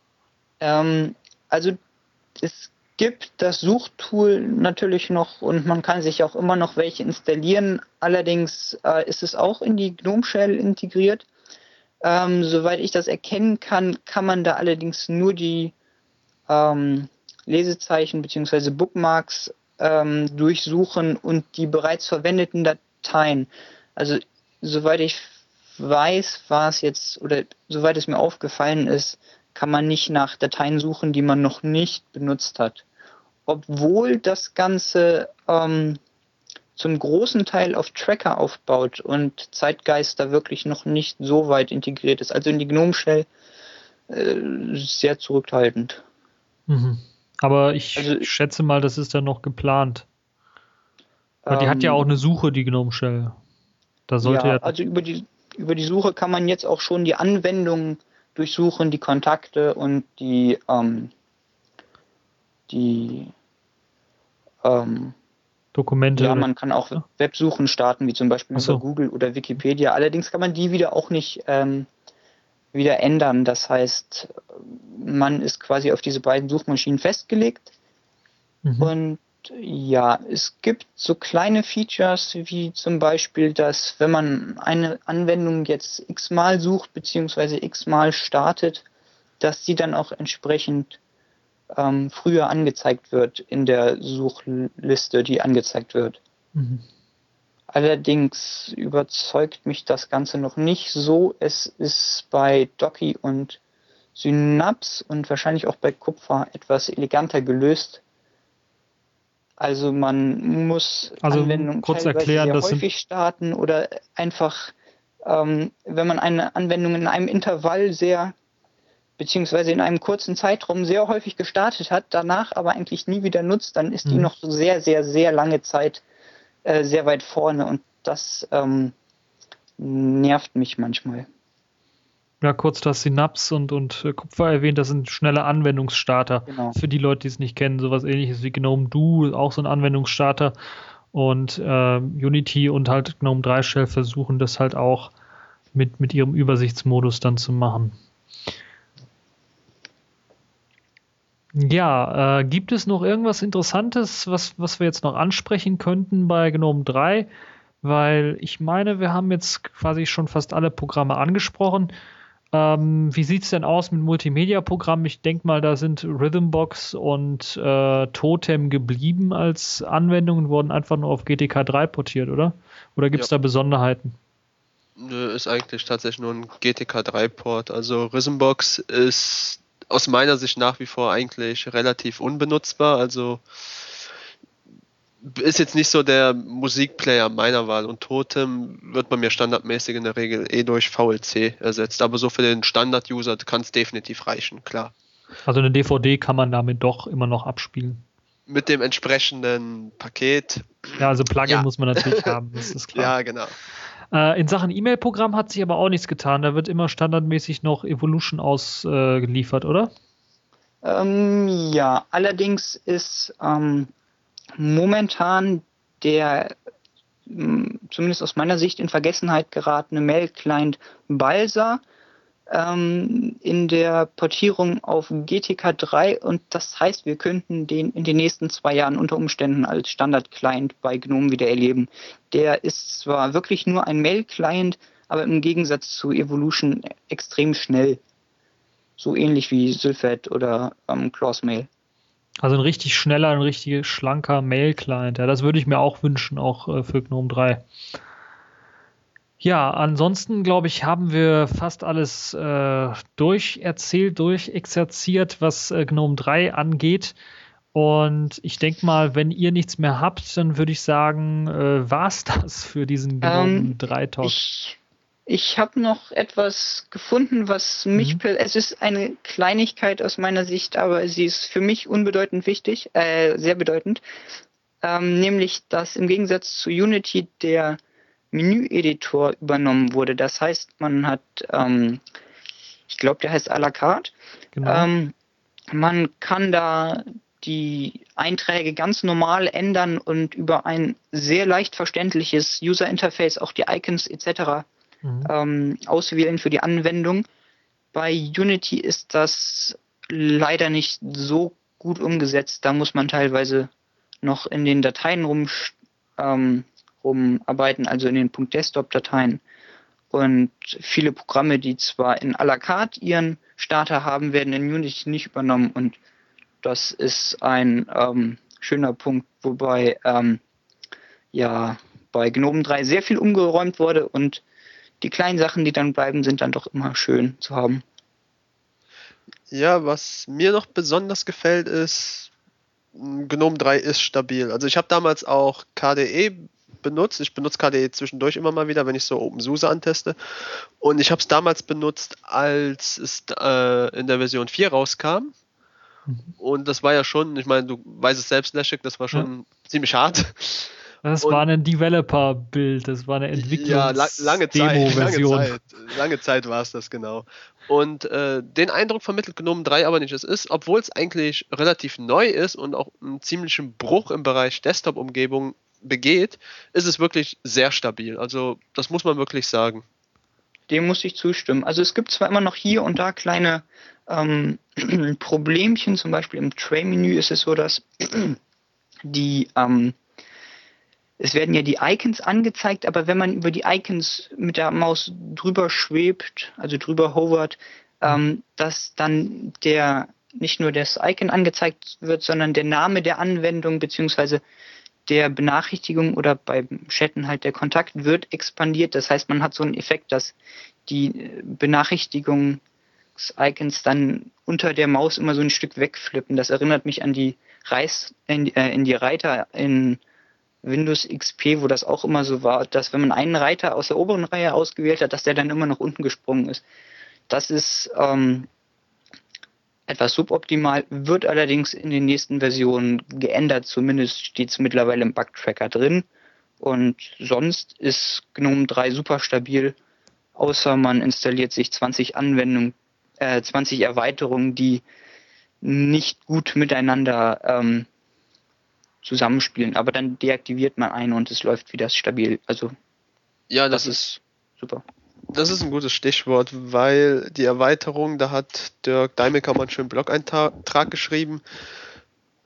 Also es gibt das Suchtool natürlich noch und man kann sich auch immer noch welche installieren. Allerdings ist es auch in die GNOME Shell integriert. Soweit ich das erkennen kann, kann man da allerdings nur die Lesezeichen bzw. Bookmarks durchsuchen und die bereits verwendeten Dateien. Also soweit ich weiß, war es jetzt, oder soweit es mir aufgefallen ist, kann man nicht nach Dateien suchen, die man noch nicht benutzt hat. Obwohl das Ganze zum großen Teil auf Tracker aufbaut und Zeitgeist da wirklich noch nicht so weit integriert ist. Also in die GNOME Shell sehr zurückhaltend.
Mhm. Aber ich schätze mal, das ist dann noch geplant. Weil die hat ja auch eine Suche, die GNOME Shell. Da sollte
also über die Suche kann man jetzt auch schon die Anwendungen durchsuchen, die Kontakte und die
Dokumente.
Ja, man kann auch Websuchen starten, wie zum Beispiel über Google oder Wikipedia. Allerdings kann man die wieder auch nicht wieder ändern. Das heißt, man ist quasi auf diese beiden Suchmaschinen festgelegt. Und ja, es gibt so kleine Features, wie zum Beispiel, dass wenn man eine Anwendung jetzt x-mal sucht, beziehungsweise x-mal startet, dass sie dann auch entsprechend früher angezeigt wird in der Suchliste, die angezeigt wird. Allerdings überzeugt mich das Ganze noch nicht so. Es ist bei Docky und Synapse und wahrscheinlich auch bei Kupfer etwas eleganter gelöst. Also man muss Anwendungen
kurz
teilweise
erklären,
sehr häufig starten oder einfach, wenn man eine Anwendung in einem Intervall beziehungsweise in einem kurzen Zeitraum sehr häufig gestartet hat, danach aber eigentlich nie wieder nutzt, dann ist die noch so sehr, sehr, sehr lange Zeit sehr weit vorne und das nervt mich manchmal.
Ja, kurz das Synapse und Kupfer erwähnt, das sind schnelle Anwendungsstarter.
Genau.
Für die Leute, die es nicht kennen, sowas ähnliches wie GNOME Do, auch so ein Anwendungsstarter. Und Unity und halt GNOME 3 Shell versuchen das halt auch mit ihrem Übersichtsmodus dann zu machen. Ja, gibt es noch irgendwas Interessantes, was wir jetzt noch ansprechen könnten bei GNOME 3? Weil ich meine, wir haben jetzt quasi schon fast alle Programme angesprochen. Wie sieht es denn aus mit Multimedia-Programmen? Ich denke mal, da sind Rhythmbox und Totem geblieben als Anwendungen, wurden einfach nur auf GTK 3 portiert, oder? Oder gibt es da Besonderheiten?
Nö, ist eigentlich tatsächlich nur ein GTK 3-Port. Also Rhythmbox ist aus meiner Sicht nach wie vor eigentlich relativ unbenutzbar. Also ist jetzt nicht so der Musikplayer meiner Wahl, und Totem wird bei mir standardmäßig in der Regel durch VLC ersetzt. Aber so für den Standard-User kann es definitiv reichen, klar.
Also eine DVD kann man damit doch immer noch abspielen.
Mit dem entsprechenden Paket.
Ja, also Plugin muss man natürlich haben, das ist klar.
Ja, genau.
In Sachen E-Mail-Programm hat sich aber auch nichts getan. Da wird immer standardmäßig noch Evolution ausgeliefert, oder?
Ja, allerdings ist momentan der zumindest aus meiner Sicht in Vergessenheit geratene Mail-Client Balsa in der Portierung auf GTK 3, und das heißt, wir könnten den in den nächsten 2 Jahren unter Umständen als Standard-Client bei GNOME wieder erleben. Der ist zwar wirklich nur ein Mail-Client, aber im Gegensatz zu Evolution extrem schnell. So ähnlich wie Sylphet oder Clawsmail.
Also ein richtig schneller, ein richtig schlanker Mail-Client. Ja, das würde ich mir auch wünschen, auch für GNOME 3. Ja, ansonsten, glaube ich, haben wir fast alles durchexerziert, was GNOME 3 angeht. Und ich denke mal, wenn ihr nichts mehr habt, dann würde ich sagen, war's das für diesen GNOME 3 Talk.
Ich habe noch etwas gefunden, was mich, es ist eine Kleinigkeit aus meiner Sicht, aber sie ist für mich unbedeutend wichtig, sehr bedeutend, nämlich, dass im Gegensatz zu Unity der Menüeditor übernommen wurde. Das heißt, man hat, ich glaube, der heißt à la carte.
Genau.
Man kann da die Einträge ganz normal ändern und über ein sehr leicht verständliches User-Interface auch die Icons etc. Auswählen für die Anwendung. Bei Unity ist das leider nicht so gut umgesetzt. Da muss man teilweise noch in den Dateien rumarbeiten, also in den .desktop-Dateien. Und viele Programme, die zwar in à la carte ihren Starter haben, werden in Unity nicht übernommen. Und das ist ein schöner Punkt, wobei bei GNOME 3 sehr viel umgeräumt wurde, und die kleinen Sachen, die dann bleiben, sind dann doch immer schön zu haben.
Ja, was mir noch besonders gefällt, ist, GNOME 3 ist stabil. Also ich habe damals auch KDE benutzt. Ich benutze KDE zwischendurch immer mal wieder, wenn ich so OpenSUSE anteste. Und ich habe es damals benutzt, als es in der Version 4 rauskam. Und das war ja schon, ich meine, du weißt es selbst, Leszek, das war schon ziemlich hart.
Das war ein Developer-Bild, das war eine
Entwicklungs-Demo-Version. Lange Zeit war es das, genau. Und den Eindruck vermittelt GNOME 3 aber nicht. Es ist, obwohl es eigentlich relativ neu ist und auch einen ziemlichen Bruch im Bereich Desktop-Umgebung begeht, ist es wirklich sehr stabil. Also das muss man wirklich sagen.
Dem muss ich zustimmen. Also es gibt zwar immer noch hier und da kleine Problemchen, zum Beispiel im Tray-Menü ist es so, dass es werden ja die Icons angezeigt, aber wenn man über die Icons mit der Maus drüber schwebt, also drüber hovert, dass dann nicht nur das Icon angezeigt wird, sondern der Name der Anwendung beziehungsweise der Benachrichtigung oder beim Chatten halt der Kontakt wird expandiert. Das heißt, man hat so einen Effekt, dass die Benachrichtigungs-Icons dann unter der Maus immer so ein Stück wegflippen. Das erinnert mich an die Reiter in Windows XP, wo das auch immer so war, dass wenn man einen Reiter aus der oberen Reihe ausgewählt hat, dass der dann immer nach unten gesprungen ist. Das ist etwas suboptimal, wird allerdings in den nächsten Versionen geändert. Zumindest steht es mittlerweile im Bugtracker drin. Und sonst ist GNOME 3 super stabil, außer man installiert sich 20 Erweiterungen, die nicht gut miteinander zusammenspielen. Aber dann deaktiviert man eine und es läuft wieder stabil. Also
ja, das ist
super.
Das ist ein gutes Stichwort, weil die Erweiterung, da hat Dirk Deimecker mal einen schönen Blog-Eintrag geschrieben.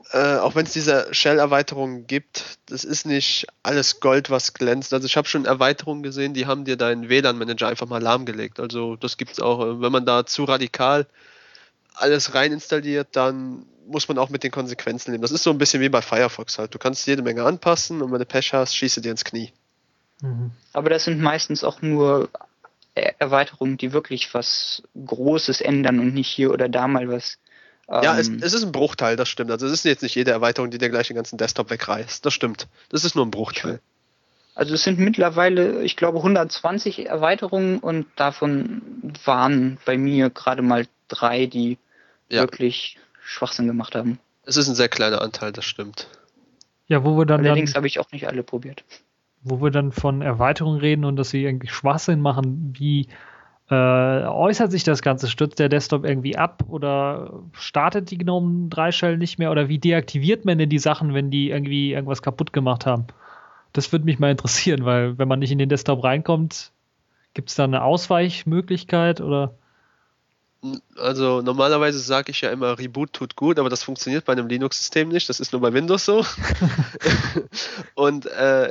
auch wenn es diese Shell-Erweiterungen gibt, das ist nicht alles Gold, was glänzt. Also ich habe schon Erweiterungen gesehen, die haben dir deinen WLAN-Manager einfach mal lahmgelegt. Also das gibt es auch. Wenn man da zu radikal alles rein installiert, dann muss man auch mit den Konsequenzen leben. Das ist so ein bisschen wie bei Firefox halt. Du kannst jede Menge anpassen und wenn du Pech hast, schieße dir ins Knie.
Aber das sind meistens auch nur Erweiterungen, die wirklich was Großes ändern und nicht hier oder da mal was.
Ja, es ist ein Bruchteil, das stimmt. Also es ist jetzt nicht jede Erweiterung, die dir gleich den ganzen Desktop wegreißt. Das stimmt. Das ist nur ein Bruchteil.
Also es sind mittlerweile, ich glaube, 120 Erweiterungen und davon waren bei mir gerade mal 3, die wirklich Schwachsinn gemacht haben.
Es ist ein sehr kleiner Anteil, das stimmt.
Ja, wo wir dann
Allerdings habe ich auch nicht alle probiert.
Wo wir dann von Erweiterungen reden und dass sie irgendwie Schwachsinn machen, wie äußert sich das Ganze? Stürzt der Desktop irgendwie ab oder startet die GNOME 3 Shell nicht mehr oder wie deaktiviert man denn die Sachen, wenn die irgendwie irgendwas kaputt gemacht haben? Das würde mich mal interessieren, weil wenn man nicht in den Desktop reinkommt, gibt es da eine Ausweichmöglichkeit oder?
Also normalerweise sage ich ja immer, Reboot tut gut, aber das funktioniert bei einem Linux-System nicht, das ist nur bei Windows so. Und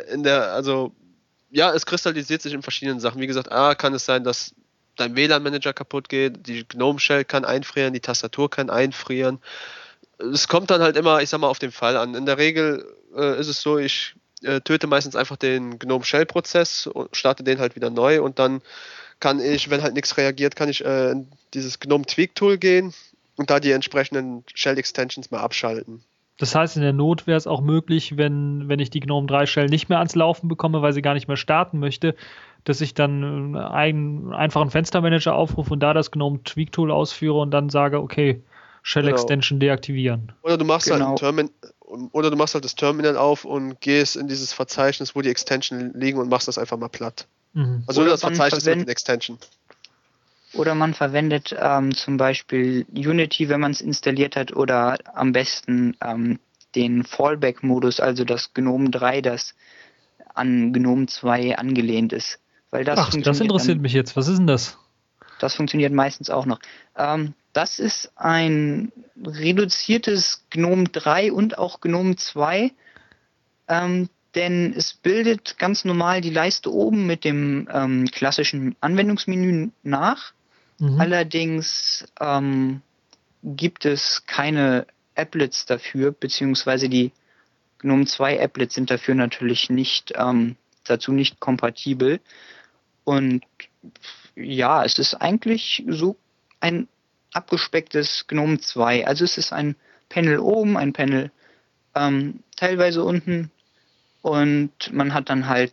es kristallisiert sich in verschiedenen Sachen. Wie gesagt, kann es sein, dass dein WLAN-Manager kaputt geht, die GNOME-Shell kann einfrieren, die Tastatur kann einfrieren. Es kommt dann halt immer, ich sag mal, auf den Fall an. In der Regel ist es so, ich töte meistens einfach den GNOME-Shell-Prozess und starte den halt wieder neu und dann kann ich, wenn halt nichts reagiert, kann ich in dieses GNOME-Tweak-Tool gehen und da die entsprechenden Shell-Extensions mal abschalten.
Das heißt, in der Not wäre es auch möglich, wenn ich die GNOME 3 Shell nicht mehr ans Laufen bekomme, weil sie gar nicht mehr starten möchte, dass ich dann einen einfachen Fenstermanager aufrufe und da das GNOME Tweak Tool ausführe und dann sage, okay, Shell Extension deaktivieren.
Oder du machst halt das Terminal auf und gehst in dieses Verzeichnis, wo die Extension liegen und machst das einfach mal platt. Also nur das Verzeichnis mit den Extension.
Oder man verwendet zum Beispiel Unity, wenn man es installiert hat, oder am besten den Fallback-Modus, also das GNOME 3, das an GNOME 2 angelehnt ist. Weil das
interessiert mich jetzt. Was ist denn das?
Das funktioniert meistens auch noch. Das ist ein reduziertes GNOME 3 und auch GNOME 2, denn es bildet ganz normal die Leiste oben mit dem klassischen Anwendungsmenü nach. Allerdings gibt es keine Applets dafür, beziehungsweise die GNOME 2 Applets sind dafür natürlich dazu nicht kompatibel. Und ja, es ist eigentlich so ein abgespecktes GNOME 2. Also es ist ein Panel oben, ein Panel teilweise unten und man hat dann halt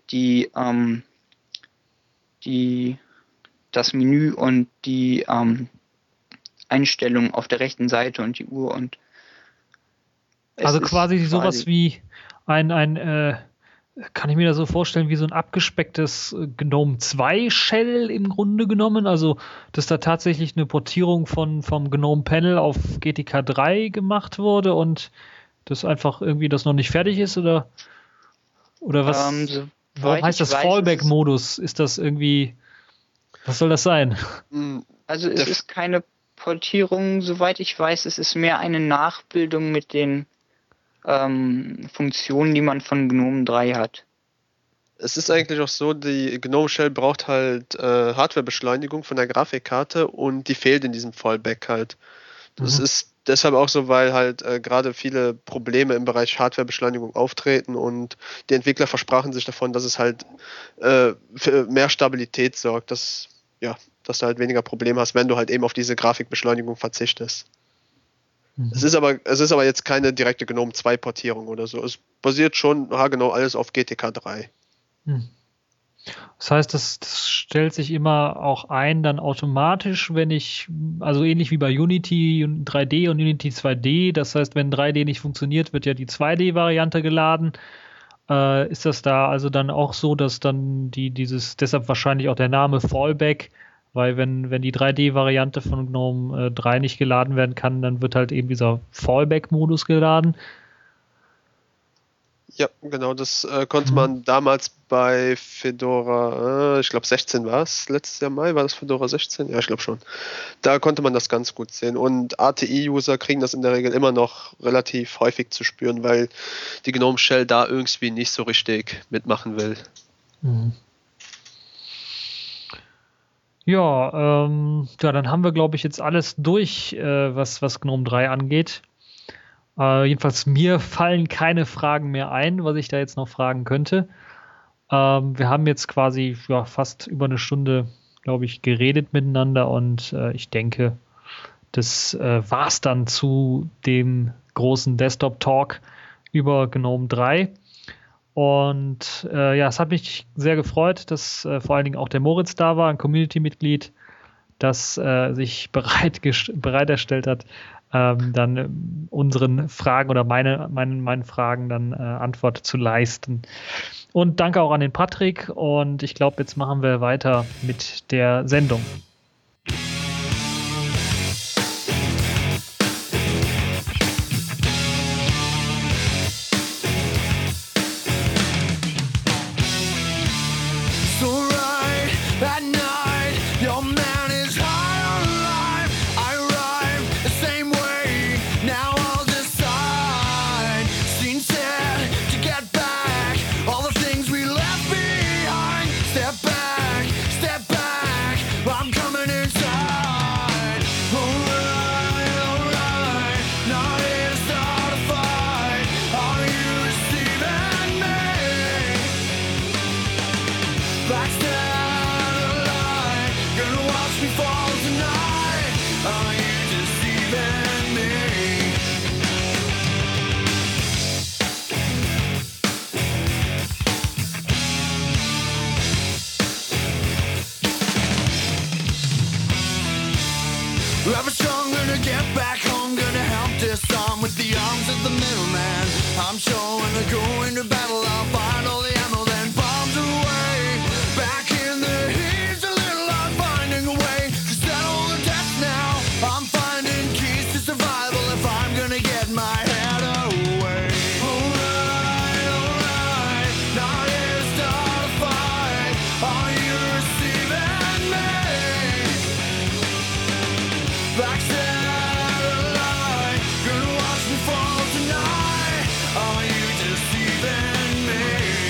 das Menü und die Einstellungen auf der rechten Seite und die Uhr und
also quasi sowas wie kann ich mir das so vorstellen, wie so ein abgespecktes GNOME 2 Shell im Grunde genommen, also dass da tatsächlich eine Portierung vom GNOME Panel auf GTK 3 gemacht wurde und das einfach irgendwie das noch nicht fertig ist oder was? Warum heißt das Fallback-Modus? Ist das irgendwie, was soll das sein?
Also es ist keine Portierung, soweit ich weiß, es ist mehr eine Nachbildung mit den Funktionen, die man von GNOME 3 hat.
Es ist eigentlich auch so, die GNOME Shell braucht halt Hardwarebeschleunigung von der Grafikkarte und die fehlt in diesem Fallback halt. Das ist deshalb auch so, weil halt gerade viele Probleme im Bereich Hardwarebeschleunigung auftreten und die Entwickler versprachen sich davon, dass es halt für mehr Stabilität sorgt, dass du halt weniger Probleme hast, wenn du halt eben auf diese Grafikbeschleunigung verzichtest. Es ist aber jetzt keine direkte GNOME 2 Portierung oder so. Es basiert schon genau alles auf GTK 3.
Das heißt, das stellt sich immer auch ein, dann automatisch, wenn ich, also ähnlich wie bei Unity 3D und Unity 2D, das heißt, wenn 3D nicht funktioniert, wird ja die 2D-Variante geladen. Ist das da also dann auch so, dass dann deshalb wahrscheinlich auch der Name Fallback, weil wenn die 3D-Variante von GNOME 3 nicht geladen werden kann, dann wird halt eben dieser Fallback-Modus geladen.
Ja, genau, das konnte man damals bei Fedora, ich glaube 16 war es, letztes Jahr Mai, war das Fedora 16? Ja, ich glaube schon. Da konnte man das ganz gut sehen. Und ATI-User kriegen das in der Regel immer noch relativ häufig zu spüren, weil die GNOME Shell da irgendwie nicht so richtig mitmachen will.
Mhm. Ja, dann haben wir, glaube ich, jetzt alles durch, was GNOME 3 angeht. Jedenfalls mir fallen keine Fragen mehr ein, was ich da jetzt noch fragen könnte. Wir haben jetzt quasi fast über eine Stunde, glaube ich, geredet miteinander und ich denke, das war's dann zu dem großen Desktop-Talk über GNOME 3. Und es hat mich sehr gefreut, dass vor allen Dingen auch der Moritz da war, ein Community-Mitglied, das sich bereit erstellt hat, dann unseren Fragen oder meinen Fragen dann Antwort zu leisten. Und danke auch an den Patrick und ich glaube, jetzt machen wir weiter mit der Sendung.
I'm sure when I go into battle, I'll find all the ammo, then bombs away. Back in the heat, a little I'm finding a way to settle the debts now. I'm finding keys to survival if I'm gonna get my head away. Alright, now here's start a fight. Are you receiving me? Black satellite, gonna watch me fall tonight. Are you deceiving me?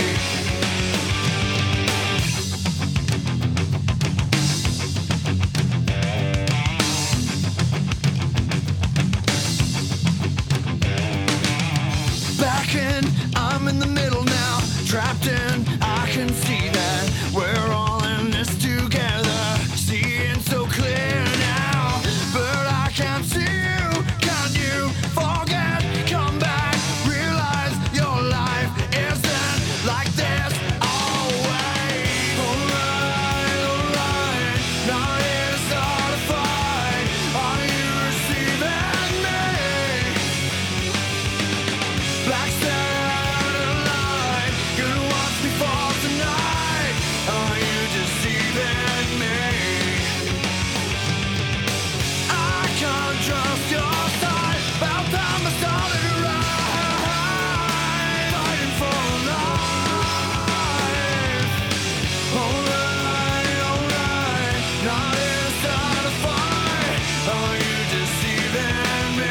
Back in, I'm in the middle now. Trapped in, I can see that we're all in this together. Seeing so clear now, but I can't see you. Can you forget? Come back, realize your life isn't like this always. Alright, now here's start a fight. Are you receiving me? Black satellite, gonna watch me fall tonight. Are you deceiving me? I can't trust your side. About time I started to ride, fighting for life. Alright, now here's start a fight. Are you deceiving me?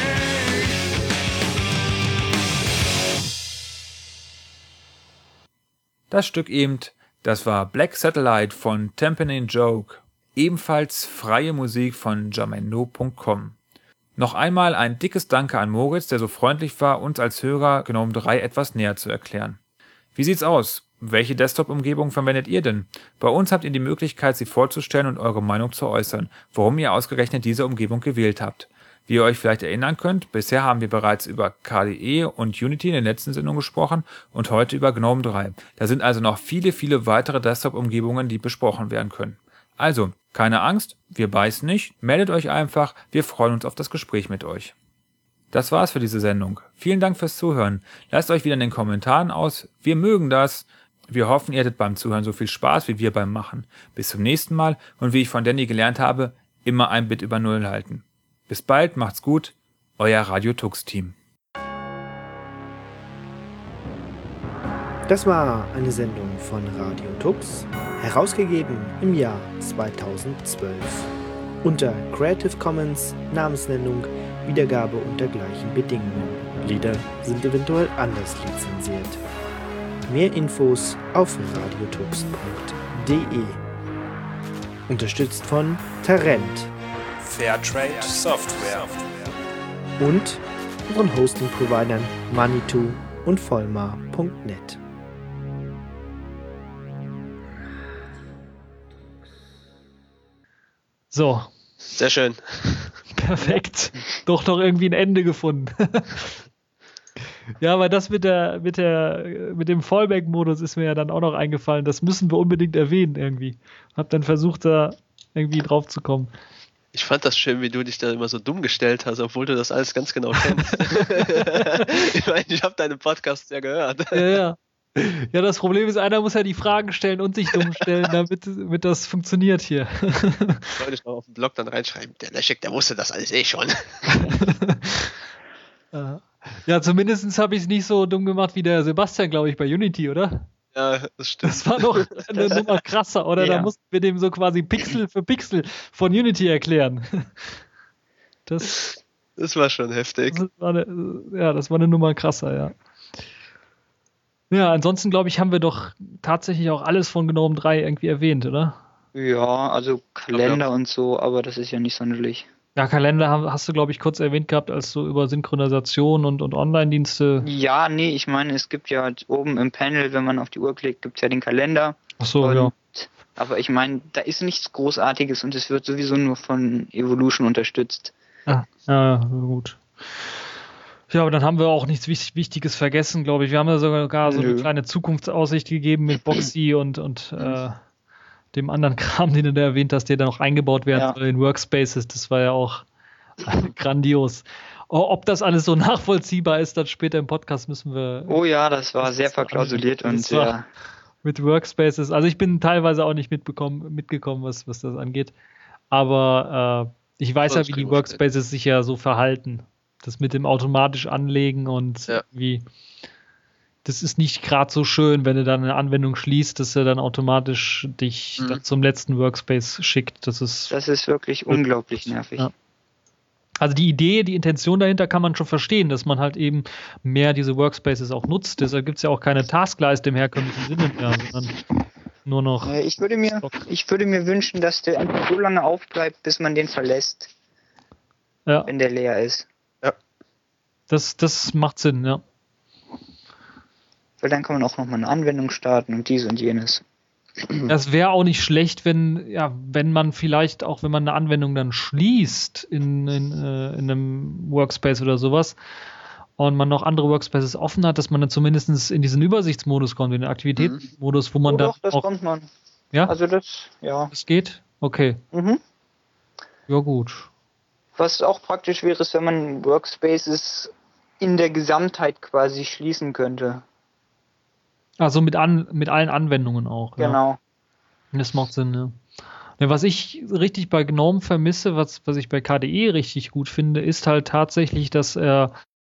Das Stück eben, das war Black Satellite von Tampenin Joke, ebenfalls freie Musik von jamendo.com. Noch einmal ein dickes Danke an Moritz, der so freundlich war, uns als Hörer GNOME 3 etwas näher zu erklären. Wie sieht's aus? Welche Desktop-Umgebung verwendet ihr denn? Bei uns habt ihr die Möglichkeit, sie vorzustellen und eure Meinung zu äußern, warum ihr ausgerechnet diese Umgebung gewählt habt. Wie ihr euch vielleicht erinnern könnt, bisher haben wir bereits über KDE und Unity in der letzten Sendung gesprochen und heute über GNOME 3. Da sind also noch viele, viele weitere Desktop-Umgebungen, die besprochen werden können. Also, keine Angst, wir beißen nicht, meldet euch einfach, wir freuen uns auf das Gespräch mit euch. Das war's für diese Sendung. Vielen Dank fürs Zuhören. Lasst euch wieder in den Kommentaren aus, wir mögen das. Wir hoffen, ihr hattet beim Zuhören so viel Spaß wie wir beim Machen. Bis zum nächsten Mal und wie ich von Danny gelernt habe, immer ein Bit über Null halten. Bis bald, macht's gut, euer Radio Tux Team.
Das war eine Sendung von Radio Tux, herausgegeben im Jahr 2012. Unter Creative Commons, Namensnennung, Wiedergabe unter gleichen Bedingungen. Lieder sind eventuell anders lizenziert. Mehr Infos auf radiotux.de. Unterstützt von Tarent,
Fairtrade Software
und unseren Hosting-Providern Manitou und Vollmar.net.
So.
Sehr schön.
Perfekt. Doch noch irgendwie ein Ende gefunden. Ja, aber das mit dem Fallback-Modus ist mir ja dann auch noch eingefallen. Das müssen wir unbedingt erwähnen irgendwie. Hab dann versucht, da irgendwie drauf zu kommen.
Ich fand das schön, wie du dich da immer so dumm gestellt hast, obwohl du das alles ganz genau kennst. Ich meine, ich habe deinen Podcast ja gehört.
Ja. Ja, das Problem ist, einer muss ja die Fragen stellen und sich dumm stellen, damit das funktioniert hier.
Soll ich noch auf dem Blog dann reinschreiben, der Leszek, der wusste das alles schon.
Ja, zumindest habe ich es nicht so dumm gemacht wie der Sebastian, glaube ich, bei Unity, oder?
Ja, das stimmt.
Das war noch eine Nummer krasser, oder?
Ja.
Da mussten wir dem so quasi Pixel für Pixel von Unity erklären. Das
war schon heftig.
Das war eine Nummer krasser, ja. Ja, ansonsten, glaube ich, haben wir doch tatsächlich auch alles von GNOME 3 irgendwie erwähnt, oder?
Ja, also Kalender und so, aber das ist ja nicht sonderlich.
Ja, Kalender hast du, glaube ich, kurz erwähnt gehabt, als du über Synchronisation und Online-Dienste...
Ja, nee, ich meine, es gibt ja oben im Panel, wenn man auf die Uhr klickt, gibt es ja den Kalender.
Ach so, ja.
Aber ich meine, da ist nichts Großartiges und es wird sowieso nur von Evolution unterstützt.
Ja, gut. Ja, aber dann haben wir auch nichts Wichtiges vergessen, glaube ich. Wir haben ja sogar so eine kleine Zukunftsaussicht gegeben mit Boxy und dem anderen Kram, den du da erwähnt hast, der da noch eingebaut werden soll in Workspaces. Das war ja auch grandios. Ob das alles so nachvollziehbar ist, dann später im Podcast müssen wir...
Oh ja, das war sehr verklausuliert und sehr...
Mit Workspaces. Also ich bin teilweise auch nicht mitgekommen, was das angeht. Aber ich weiß ja, wie die Workspaces sich ja so verhalten. Das mit dem automatisch anlegen und wie... Das ist nicht gerade so schön, wenn du dann eine Anwendung schließt, dass er dann automatisch dich dann zum letzten Workspace schickt. Das ist
wirklich unglaublich nervig.
Ja. Also die Intention dahinter kann man schon verstehen, dass man halt eben mehr diese Workspaces auch nutzt. Deshalb gibt es ja auch keine Taskleiste im herkömmlichen Sinne mehr, sondern nur noch...
Ich würde mir wünschen, dass der einfach so lange aufbleibt, bis man den verlässt, wenn der leer ist.
Ja.
Das macht Sinn, ja.
Weil dann kann man auch nochmal eine Anwendung starten und dies und jenes.
Das wäre auch nicht schlecht, wenn man vielleicht auch, wenn man eine Anwendung dann schließt in einem Workspace oder sowas und man noch andere Workspaces offen hat, dass man dann zumindest in diesen Übersichtsmodus kommt, in den Aktivitätsmodus, wo man dann
das
auch...
kommt man.
Ja?
Also das
geht? Okay. Ja, gut.
Was auch praktisch wäre, ist, wenn man Workspaces in der Gesamtheit quasi schließen könnte.
Also mit allen Anwendungen auch.
Genau.
Ja. Das macht Sinn, ja. Ja, was ich richtig bei GNOME vermisse, was ich bei KDE richtig gut finde, ist halt tatsächlich, dass er